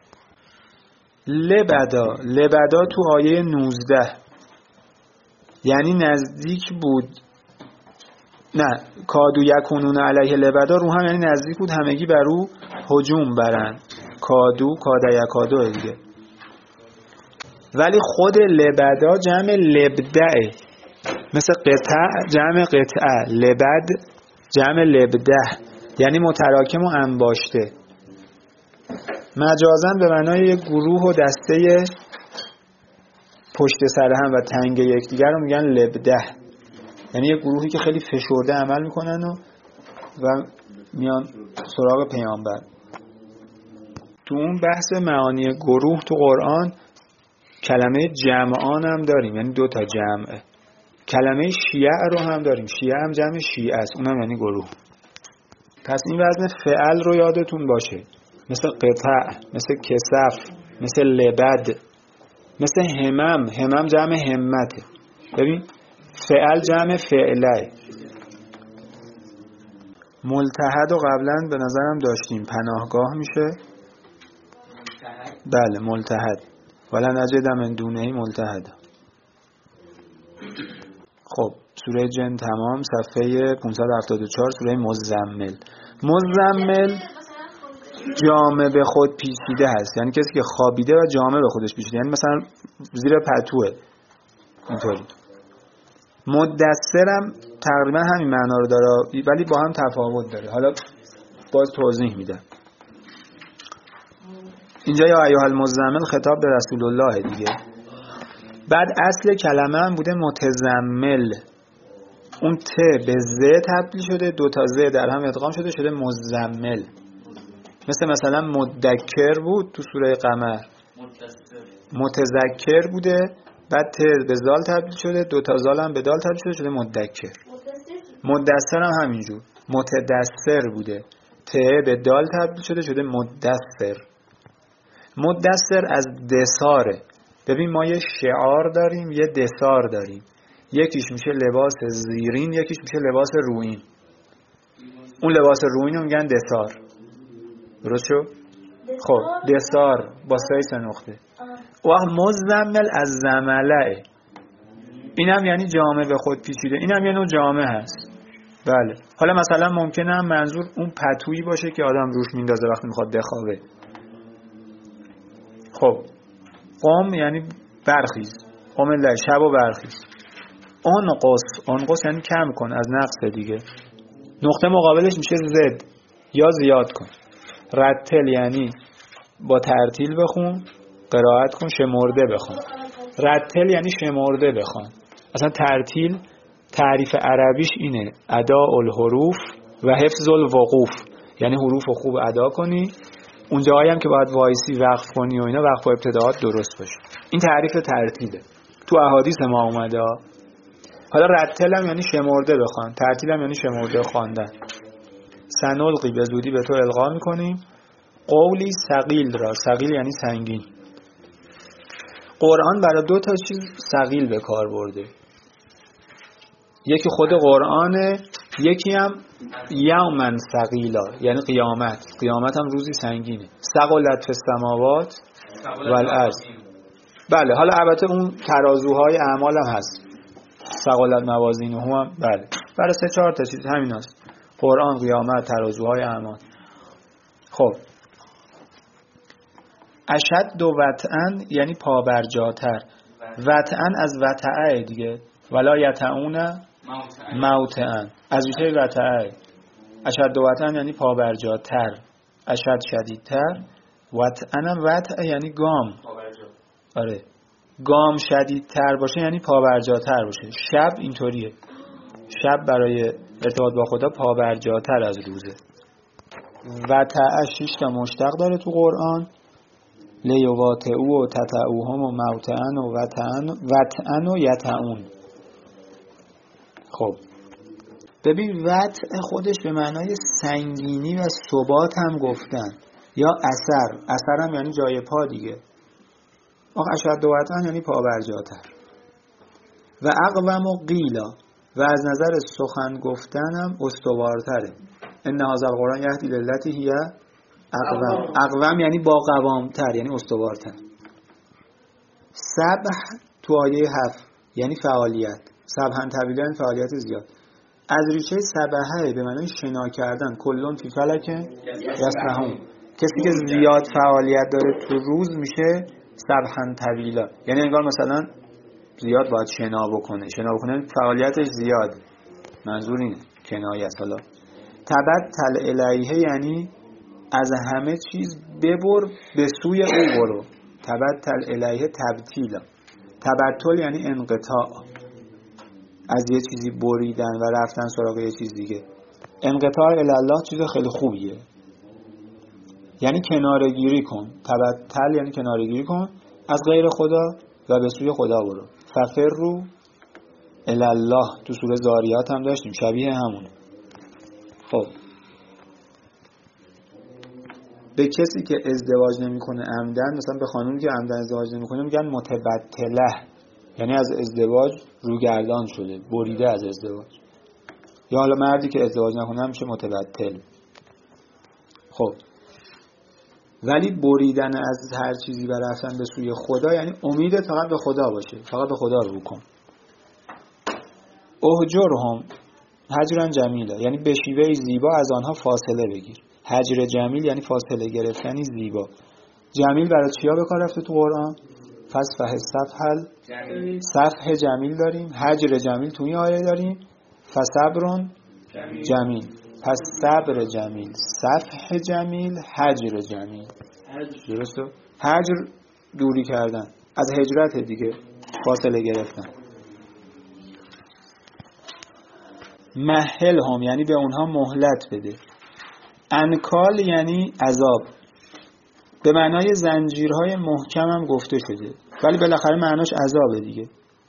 لبدا تو آیه 19 یعنی نزدیک بود، نه کادو یکونون علیه لبدا رو هم یعنی نزدیک بود همگی بر او هجوم برن، کاده یکادو دیگه. ولی خود لبدا جمع لبدعه، مثل قطع جمع قطعه، لبد جمع لبده، یعنی متراکم و انباشته. مجازاً به معنای یک گروه و دسته پشت سر هم و تنگ یکدیگر رو میگن لبده، یعنی یک گروهی که خیلی فشرده عمل میکنن و میان سراغ پیامبر. تو اون بحث معانی گروه تو قرآن کلمه جمعان هم داریم، یعنی 2 تا جمعه. کلمه شیعه رو هم داریم، شیعه هم جمع شیعه است، اونم یعنی گروه. پس این وزن فعل رو یادتون باشه، مثل قطع، مثل کسف، مثل لبد، مثل همم جمع همته. ببین فعل جمع فعله. ملتحد و قبلا به نظرم داشتیم، پناهگاه میشه. بله ملتحد، ولا نجد من دونه ملتحد. خب سوره جن تمام، صفحه 574، سوره مزمل. مزمل جامه به خود پیچیده هست، یعنی کسی که خوابیده و جامه به خودش پیچیده، یعنی مثلا زیر پتوه اینطوری. مدثرم تقریبا همین معنا رو داره ولی با هم تفاوت داره، حالا باز توضیح میدم. اینجا یا ایها المزمل خطاب به رسول الله دیگه. بعد اصل کلمه هم بوده متزمل، اون ت به ز تبدیل شده، 2 تا ز در هم ادغام شده مزمل. مثلا مدکر بود تو سوره قمر، متذکر بوده، بعد ت به زال تبدیل شده، 2 تا زال هم به دال تبدیل شده مدکر. مدثر هم همینجور، متدثر بوده، ت به دال تبدیل شده مدثر. مدثر از دثاره. ببین ما یه شعار داریم، یه دثار داریم، یکیش میشه لباس زیرین، یکیش میشه لباس رویین. اون لباس رویین رو میگن دثار، درست شد؟ خب دثار با 3 نقطه. و مزمل از زمله، اینم یعنی جامه به خود پیچیده، اینم یه نوع جامه هست. بله حالا مثلا ممکنه هم منظور اون پتویی باشه که آدم روش میندازه وقتی میخواد بخوابه. خب قم یعنی برخیز، قم الله شب و برخیز. انقص یعنی کم کن، از نقص دیگه. نقطه مقابلش میشه زد یا زیاد کن. رتل یعنی با ترتیل بخون، قرائت کن، شمرده بخون. رتل یعنی شمرده بخون. اصلا ترتیل تعریف عربیش اینه، اداء الحروف و حفظ الوقوف، یعنی حروف رو خوب ادا کنی، اون جایی هم که باید وایسی وقف کنی و اینا وقف و ابتداءات درست باشه. این تعریف ترتیله، تو احادیث ما اومده. حالا رتل هم یعنی شمرده بخوان، ترتیل هم یعنی شمرده خواندن. سنلقی به زودی به تو القا میکنیم قولی ثقیل را، ثقیل یعنی سنگین. قرآن برای 2 تا چیز ثقیل به کار برده، یکی خود قرآنه، یکی هم یومن ثقیلا یعنی قیامت. قیامت هم روزی سنگینه. ثقلت فی السماوات و الارض. بله حالا البته اون ترازوهای اعمال هم هست، ثقلت موازینه هم. بله برای 3-4 تا چیز همین هست، قرآن، قیامت، ترازوهای اعمال. خب اشد و وطئن یعنی پابرجاتر. وطئن از وطئه دیگه، ولا یطعون موطئن، از ریشه وطئه. اشد و وطئن یعنی پابرجاتر، اشد شدیدتر، وطئن هم وطئه یعنی گام. آره گام شدیدتر باشه یعنی پابرجاتر باشه. شب اینطوریه، شب برای ارتباط با خدا پابرجاتر از روزه. وطئه 6 تا مشتق داره تو قرآن، لیواتئو و تتعوهم و موطئن و وطئن و یطعون. خب ببین وطء خودش به معنای سنگینی و ثبات هم گفتن، یا اثر هم یعنی جای پا دیگه. آخه اشد وطئن یعنی پا برجاتر. و اقوم و قیلا، و از نظر سخن گفتن هم استوارتره. ان هذا القرآن یهدی للتی هی اقوم. اقوم یعنی با قوامتر، یعنی استوارتر. سبح تو آیه 7 یعنی فعالیت. سبحن طویلا یعنی فعالیت زیاد. از ریشه سبحه به معنی شنا کردن. کلون فی فلک یسبحون. کسی که زیاد فعالیت داره تو روز میشه سبحن طویلا، یعنی انگار مثلا زیاد باید شنا بکنه فعالیتش زیاد. منظور این کنایه است. حالا تبتل الیه یعنی از همه چیز ببر به سوی او برو. تبتل الیه تبتیلا. تبتل یعنی انقطاع، از یه چیزی بریدن و رفتن سراغ یه چیز دیگه. انقطاع الله چیز خیلی خوبیه، یعنی کنارگیری کن. تبتل یعنی کنارگیری کن از غیر خدا و به سوی خدا برو. ففروا الی الله تو سوره ذاریات هم داشتیم، شبیه همونه. خب به کسی که ازدواج نمیکنه عمدن، مثلا به خانومی که عمدن ازدواج نمیکنه میگن متبتله، یعنی از ازدواج روگردان شده، بریده از ازدواج. یا حالا مردی که ازدواج نکنه میشه متبتل. خب ولی بریدن از هر چیزی و رفتن به سوی خدا یعنی امید فقط به خدا باشه، فقط به خدا رو کن. اهجرهم هجرا جمیلا، یعنی به شیوه زیبا از آنها فاصله بگیر. هجر جمیل یعنی فاصله گرفتنی زیبا. جمیل برای چیا به کار رفته تو قرآن؟ فصفح صفح جمیل داریم، هجر جمیل تو این آیه داریم، فصبرون جمیل. پس صبر جمیل، صفح جمیل، هجر جمیل. درسته؟ هجر دوری کردن، از هجرت دیگه فاصله گرفتن. مهل هم یعنی به اونها مهلت بده. انکال یعنی عذاب، به معنای زنجیرهای محکم هم گفته شده ولی بالاخره معناش عذابه دیگه.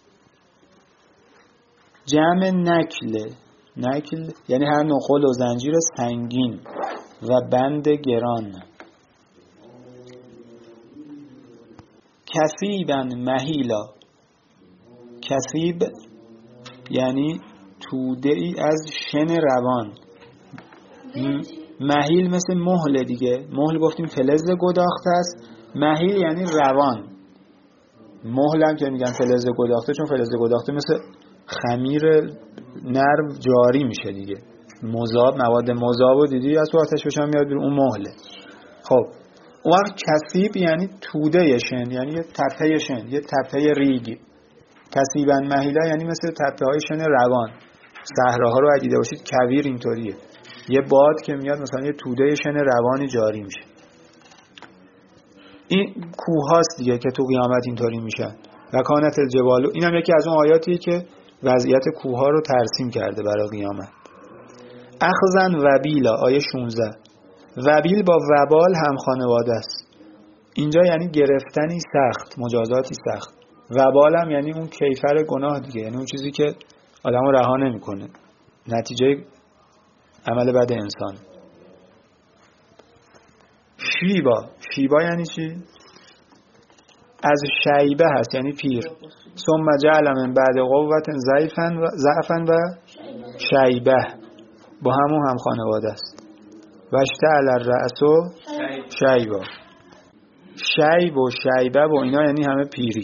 جمع نکل یعنی هر نقل و زنجیر سنگین و بند گران. کثیبا مهیلا، کثیب یعنی توده ای از شن روان. مهیل مثل مهل دیگه، مهل گفتیم فلز گداخته است، مهیل یعنی روان. مهل هم که میگن فلز گداخته چون فلز گداخته مثل خمیر نرم جاری میشه دیگه. مذاب، مواد مذابو دیدی از تو آتش بشن میاد بیرون، اون مهله. خب اون وقت کثیب یعنی توده شن، یعنی یه تپه شن، یه تپه ریگ. کثیبا مهیلا یعنی مثل تپه های شن روان. صحراها رو اگه دیده باشید کویر اینطوریه، یه باد که میاد مثلا یه توده شن روانی جاری میشه. این کوهاست دیگه که تو قیامت اینطوری میشن. و کانت الجبال، اینم یکی از اون آیاتیه که وضعیت کوهها رو ترسیم کرده برای قیامت. اخذن وبیلا آیه 16. وبیل با وبال هم خانواده است. اینجا یعنی گرفتنی سخت، مجازاتی سخت. وبال هم یعنی اون کیفر گناه دیگه، یعنی اون چیزی که آدمو رها نمیکنه، نتیجه عمل بد انسان. شیبا یعنی چی؟ از شیبه هست یعنی پیر. ثم جعل من بعد قوت ضعفا و شیبه، با همون هم خانواده است. واشتعل الرأس شیبا. شیب و شیبه و اینا یعنی همه پیری.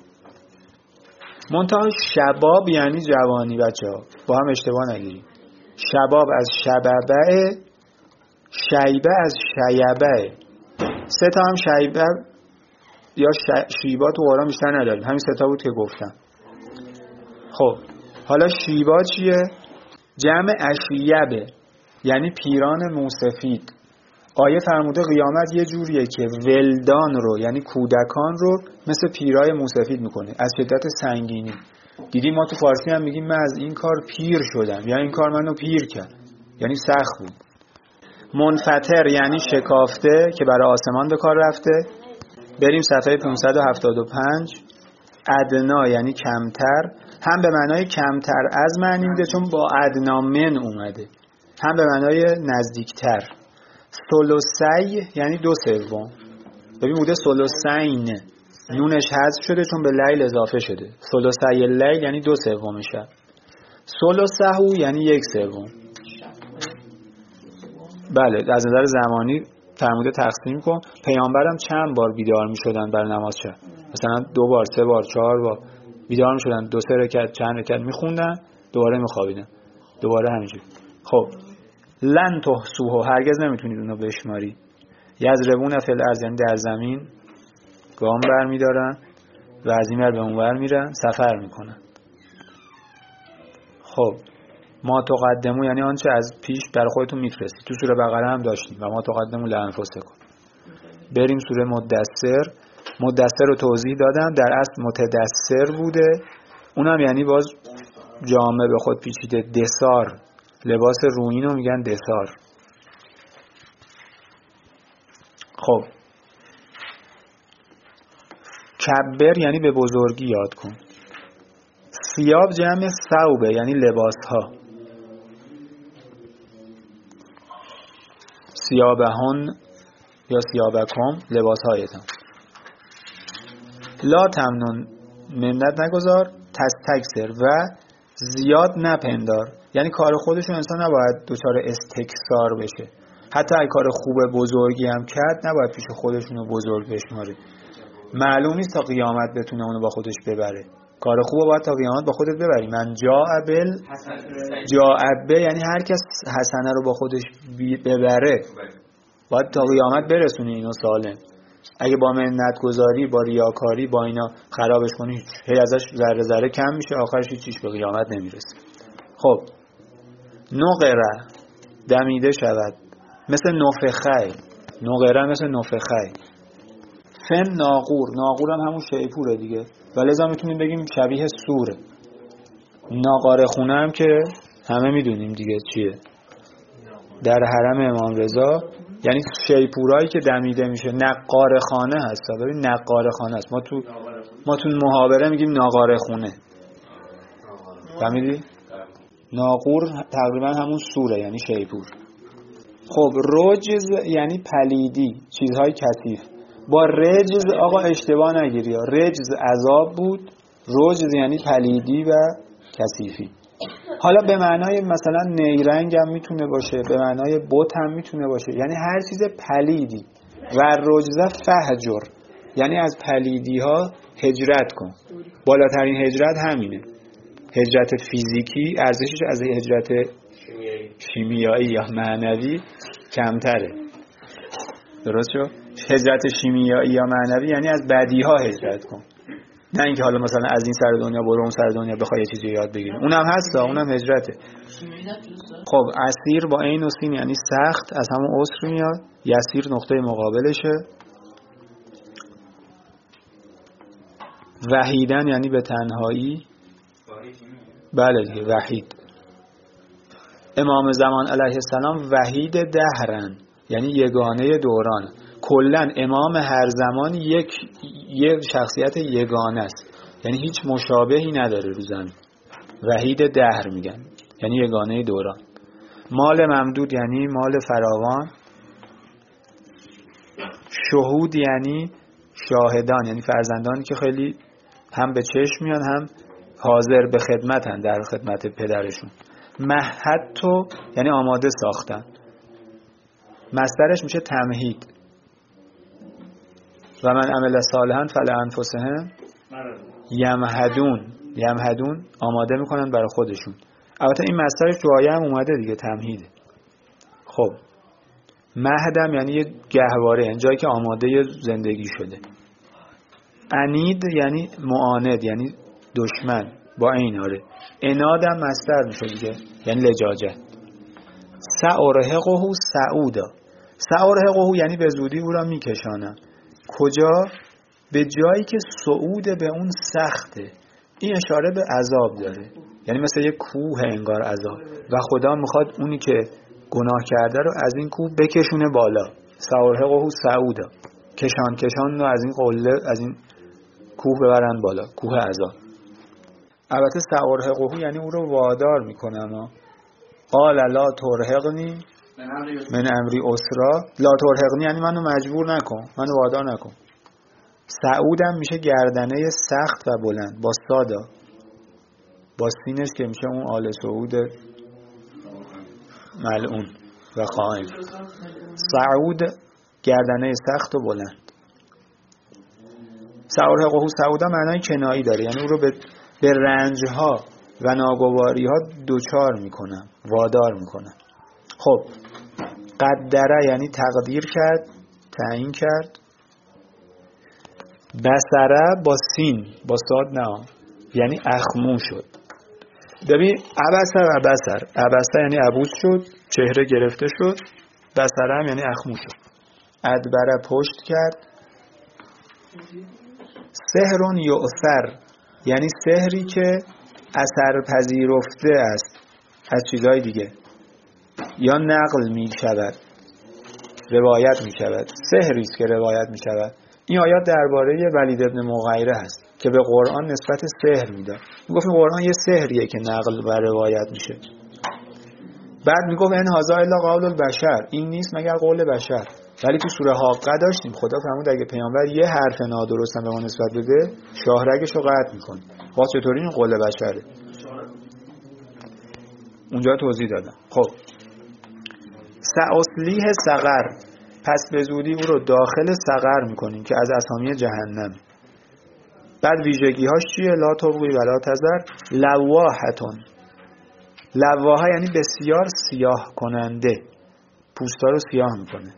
منتها شباب یعنی جوانی. بچه‌ها با هم اشتباه نگیرید. شباب از شبابه، شیبه از شیبه. سه تا هم شیبه یا شیبا تو قرآن بیشتر نداریم، همین سه تا بود که گفتم. خب حالا شیبا چیه؟ جمع اشیبه یعنی پیران موسفید. آیه فرموده قیامت یه جوریه که ولدان رو یعنی کودکان رو مثل پیرای موسفید میکنه از شدت سنگینی. دیدیم ما تو فارسی هم میگیم من از این کار پیر شدم، یا این کار منو پیر کرد، یعنی سخت بود. منفطر یعنی شکافته که برای آسمان به کار رفته. بریم صفحه 575. ادنا یعنی کمتر. هم به معنای کمتر از معنی میده چون با ادنا من اومده، هم به معنای نزدیکتر. ثلثی یعنی 2/3. ببین بوده ثلثین، نونش حذف شده چون به لیل اضافه شده. ثلثی اللیل یعنی 2/3 شب. ثلثه یعنی 1/3. بله، از نظر زمانی فرموده تقسیم کن. پیامبرم چند بار بیدار میشدن برای نماز شب؟ مثلا 2 بار، 3 بار، 4 بار بیدار میشدن، 2-3 رکعت، چند رکعت میخوندن، دوباره میخوابیدن، دوباره همینجوری. خب لن تحصوه، هرگز نمیتونید اونو بشماری. یضربون فی الارض یعنی در زمین گام برمیدارن و از این ور به اون ور میرن، سفر میکنن. خب ما تقدمو یعنی آنچه از پیش در خودتون میفرستید. تو سوره بقره هم داشتیم و ما تقدمو لانفسکم. بریم سوره مدثر. مدثر رو توضیح دادم، در اصل متدثر بوده، اونم یعنی باز جامعه به خود پیچیده. دثار، لباس رویین رو میگن دثار. خب کبر یعنی به بزرگی یاد کن. ثیاب جمع ثوبه یعنی لباس ها. ثیابهن یا ثیابکم، لباس هایتان. لا تمنن منت نگذار، تستکثر و زیاد نپندار، یعنی کار خودشون انسان نباید دچار استکثار بشه. حتی اگه کار خوب بزرگی هم کرد نباید پیش خودشونو بزرگ بشماره. معلوم نیست تا قیامت بتونه اونو با خودش ببره. کار خوبه باید تا قیامت با خودت ببری. من جاء یعنی هر کس حسنه رو با خودش ببره باید تا قیامت برسونه اینو سالم. اگه با منت گذاری، با ریاکاری، با اینا خرابش کنی، هی ازش ذره ذره کم میشه، آخرش هیچیش به قیامت نمیرسه. خب نقره دمیده شود، مثل نفخه. نقره مثل نفخه. فن ناقور، ناقور هم همون شیپوره دیگه، ولذا میتونیم بگیم شبیه سوره. ناقاره خونه هم که همه میدونیم دیگه چیه، در حرم امام رضا، یعنی شیپورایی که دمیده میشه. نقاره خانه هست، ببین نقاره خانه است. ما تو محاوره میگیم ناقاره خونه، فهمیدی؟ ناقور تقریبا همون سوره یعنی شیپور. خب رجز یعنی پلیدی، چیزهای کثیف. با رجز آقا اشتباه نگیری، رجز عذاب بود، رجز یعنی پلیدی و کثیفی. حالا به معنای مثلا نیرنگ هم میتونه باشه، به معنای بت هم میتونه باشه، یعنی هر چیز پلیدی. و رجز فهجر یعنی از پلیدی ها هجرت کن. بالاترین هجرت همینه. هجرت فیزیکی ارزشش از هجرت شیمیایی یا معنوی کمتره. درست شد؟ هجرت شیمیایی یا معنوی یعنی از بدی ها هجرت کن، نه اینکه حالا مثلا از این سر دنیا برو اون سر دنیا بخوای یه چیزی یاد بگیری. اونم هستا، اونم هجرته. خب اسیر با عین و سین یعنی سخت، از همون عسر میاد. یسیر نقطه مقابلشه. وحیدن یعنی به تنهایی. بله دیگه وحید. امام زمان علیه السلام وحید دهرن یعنی یگانه دوران. کلن امام هر زمان یک شخصیت یگانه است، یعنی هیچ مشابهی نداره رو زمین. وحید دهر میگن یعنی یگانه دوران. مال ممدود یعنی مال فراوان. شهود یعنی شاهدان، یعنی فرزندانی که خیلی هم به چشم میان هم حاضر به خدمتن در خدمت پدرشون. مهدتو یعنی آماده ساختن. مصدرش میشه تمهید. و من عمل صالحا فلانفسهم یمهدون آماده میکنن برای خودشون. البته این مصدرش تو آیه هم اومده دیگه، تمهیده. خب مهدم یعنی یه گهواره، یعنی جایی که آماده زندگی شده. عنید یعنی معاند یعنی دشمن با این. آره عنادم مصدر میشه دیگه یعنی لجاجت. سأرهقه سعودا. سأرهقه یعنی به زودی او را میکشانم. کجا؟ به جایی که صعود به اون سخته. این اشاره به عذاب داره، یعنی مثل یک کوه انگار عذاب، و خدا میخواد اونی که گناه کرده رو از این کوه بکشونه بالا. سأرهقه سعودا، کشان رو از این قله، از این کوه ببرن بالا، کوه عذاب. البته سأرهقه یعنی او رو وادار میکنم. قال لا ترهقنی من امری اسرا. لا ترهقنی یعنی منو مجبور نکن، منو وادار نکن. سعودم میشه گردنه سخت و بلند با سادا، با سینش که میشه اون آل سعود ملعون و خائن. سعود گردنه سخت و بلند. سأرهقه سعودا معنای کنایی داره، یعنی او رو به رنجها و ناگواریها دوچار میکنم، وادار میکنم. خب قدره یعنی تقدیر کرد، تعیین کرد. بصره با سین، با صاد نه، یعنی اخمو شد. ببین عبسه و بصر، عبسه یعنی عبوس شد، چهره گرفته شد. بصره هم یعنی اخمو شد. ادبره پشت کرد. سحر یؤثر یعنی سحری که اثر پذیرفته است از چیزهای دیگه، یا نقل می شود، روایت می شود. سحری است که روایت می شود. این آیات درباره ولید ابن مغیره هست که به قرآن نسبت سحر میداد. میگفت قرآن یه سحریه که نقل و روایت میشه. بعد میگفت ان هذا الا قول البشر، این نیست مگر قول بشر. ولی تو سوره حاقه داشتیم خدا فرمود اگه پیامبر یه حرف نادرست هم به ما نسبت بده شاهرگشو قطع میکنه. واسه چطوری این قول بشره؟ اونجا توضیح دادم. خب سأصلیه سقر، پس به زودی او رو داخل سقر میکنیم که از اسامی جهنم. بعد ویژگی‌هاش چیه؟ لا تبغی ولا تذر لواحتون. لواحه یعنی بسیار سیاه کننده، پوستا رو سیاه میکنه،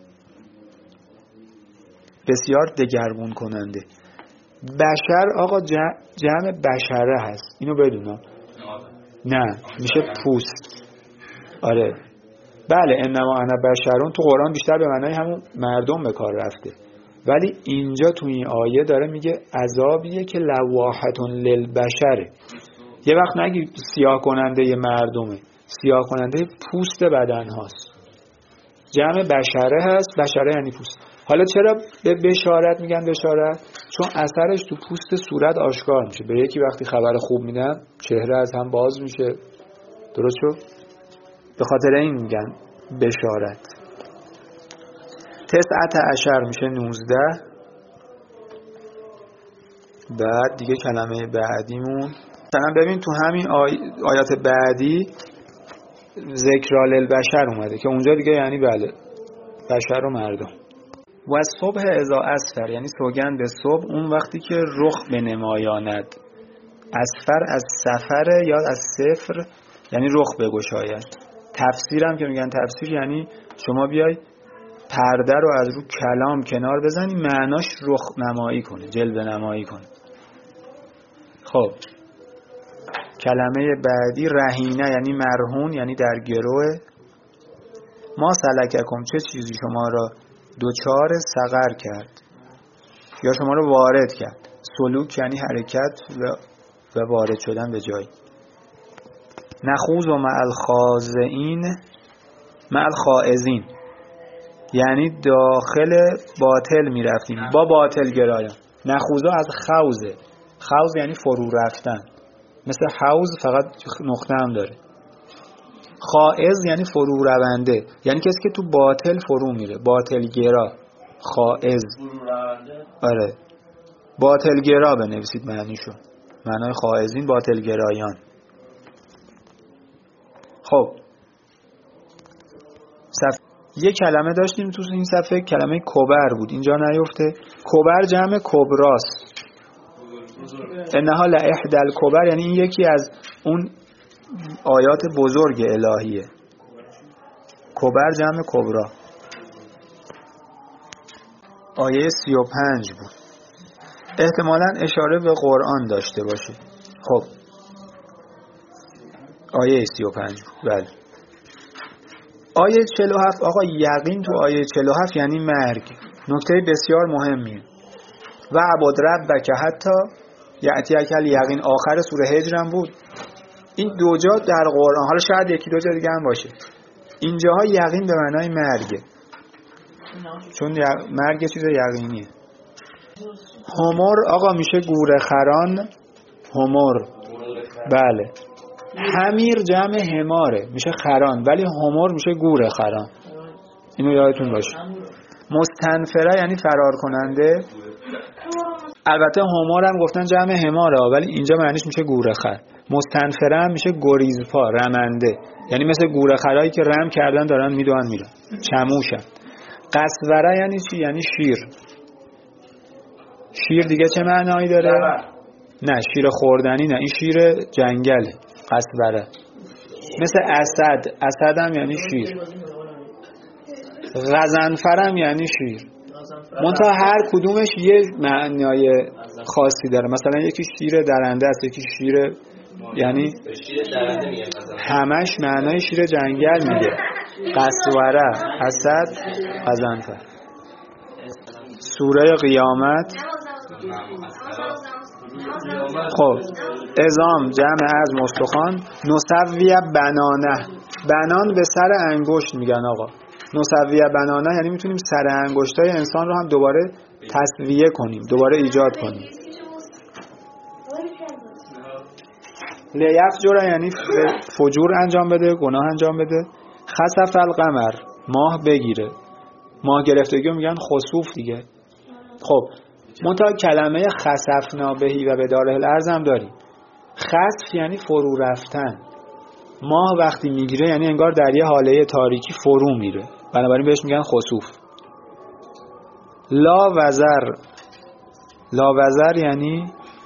بسیار دگرگون کننده. بشر آقا جمع بشره هست، اینو بدونا. نه میشه پوست. آره بله انما انا بشرون تو قرآن بیشتر به معنای همون مردم به کار رفته، ولی اینجا تو این آیه داره میگه عذابیه که لواحتون للبشره. یه وقت نگی سیاه کننده ی مردمه، سیاه کننده پوست بدن هاست. جمع بشره هست، بشره یعنی پوست. حالا چرا به بشارت میگن بشارت؟ چون اثرش تو پوست صورت آشکار میشه. به یکی وقتی خبر خوب میدن چهره از هم باز میشه. درست شد؟ به خاطر این میگن بشارت. 19 میشه 19. بعد دیگه کلمه بعدیمون مثلا ببین تو همین آیات بعدی ذکرال البشر اومده که اونجا دیگه یعنی بله بشر و مردم. و صبح اذا اسفر یعنی سوگند به صبح اون وقتی که رخ بنمایاند. اسفر از سفر یا از صفر یعنی رخ بگشاید. تفسیرم که میگن تفسیر یعنی شما بیای پرده رو از رو کلام کنار بزنی معناش رخ نمایی کنه، جلوه نمایی کنه. خب کلمه بعدی رهینه یعنی مرهون یعنی در گروه. ما سلککم چه چیزی شما را دوچار سقر کرد یا شما را وارد کرد. سلوک یعنی حرکت و وارد شدن به جای. نخوض و مع الخاضعین مع الخائضین یعنی داخل باطل می رفتیم با باطل گرایان. نخوض از خوضه، خوض یعنی فرو رفتن، مثل حوض فقط نقطه هم داره. خائض یعنی فرو رونده، یعنی کسی که تو باطل فرو میره، باطل گرا. خائض آره باطل گرا بنویسید معنیشو. معنای خائضین باطل گرایان. خب یه کلمه داشتیم تو این صفحه، کلمه کبر بود، اینجا نیفته. کبر جمع کبراست. انها لإحدى الکبر یعنی این یکی از اون آیات بزرگ الهیه. کبر جمع کبرا. آیه 35 بود. احتمالاً اشاره به قرآن داشته باشه. خب آیه 35 بود. بله. آیه 47 آقا یقین تو آیه 47 یعنی مرگ. نکته بسیار مهمیه. و عبد ربک حتی یأتیک الیقین آخر سوره هجر هم بود. این دو جا در قرآن، حالا شاید یکی دو جا دیگه هم باشه، اینجاها یقین به معنای مرگه، چون مرگ چیز یقینیه. همر آقا میشه گوره خران. همر بله. حمیر جمع حماره میشه خران، ولی حمر میشه گور خران. اینو یادتون باشه. مستنفره یعنی فرار کننده. البته حمر هم گفتن جمع حماره، ولی اینجا معنیش میشه گور خر. مستنفره هم میشه گریزپا، رمنده. یعنی مثل گور خرایی که رم کردن دارن میدوئن میرن. چموشن. قصوره یعنی چی؟ یعنی شیر. شیر دیگه چه معنایی داره؟ نه شیر خوردنی نه، این شیر جنگله. قصوره. مثل اسد. اسد هم یعنی شیر. غضنفر هم یعنی شیر. منتها هر کدومش یه معنای خاصی داره. مثلا یکی شیر درنده است، یکی شیر، یعنی همش معنای شیر جنگل میده. قصوره، اسد، غضنفر. سوره قیامت. خب عظام جمع عظم استخوان. نسویه بنانه. بنان به سر انگشت میگن آقا. نسویه بنانه یعنی میتونیم سر انگشتای انسان رو هم دوباره تسویه کنیم، دوباره ایجاد کنیم. لیفجر یعنی فجور انجام بده، گناه انجام بده. خسف القمر ماه بگیره. ماه گرفتگی رو میگن خسوف دیگه. خب منتها کلمه خسفنا بهی و به داره الارض هم داریم. خسف یعنی فرو رفتن. ماه وقتی میگیره یعنی انگار در یه حاله تاریکی فرو میره، بنابراین بهش میگن خسوف. لا وزر. لا وزر یعنی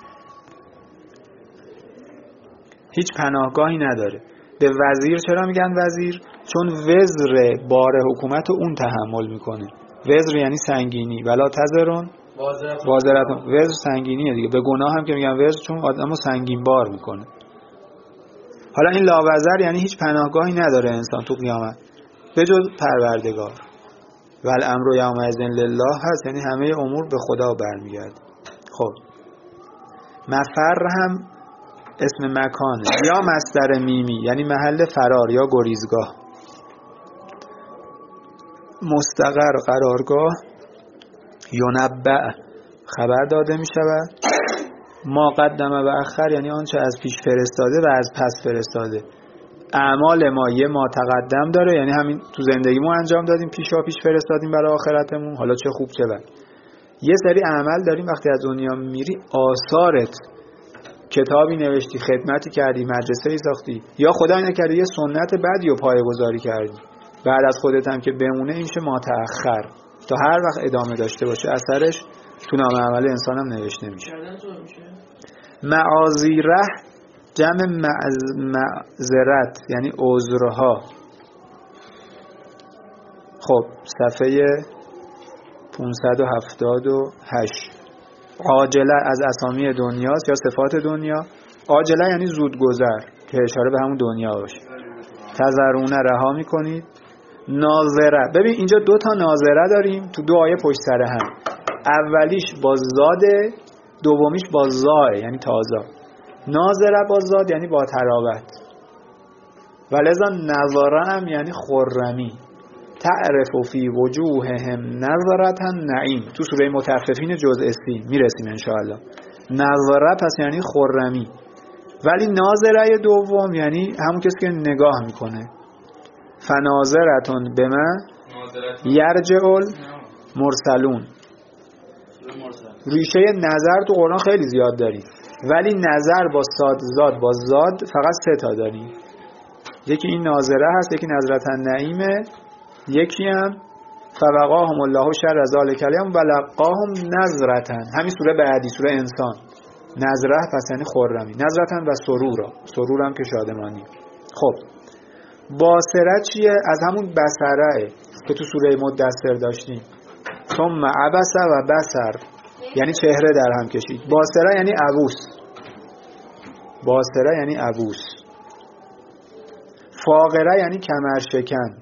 هیچ پناهگاهی نداره. به وزیر چرا میگن وزیر؟ چون وزر بار حکومت اون تحمل میکنه. وزر یعنی سنگینی. ولا تزرون وازرتون. وزر سنگینیه دیگه. به گناه هم که میگن وزر چون آدمو سنگین بار میکنه. حالا این لاوزر یعنی هیچ پناهگاهی نداره انسان تو قیامت به جز پروردگار. والامر یومئذ لله هست، یعنی همه امور به خدا برمیگرده. خب مفر هم اسم مکانه یا مصدر میمی یعنی محل فرار یا گریزگاه. مستقر قرارگاه. ینبع خبر داده می شود. ما قدم و اخر یعنی آنچه از پیش فرستاده و از پس فرستاده. اعمال ما یه ما تقدم داره، یعنی همین تو زندگیمون انجام دادیم، پیش فرستادیم برای آخرتمون، حالا چه خوب چه بد. یه سری اعمال داریم وقتی از دنیا میری آثارت، کتابی نوشتی، خدمتی کردی، مدرسه‌ای ساختی، یا خدای نکرده یه سنت بدی رو پایه‌گذاری کردی، بعد از خودت هم که بمونه این میشه ما تأخر، تا هر وقت ادامه داشته باشه اثرش تو نامه عمل انسان هم نوشته میشه. معاذیره جمع معذرت یعنی عذرها. خب صفحه 578. عاجله از اسامی دنیاست یا صفات دنیا. عاجله یعنی زودگذر که اشاره به همون دنیا باشه. تذرونه رها میکنید. ناظره، ببین اینجا دو تا ناظره داریم تو دو آیه پشت سر هم. اولیش با زاده، دومیش با زاه یعنی تازه. ناظره با زاد یعنی با تراوت. ولذا نظاره هم یعنی خرمی. تعرف فی وجوههم نظرة النعیم. تو سوره مطففین جزء 30 میرسیم ان شاء الله. نظره پس یعنی خرمی. ولی ناظره دوم یعنی همون کسی که نگاه میکنه. فناظرتون بما یرجع المرسلون. ریشه نظر تو قرآن خیلی زیاد داریم، ولی نظر با زاد با زاد فقط 3 تا داریم. یکی این ناظره هست، یکی نظرة النعیمه، یکی هم فوقاهم الله شر ذلک الیوم ولقاهم نظرة. همین سوره بعدی سوره انسان. نظره پس یعنی خرمی. نظرة و سرورا. سرور هم که شادمانی. خب باصره چیه؟ از همون بصره که تو سوره مدثر داشتیم. ثم عبس و بصر یعنی چهره در هم کشید. باصره یعنی عبوس. باصره یعنی عبوس. فاقره یعنی کمرشکن.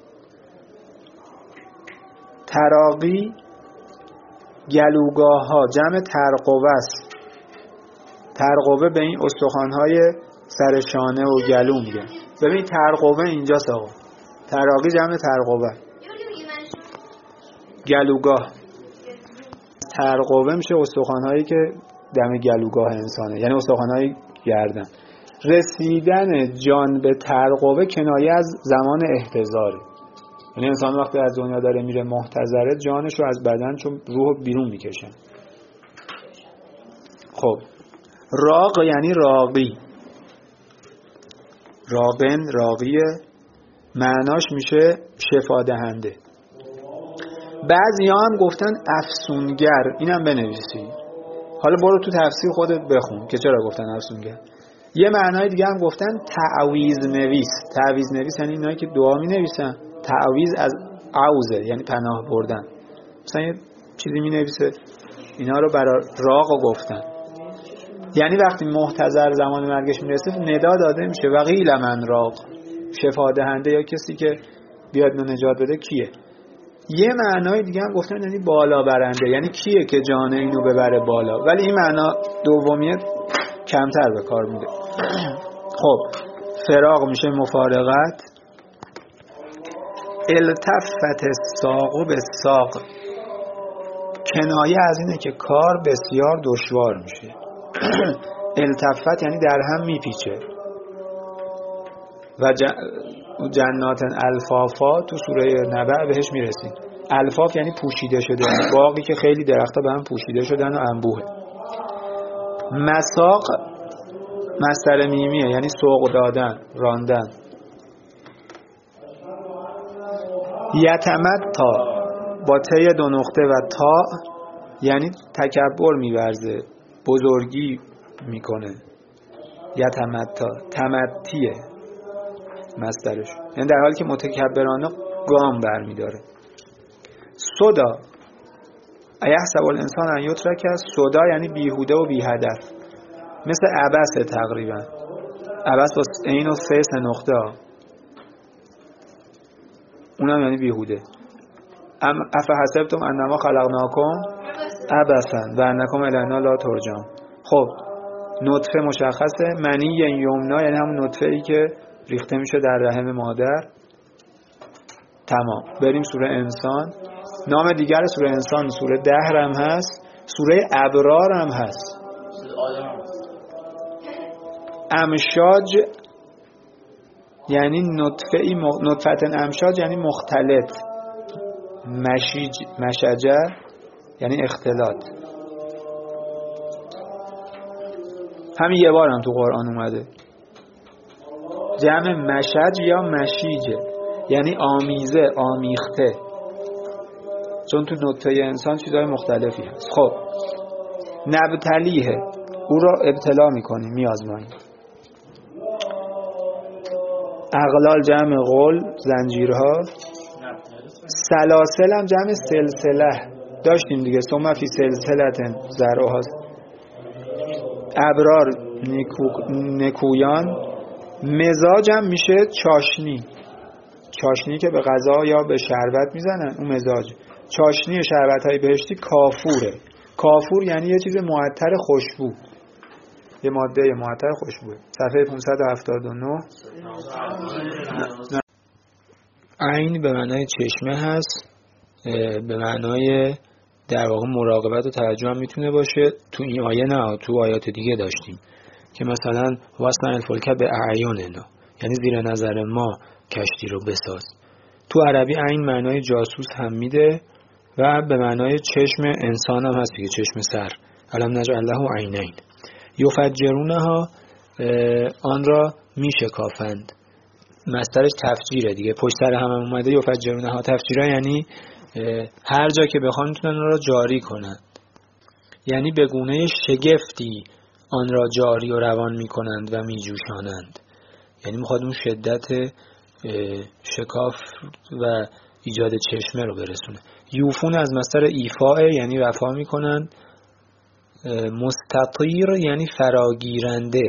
تراقی گلوگاه ها جمع ترقوه است. ترقوه به این استخوان‌های سر شانه و گلو میگه. ببین ترقوه اینجاست آقا. تراقی جمع ترقوه. گلوگاه. ترقوه میشه استخوان‌هایی که دم گلوگاه انسانه، یعنی استخوان‌های گردن. رسیدن جان به ترقوه کنایه از زمان احتضاره. یعنی انسان وقتی از دنیا داره میره محتضره، جانش رو از بدن چون روح بیرون میکشن. خب راق یعنی راقی، راقن راقیه، معناش میشه شفا دهنده. بعضیا هم گفتن افسونگر، اینم بنویسی. حالا برو تو تفسیر خودت بخون که چرا گفتن افسونگر. یه معنای دیگه هم گفتن تعویذ نویس. تعویذ نویس یعنی اینایی که دعا می نویسن. تعویذ از عوضه یعنی پناه بردن. مثلا یه چیزی می نویسه، اینا رو برای راق گفتن. یعنی وقتی محتضر زمان مرگش میرسه ندا داده میشه وقیل من راق، شفا دهنده یا کسی که بیاد نجات بده کیه. یه معنای دیگه هم گفتن یعنی بالا برنده، یعنی کیه که جان اینو ببره بالا، ولی این معنا دومیه کمتر به کار میده. خب فراق میشه مفارقت. التفت الساق بالساق، کنایه از اینه که کار بسیار دشوار میشه. التفت یعنی در هم میپیچه. و جنات الفافا تو سوره نبأ بهش میرسیم. الفاف یعنی پوشیده شده، باغی که خیلی درختها به هم پوشیده شدن و انبوهه. مساق مصدر میمیه یعنی سوق دادن، راندن. یتمتا با ته دو نقطه و تا یعنی تکبر میورزه، بزرگی میکنه. یتمتا تمتیه مصدرش، یعنی در حالی که متکبرانه گام برمیداره. صدا ایحسب الانسان ان یترک، صدا یعنی بیهوده و بی هدف، مثل عبس تقریبا. عبس با عین و سه نقطه، اونم یعنی بیهوده. افحسبتم انما خلقناکم عبثا و انکم الینا لا ترجعون. خب نطفه مشخصه، منی یمنا یعنی همون نطفه ای که ریخته میشه در رحم مادر. تمام. بریم سوره انسان. نام دیگر سوره انسان سوره دهر هم هست، سوره ابرار هم هست. امشاج یعنی نطفه امشاج یعنی مختلط. مشجه یعنی اختلاط. همین یه بار هم تو قرآن اومده. جمع مشج یا مشیجه یعنی آمیزه، آمیخته، چون تو نطفه انسان چیزهای مختلفی هست. خب نبتلیه، او را ابتلا میکنیم، میازماییم. اغلال جمع غل، زنجیرها. سلاسل هم جمع سلسله داشتیم دیگه، ثم فی سلسلة ذرعها. ابرار نکویان. مزاج هم میشه چاشنی، چاشنی که به غذا یا به شربت میزنن، اون مزاج. چاشنی شربت های بهشتی کافوره. کافور یعنی یه چیز معطر خوشبو، یه ماده معطر خوشبو. صفحه 579. عین به معنای چشمه هست، به معنای در واقع مراقبت و توجه هم میتونه باشه. تو این آیه نه، تو آیات دیگه داشتیم که مثلا واسن الفلک به اعیننا، یعنی زیر نظر ما کشتی رو بساز. تو عربی عین معنای جاسوس هم میده و به معنای چشم انسان هم هست دیگه، چشم سر. علم نجعل له عینین. یفجرونها، آن را میشکافند. مصدرش تفجیره دیگه، پشت سر هم اومده. یفجرونها تفجیرا یعنی هر جا که بخوان میتونن را جاری کنن، یعنی به گونه شگفتی آن را جاری و روان میکنند و میجوشانند. یعنی میخواد اون شدت شکاف و ایجاد چشمه رو برسونه. یوفون از مصدر ایفاء یعنی وفا میکنند. مستطیر یعنی فراگیرنده.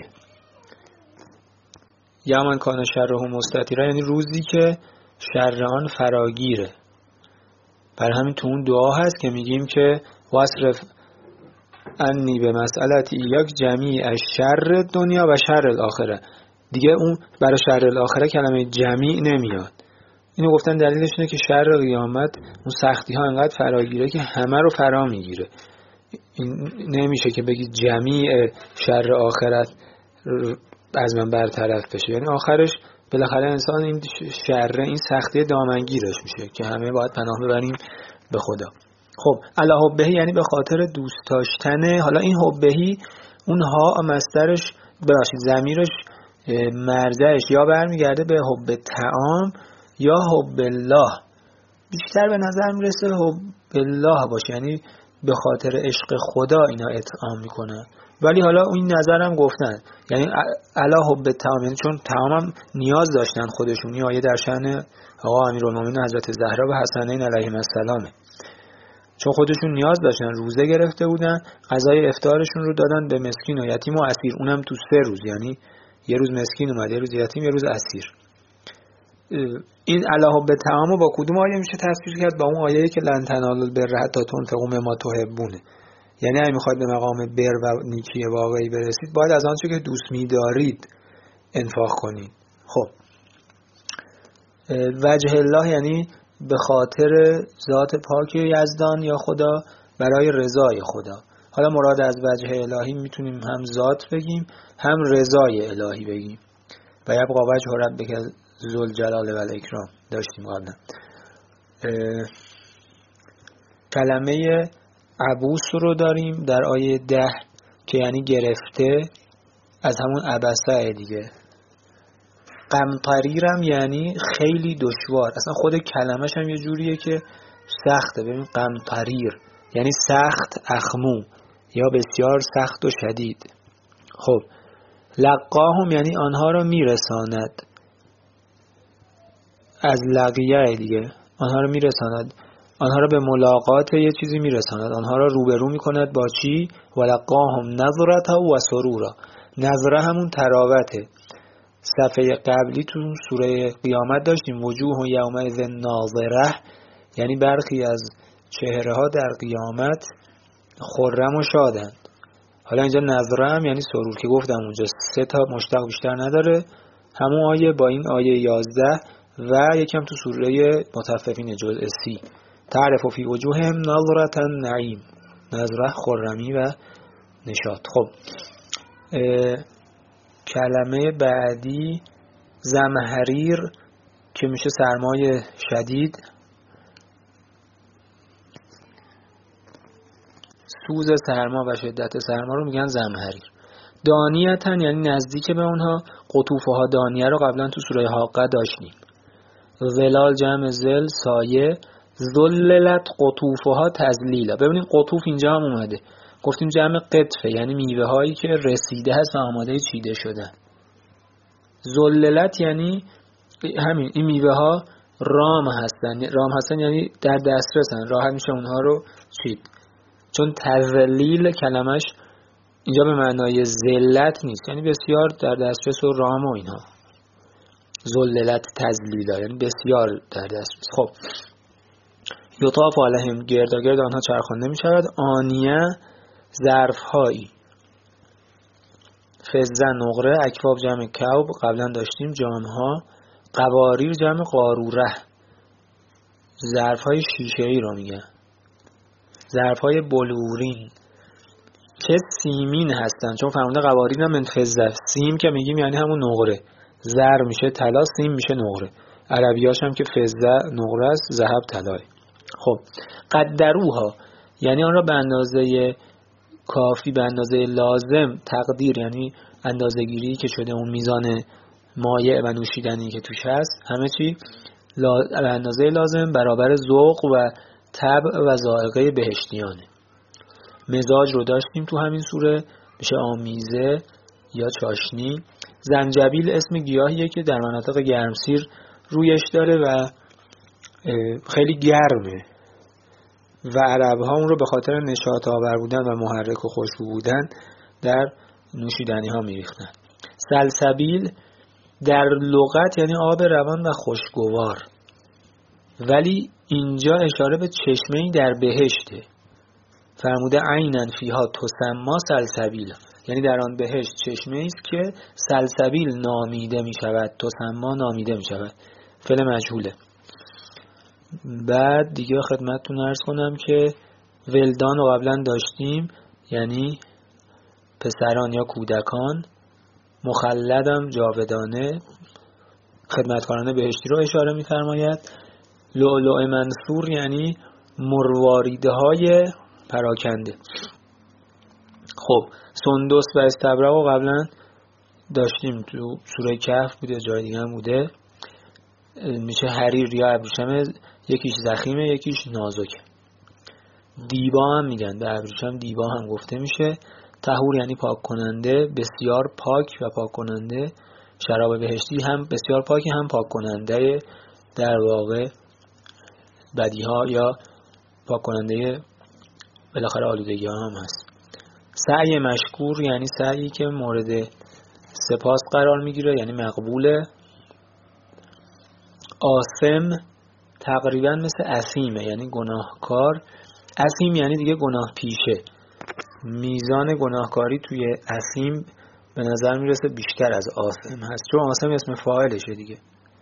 یومن کان شره مستطیرا یعنی روزی که شر آن فراگیره. برای همین تو اون دعا هست که میگیم که واصرف انی به مسئلتی ایاک جمیع از شر دنیا و شر الاخره. دیگه اون برای شر الاخره کلمه جمیع نمیاد. اینو گفتن دلیلش اینه که شر قیامت اون سختی ها انقدر فراگیره که همه رو فرا میگیره. این نمیشه که بگی جمیع شر آخرت از من برطرف بشه. یعنی آخرش بالاخره انسان این شر، این سختی دامنگیرش میشه که همه باید پناه ببریم به خدا. خب علی حبه یعنی به خاطر دوست داشتن. حالا این حبهی اونها مصدرش ضمیرش مرجعش یا برمیگرده به حب طعام یا حب الله. بیشتر به نظر میرسه حب الله باشه، یعنی به خاطر عشق خدا اینا اطعام میکنن. ولی حالا این نظرم گفتن یعنی علی حب طعام، یعنی چون طعامم نیاز داشتن خودشون. این آیه در شأن آقا امیرالمومنین حضرت زهرا و حسنین علیهم السلام، چون خودشون نیاز داشتن، روزه گرفته بودن، غذای افطارشون رو دادن به مسکین و یتیم و اسیر، اونم تو 3 روز، یعنی یه روز مسکین اومد، یه روز یتیم، یه روز اسیر. این علی حب طعام رو با کدوم آیه میشه تفسیر کرد؟ با اون آیه‌ای که لن تنالوا البر حتی تنفقوا مما تحبون. یعنی اگه میخواید به مقام بر و نیکی واقعی برسید، باید از آنچه که دوست می‌دارید انفاق کنید. خب وجه الله یعنی به خاطر ذات پاک یزدان یا خدا، برای رضای خدا. حالا مراد از وجه الهی میتونیم هم ذات بگیم هم رضای الهی بگیم. و یبقى وجه ربک ذوالجلال و الاکرام داشتیم قبلا. کلمه عبوس رو داریم در آیه 10 که یعنی گرفته، از همون عبسه دیگه. قمطریرم یعنی خیلی دشوار، اصلا خود کلمش هم یه جوریه که سخته. ببین قمطریر یعنی سخت، اخمو یا بسیار سخت و شدید. خب لقاهم یعنی آنها را میرساند، از لقیه دیگه، آنها را میرساند، آنها را به ملاقات یه چیزی میرساند، آنها را روبرو میکند با چی؟ ولقاهم نظرة و سرورا. نظره همون تراوته. صفحه قبلی تو سوره قیامت داشتیم وجوه یومئذ ناظره، یعنی برخی از چهره ها در قیامت خرم و شادند. حالا اینجا نظره هم یعنی سرور که گفتم اونجا 3 تا مشتق بیشتر نداره. همون آیه با این آیه 11 و یکم تو سوره مطففین جزء 30 تعرف فی وجوههم نظرة النعیم، نظره خرمی و نشاط. خب کلمه بعدی زمهریر که میشه سرمای شدید، سوز سرما و شدت سرما رو میگن زمهریر. دانیتن یعنی نزدیک به اونها. قطوفه ها دانیه رو قبلا تو سوره حاقه داشتیم. ظلال جمع ظل سایه، ذللت قطوفها تذلیلا. ببینید قطوف اینجا هم اومده، گفتیم جمع قطفه یعنی میوه هایی که رسیده هست و آماده چیده شدن. ذللت یعنی همین این میوه ها رام هستن یعنی در دسترسن، راحت میشه اونها رو چید. چون تذلیل کلمش اینجا به معنای ذلت نیست، یعنی بسیار در دسترس و رام و اینها. ذللت تذلیلا یعنی بسیار در دسترس. خب یطاف علیهم گرداگرد آنها چرخانده می شود. آنیه ظرف هایی، فضه نقره، اکواب جمع کوب قبلا داشتیم، جام ها، قواریر جمع قاروره، ظرف های شیشه ای رو میگن، ظرف های بلورین که سیمین هستن، چون فرمونده قواریر هم من فضه. سیم که میگیم یعنی همون نقره، زر میشه طلا، سیم میشه نقره. عربیاش هم که فضه نقره است، ذهب طلاه. خب قدروها یعنی آن را به اندازه کافی، به اندازه لازم تقدیر یعنی اندازه گیری که شده، اون میزان مایع و نوشیدنی که توش هست همه چی به اندازه لازم برابر ذوق و طبع و ذائقه بهشتیانه. مزاج رو داشتیم تو همین سوره، میشه آمیزه یا چاشنی. زنجبیل اسم گیاهیه که در مناطق گرمسیر رویش داره و خیلی گرمه و عرب ها اون رو به خاطر نشاط آور بودن و محرک و خوشبو بودن در نوشیدنی ها میریختن. سلسبیل در لغت یعنی آب روان و خوشگوار، ولی اینجا اشاره به چشمه‌ای در بهشته. فرموده عینن فیها تسما سلسبیل، یعنی در آن بهشت چشمه‌ای است که سلسبیل نامیده می شود، تسما نامیده می شود. فعل مجهوله. بعد دیگه خدمتتون عرض کنم که ولدان رو قبلا داشتیم، یعنی پسران یا کودکان. مخلدم جاودانه، خدمتکاران بهشتی رو اشاره می‌فرماید. لؤلؤ منثور یعنی مرواریده های پراکنده. خب سندس و استبرق رو قبلا داشتیم، تو سوره کهف بوده، جای دیگه هم بوده. میشه حریر یا ابریشم، یکیش ضخیمه یکیش نازکه. دیبا هم میگن، به ابریشم دیبا هم گفته میشه. طهور یعنی پاک کننده، بسیار پاک و پاک کننده. شراب بهشتی هم بسیار پاکی هم پاک کننده در واقع بدیها یا پاک کننده بالاخره آلودگی ها هم هست. سعی مشکور یعنی سعی که مورد سپاس قرار میگیره، یعنی مقبوله. آثم تقریبا مثل اثیمه، یعنی گناهکار. اثیم یعنی دیگه گناه پیشه. میزان گناهکاری توی اثیم به نظر میرسه بیشتر از آثم هست، چون آثم اسم فاعلشه دیگه.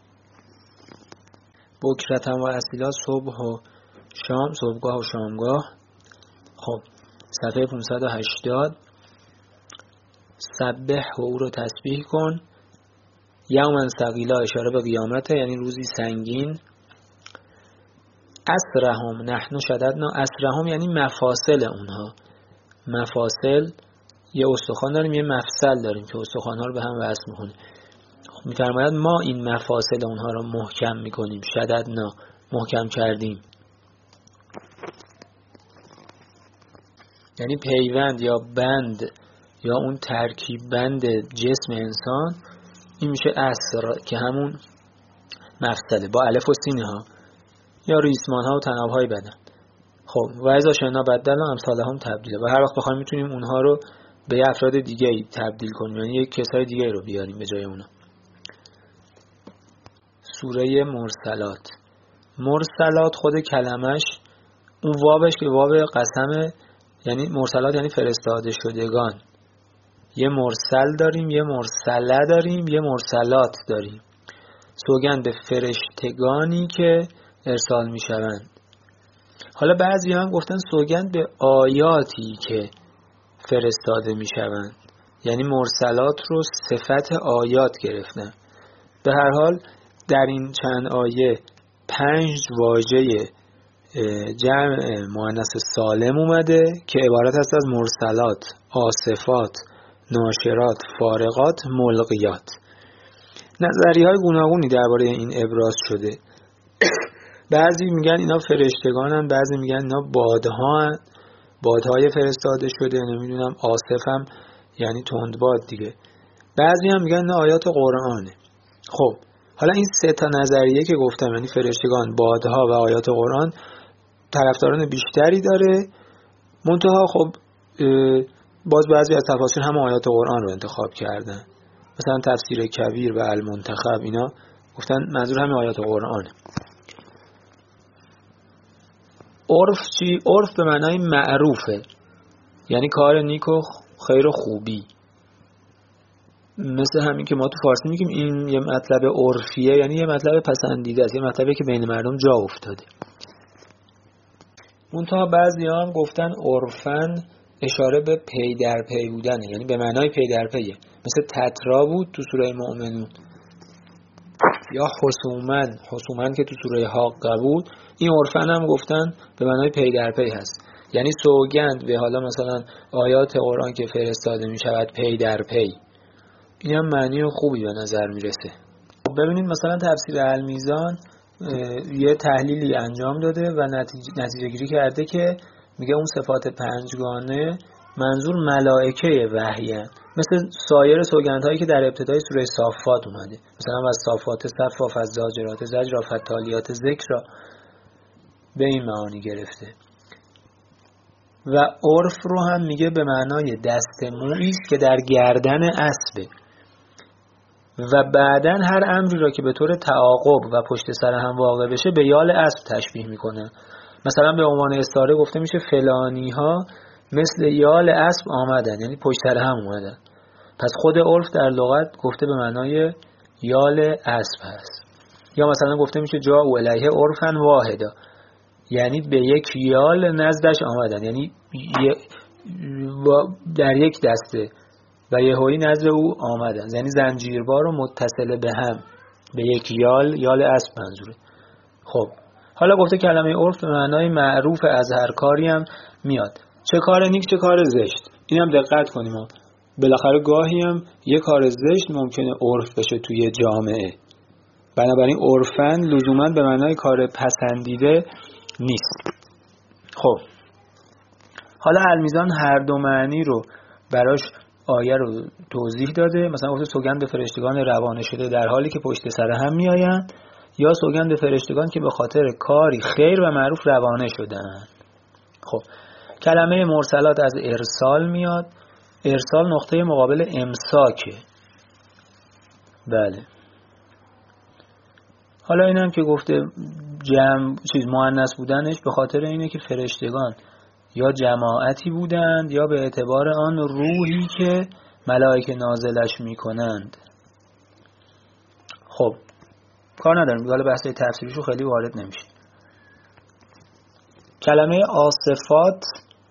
بکرتم و اصیلا صبح و شام، صبحگاه و شامگاه. خب صفحه 580. سبح و او رو تسبیح کن. یومن ثقیلا اشاره به قیامته، یعنی روزی سنگین. اسرهم نحن شددنا، اسرهم یعنی مفاصل اونها. مفاصل یه استخوان داریم یه مفصل داریم که استخوان‌ها رو به هم وصل می‌کنه. می‌فرماید ما این مفاصل اونها رو محکم می‌کنیم. شددنا محکم کردیم، یعنی پیوند یا بند یا اون ترکیب بند جسم انسان، این میشه اسر که همون مفصله با الف و سین ها، یا ریسمان ها و تناب های بدن. خب و اذا شئنا بدلنا امثالهم تبدیلا، و هر وقت بخوایم میتونیم اونها رو به یه افراد دیگه تبدیل کنیم، یعنی یک کسای دیگه رو بیاریم به جای اونا. سوره مرسلات. مرسلات خود کلمش اون وابش که واب قسمه، یعنی مرسلات یعنی فرستاده شدگان. یه مرسل داریم، یه مرسله داریم، یه مرسلات داریم. سوگند به فرشتگانی که ارسال می شوند. حالا بعضی هم گفتن سوگند به آیاتی که فرستاده می شوند، یعنی مرسلات رو صفت آیات گرفتن. به هر حال در این چند آیه 5 واژه جمع مؤنث سالم اومده که عبارت است از مرسلات، آصفات، ناشرات، فارقات، ملقیات. نظریه‌های گوناگونی درباره این ابراز شده. بعضی میگن اینا فرشتگانن، بعضی میگن اینا بادهان، بادهای فرستاده شده، نمیدونم آصف هم یعنی تندباد دیگه. بعضی هم میگن اینا آیات قرآنه. خب حالا این 3 تا نظریه که گفتم، یعنی فرشتگان، بادها و آیات قرآن، طرفداران بیشتری داره. منتها خب باز بعضی از تفاسیر هم آیات قرآن رو انتخاب کردن، مثلا تفسیر کبیر و المنتخب، اینا گفتن منظور همین آیات قرآنه. عرف چی؟ عرف به معنای معروفه، یعنی کار نیک و خیر و خوبی. مثل همین که ما تو فارسی میگیم این یه مطلب عرفیه، یعنی یه مطلب پسندیده است، یه مطلبی که بین مردم جا افتاده. منتها بعضی هم گفتن عرفن اشاره به پی در پی بودنه، یعنی به معنای پی در پیه، مثل تترا بود تو سوره مؤمنون، یا حسومن که تو سوره حاقه بود. این عرفن هم گفتن به معنای پی در پی هست، یعنی سوگند به حالا مثلا آیات قرآن که فرستاده می شود پی در پی. این هم معنی خوبی به نظر می رسه. ببینید مثلا تفسیر المیزان یه تحلیلی انجام داده و نتیجه گیری کرده که میگه اون صفات 5گانه منظور ملائکه وحیه، مثل سایر سوگندهایی که در ابتدای سوره صافات اومده، مثلا از صافات صفا، فزاجرات زجرا، فتالیات ذکرا، به این معانی گرفته. و عرف رو هم میگه به معنای دست مویی است که در گردن اسبه، و بعدن هر امری را که به طور تعاقب و پشت سر هم واقع بشه به یال اسب تشبیه میکنه. مثلا به عنوان استعاره گفته میشه فلانی ها مثل یال اسب آمدن، یعنی پشت سر هم اومدن. پس خود عرف در لغت گفته به معنای یال اسب هست. یا مثلا گفته میشه جاء الیه عرفا واحدا، یعنی به یک یال نزدش آمدن، یعنی در یک دسته و یهویی نزد او آمدند، یعنی زنجیروار و متصل به هم به یک یال اسب منظوره. خب حالا گفته کلمه عرف به معنای معروف از هر کاری هم میاد، چه کار نیک چه کار زشت. اینم دقت کنیم، بالاخره گاهی هم یه کار زشت ممکنه عرف بشه توی جامعه، بنابراین عرفن لزوما به معنای کار پسندیده نیست. خب حالا المیزان هر دو معنی رو براش آیه رو توضیح داده. مثلا گفته سوگند به فرشتگان روانه شده در حالی که پشت سر هم میآیند، یا سوگند به فرشتگان که به خاطر کاری خیر و معروف روانه شدند. خب کلمه مرسلات از ارسال میاد. ارسال نقطه مقابل امساکه. بله. حالا اینم که گفته مؤنث بودنش به خاطر اینه که فرشتگان یا جماعتی بودند یا به اعتبار آن روحی که ملائکه نازلش میکنند. خب کار ندارم، حالا بحث تفسیریشو خیلی وارد نمیشه. کلمه آصفات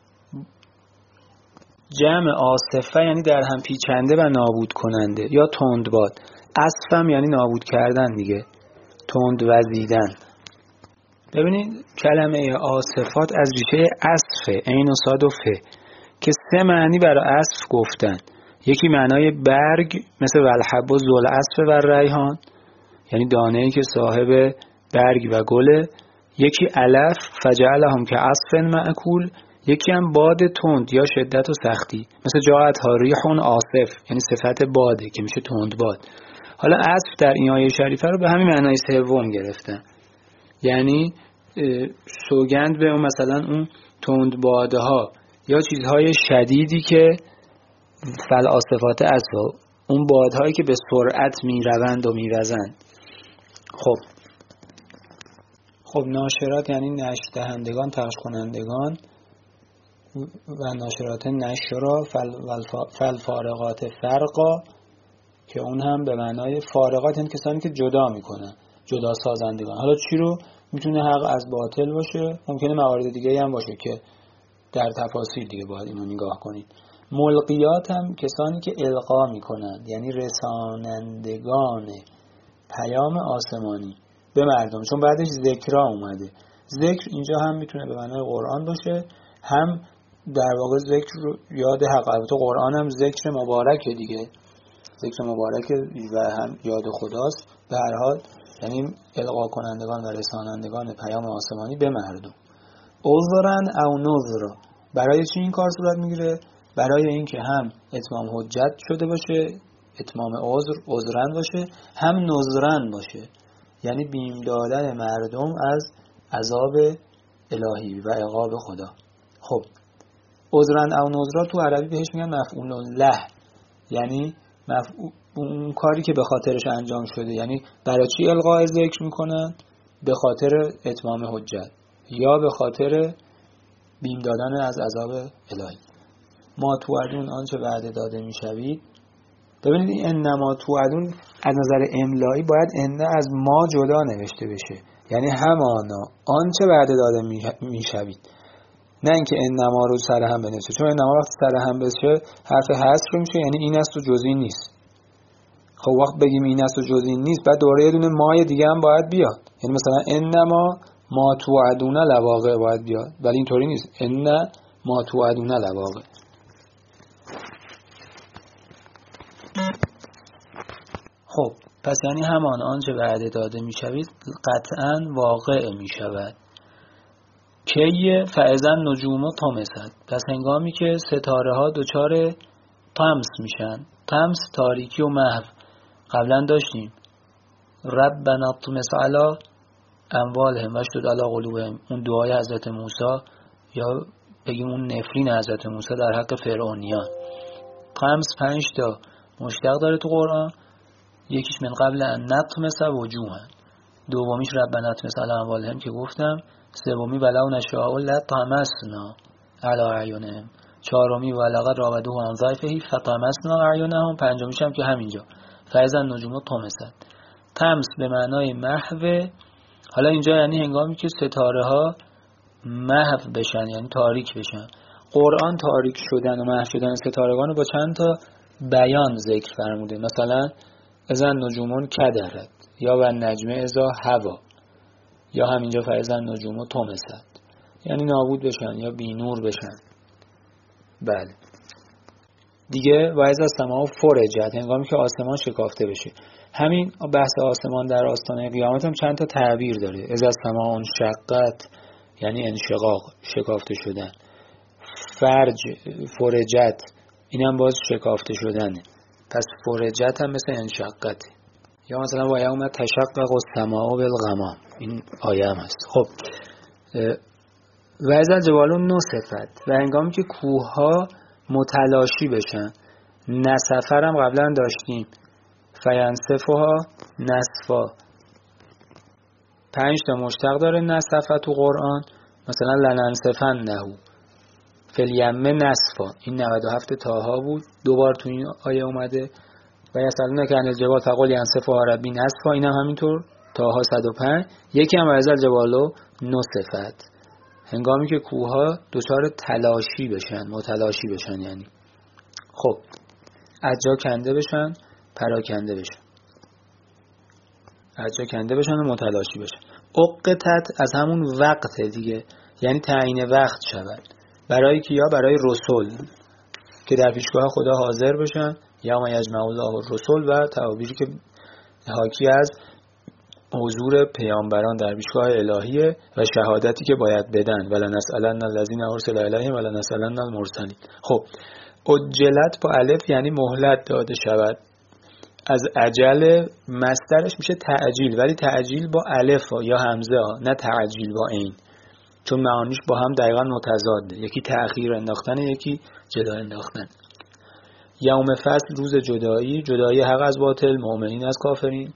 جمع آصفه یعنی در هم پیچنده و نابود کننده یا تندباد. اصفم یعنی نابود کردن دیگه، تند وزیدن. ببینید کلمه آصفات از ریشه اصفه، عین و صاد و فه، که سه معنی برای اصف گفتن. یکی معنای برگ مثل والحب و ذوالعصف و ریحان، یعنی دانه‌ای که صاحب برگ و گله. یکی علف فجعلهم که عصف مأکول. یکی هم باد تند یا شدت و سختی مثل جاءت ریحون عاصف، یعنی صفت باده که میشه تند باد. حالا عصف در این آیه شریفه رو به همین معنای سوم گرفتن، یعنی سوگند به اون مثلا اون تند باده ها یا چیزهای شدیدی که فالعاصفات اصفا، اون بادهایی که به سرعت میروند و میوزند. خب ناشرات یعنی نشر دهندگان، پخش کنندگان، و ناشرات نشرا فالفارقات فرقا، که اون هم به معنای فارقات، یعنی کسانی که جدا میکنن، جدا سازندگان. حالا چی رو میتونه حق از باطل باشه، ممکنه موارد دیگه هم باشه که در تفاصیل دیگه باید اینو نگاه کنید. ملقیات هم کسانی که القا میکنند، یعنی رسانندگان پیام آسمانی به مردم، چون بعدش ذکرا اومده. ذکر اینجا هم میتونه به معنای قرآن باشه، هم در واقع ذکر یاد حق. البته قرآن هم ذکر مبارکه دیگه، ذکر مبارکه و هم یاد خداست. به هر حال یعنی القا کنندگان و رسانندگان پیام آسمانی به مردم. عذرن او نذرا، برای چی این کار صورت میگیره؟ برای اینکه هم اتمام حجت شده باشه، اتمام عذرن باشه، هم نذرن باشه، یعنی بیم دادن مردم از عذاب الهی و عقاب خدا. خب عذرن او نذرا تو عربی بهش میگن مفعول له، یعنی اون کاری که به خاطرش انجام شده. یعنی برای چی القاء ذکر میکنن؟ به خاطر اتمام حجت یا به خاطر بیم دادن از عذاب الهی. ما توعدون آنچه وعده داده میشوید. ببینید این انما توعدون از نظر املایی باید ان از ما جدا نوشته بشه، یعنی همانا آنچه وعده داده میشوید، نه اینکه انما رو سر هم بنویسه، چون انما وقتی سر هم بشه حرف حصر میشه، یعنی این است و جز این نیست. خب وقت بگیم این است و جز این نیست، بعد دوره یه دونه مای دیگه هم باید بیاد، یعنی مثلا انما ما توعدون لواقع باید بیاد، ولی اینطوری نیست، ان ما توعدون لواقع. خب پس یعنی همان آنچه وعده داده میشوید قطعاً واقع میشود. کیه؟ فاذا النجوم طمست، پس هنگامی که ستاره ها دچار طمس میشن. طمس تاریکی و محو. قبلا داشتیم ربنا اطمس علی اموالهم واشدد علی قلوبهم، اون دعای حضرت موسی، یا بگیم اون نفرین حضرت موسی در حق فرعونیان. طمس 5 تا مشتق داره تو قرآن، یکیش من قبل ان نطمس وجوها، دومیش ربنا اطمس علی اموالهم که گفتم، سومی ولو نشاء لطمسنا علی اعینهم، چهارمی ولقد راودوه عن ضیفه فطمسنا اعینهم، پنجمیش هم که همینجا فاذا النجوم طمست. طمس به معنای محو. حالا اینجا یعنی هنگامی که ستاره ها محو بشن، یعنی تاریک بشن. قرآن تاریک شدن و محو شدن ستارگان رو با چند تا بیان ذکر فرموده. مثلا اذا نجوم کدرت یا و نجم اذا هوا، یا همینجا فاذا نجوم طمست، یعنی نابود بشن یا بی نور بشن. بله دیگه و اذا السماء فرجت، هنگامی که آسمان شکافته بشه. همین بحث آسمان در آستانه قیامت هم چند تا تعبیر داره. اذا السماء انشقت یعنی انشقاق، شکافته شدن. فرجت اینم باز شکافته شدنه. پس فرجت هم مثل انشقت. یا مثلا و یوم تشقق السماء بالغمام، این آیه هم هست. خب و اذا الجبال نصفت، و هنگامی که کوه ها متلاشی بشن. نصفر هم قبلا داشتیم، فینصفها نصفا. 5 تا مشتق داره نصفه تو قرآن، مثلا لننصفنه فی الیم نصفا، این 97 تاها بود، 2 بار تو این آیه اومده. و یسألونک عن الجبال فقل ینصفها ربی نصفا، این هم همینطور تاها 105. یکی هم و اذا الجبال نصفت، هنگامی که کوه ها دچار تلاشی بشن، متلاشی بشن، یعنی خب از جا کنده بشن، پراکنده بشن، از جا کنده بشن و متلاشی بشن. اقتت از همون وقت دیگه، یعنی تعیین وقت شود. برای کیا؟ برای رسول که در پیشگاه خدا حاضر بشن. یوم یجمع الله الرسل، و تعابیری که حاکی از حضور پیامبران در پیشگاه الهیه و شهادتی که باید بدن. ولنسألن الذین ارسل الیهم ولنسألن المرسلین. خب عجلت با الف یعنی مهلت داده شود. از عجل مصدرش میشه تعجیل، ولی تعجیل با الف یا همزه ها، نه تعجیل با عین، چون معانیش با هم دقیقا متضاده. یکی تأخیر انداختن، یکی جدا انداختن. یوم فصل، روز جدایی، جدایی حق از باطل، مؤمنین از کافرین.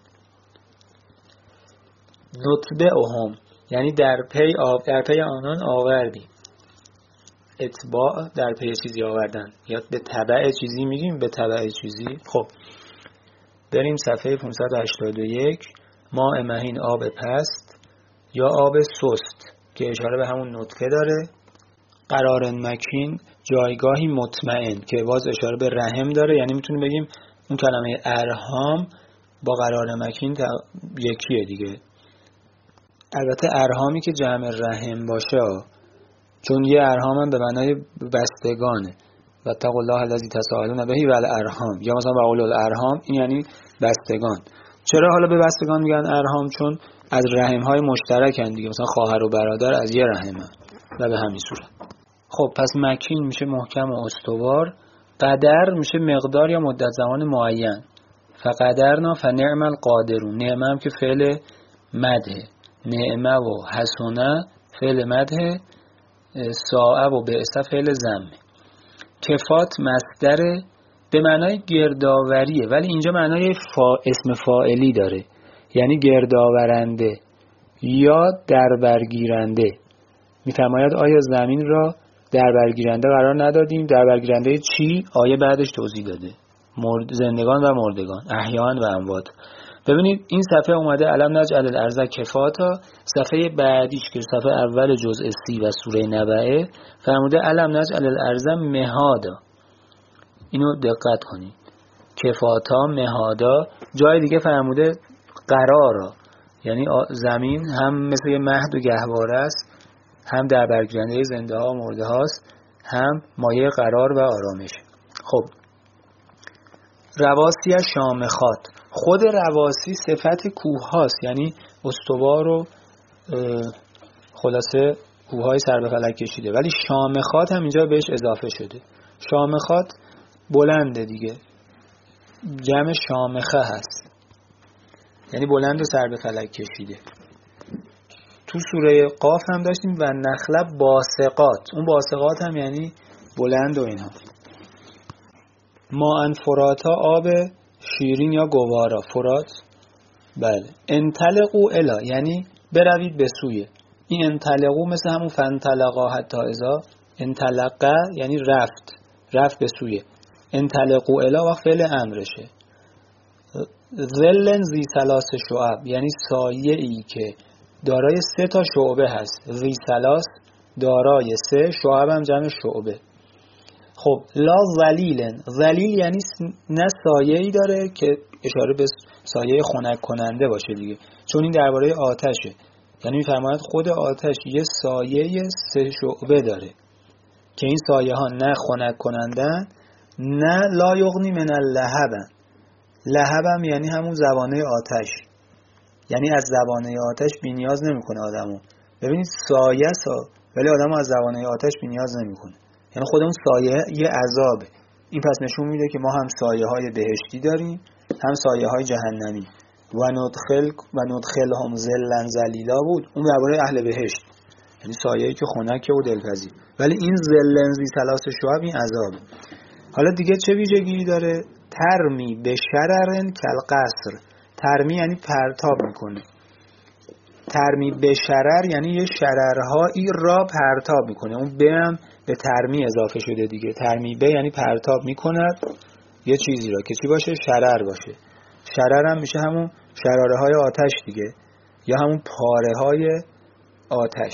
نتبعهم یعنی در پی آنان آوردیم. اتباع در پی چیزی آوردن، یا به تبع چیزی میگیم، به تبع چیزی. خب بریم صفحه 581. ماء مهین آب پست یا آب سست که اشاره به همون نطفه داره. قرار مکین جایگاهی مطمئن که باز اشاره به رحم داره، یعنی میتونیم بگیم اون کلمه ارحام با قرار مکین یکیه دیگه. البته ارحامی که جمع رحم باشه چون یه ارحام هم به معنای بستگانه. و اتقوا الله الذی تساءلون به والارحام، یا مثلا و اولو الارحام، این یعنی بستگان. چرا حالا به بستگان میگن ارحام؟ چون از رحم های مشترکن دیگه، مثلا خواهر و برادر از یه رحمن و به همین صورت. خب پس مکین میشه محکم و استوار. قدر میشه مقدار یا مدت زمان معین. فقدرنا فنعم القادرون، نعمه هم که فعل مدح، نعمه و حسنه فعل مدح، ساعه و بعث فعل ذم. کفات مصدر به معنای گردآوریه، ولی اینجا معنای اسم فاعلی داره، یعنی گردآورنده یا دربرگیرنده. میفرماید آیا زمین را دربرگیرنده قرار ندادیم؟ دربرگیرنده چی؟ آیه بعدش توضیح داده. زندگان و مردگان، احیان و اموات. ببینید این صفحه اومده علم نجعل الارض کفاتا. صفحه بعدیش که صفحه اول جزء 30 و سوره نبأ فرموده علم نجعل الارض مهادا. اینو دقت کنید، کفاتا، مهادا. جای دیگه فرموده قرارا، یعنی زمین هم مثل یه مهد و گهواره است، هم در برگیرنده زنده ها و مرده هاست، هم مایه قرار و آرامش. خب رواسی شامخات، خود رواسی صفت کوه هاست، یعنی استوار و خلاصه کوه های سر به فلک کشیده، ولی شامخات هم اینجا بهش اضافه شده. شامخات بلنده دیگه، جمع شامخه هست، یعنی بلند و سر به فلک کشیده. تو سوره قاف هم داشتیم و نخل باسقات، اون باسقات هم یعنی بلند و اینها. ماء فراتا، آب شیرین یا گوارا. فرات، بله. انطلقوا الی یعنی بروید به سوی. این انطلقوا مثل همون فانطلقا حتی اذا، انطلقه یعنی رفت به سوی. انطلقوا الی وقت فعل امرشه. ظل ذی ثلاث شعب یعنی سایه ای که دارای 3 تا شعبه هست. ذی ثلاث دارای 3، شعب هم جمع شعبه. خب لا ظلیلن، ظلیل یعنی نه سایه‌ای داره که اشاره به سایه خنک کننده باشه دیگه، چون این درباره آتشه. یعنی می‌فرماید خود آتش یه سایه 3 شعبه داره که این سایه ها نه خنک کنندن نه لا یغنی من اللهب. لهب هم یعنی همون زبانه آتش، یعنی از زبانه آتش بی‌نیاز نمی‌کنه آدمو. ببینید سایه ولی آدمو از زبانه آتش بی‌نیاز نمی‌کنه. یعنی خود اون سایه یه عذابه. این پس نشون میده که ما هم سایه‌های بهشتی داریم، هم سایه‌های جهنمی. و ندخلهم ظلا ظلیلا بود، اون درباره اهل بهشت، یعنی سایه‌ای که خنکه و دلپذیر. ولی این ظلن ذی ثلاث شعب این عذابه. حالا دیگه چه ویژگی داره؟ ترمی به شررن کالقصر. ترمی یعنی پرتاب میکنه. ترمی به شرر یعنی یه شررهایی را پرتاب میکنه. اون به هم به ترمی اضافه شده دیگه. ترمی به یعنی پرتاب میکند یه چیزی را که چی باشه؟ شرر باشه. شرر هم میشه همون شراره های آتش دیگه، یا همون پاره های آتش.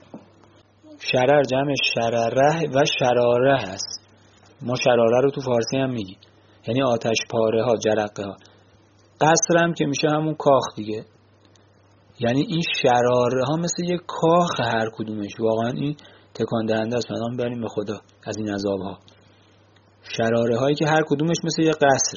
شرر جمع شرره و شراره هست. ما شراره رو تو فارسی هم میگیم، یعنی آتش پاره ها، جرقه ها. قصر هم که میشه همون کاخ دیگه. یعنی این شراره ها مثل یک کاخ هر کدومش. واقعا این تکان دهنده است. پناه میبریم به خدا از این عذاب ها. شراره هایی که هر کدومش مثل یک قصر،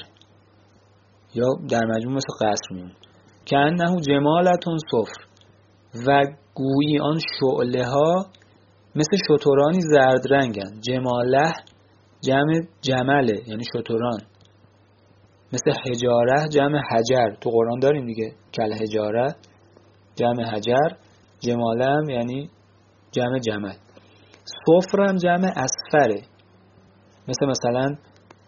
یا در مجموع مثل قصر میمونه. که انه جمالتون صفر، و گویی آن شعله ها مثل شترانی زرد رنگن. جماله جمع جمله یعنی شتران. مثل حجاره جمع حجر، تو قرآن داریم دیگه، کل حجاره جمع حجر. جماله هم یعنی جمع جمل. صفر هم جمع اصفره، مثلا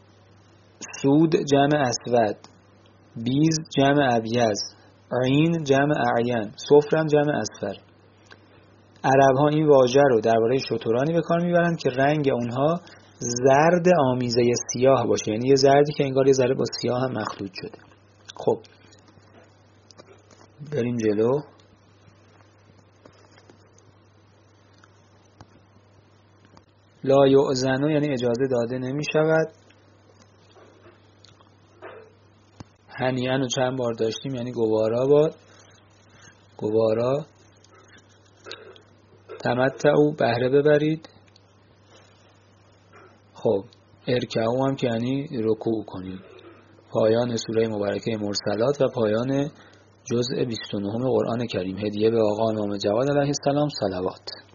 سود جمع اسود، بیز جمع ابیض، عین جمع اعین. صفر هم جمع اصفر. عرب ها این واژه رو درباره شترانی به کار میبرن که رنگ اونها زرد آمیزه سیاه باشه، یعنی یه زردی که انگار یه ذره با سیاه هم مخلوط شده. خب بریم جلو. لا یؤذن یعنی اجازه داده نمی شود. هنیئا رو چند بار داشتیم، یعنی گوارا باد، گوارا. تمتعوا بهره ببرید. خب ارکعوا هم که یعنی رکوع کنید. پایان سوره مبارکه مرسلات و پایان جزء 29 قرآن کریم. هدیه به آقا امام جواد علیه السلام. صلوات.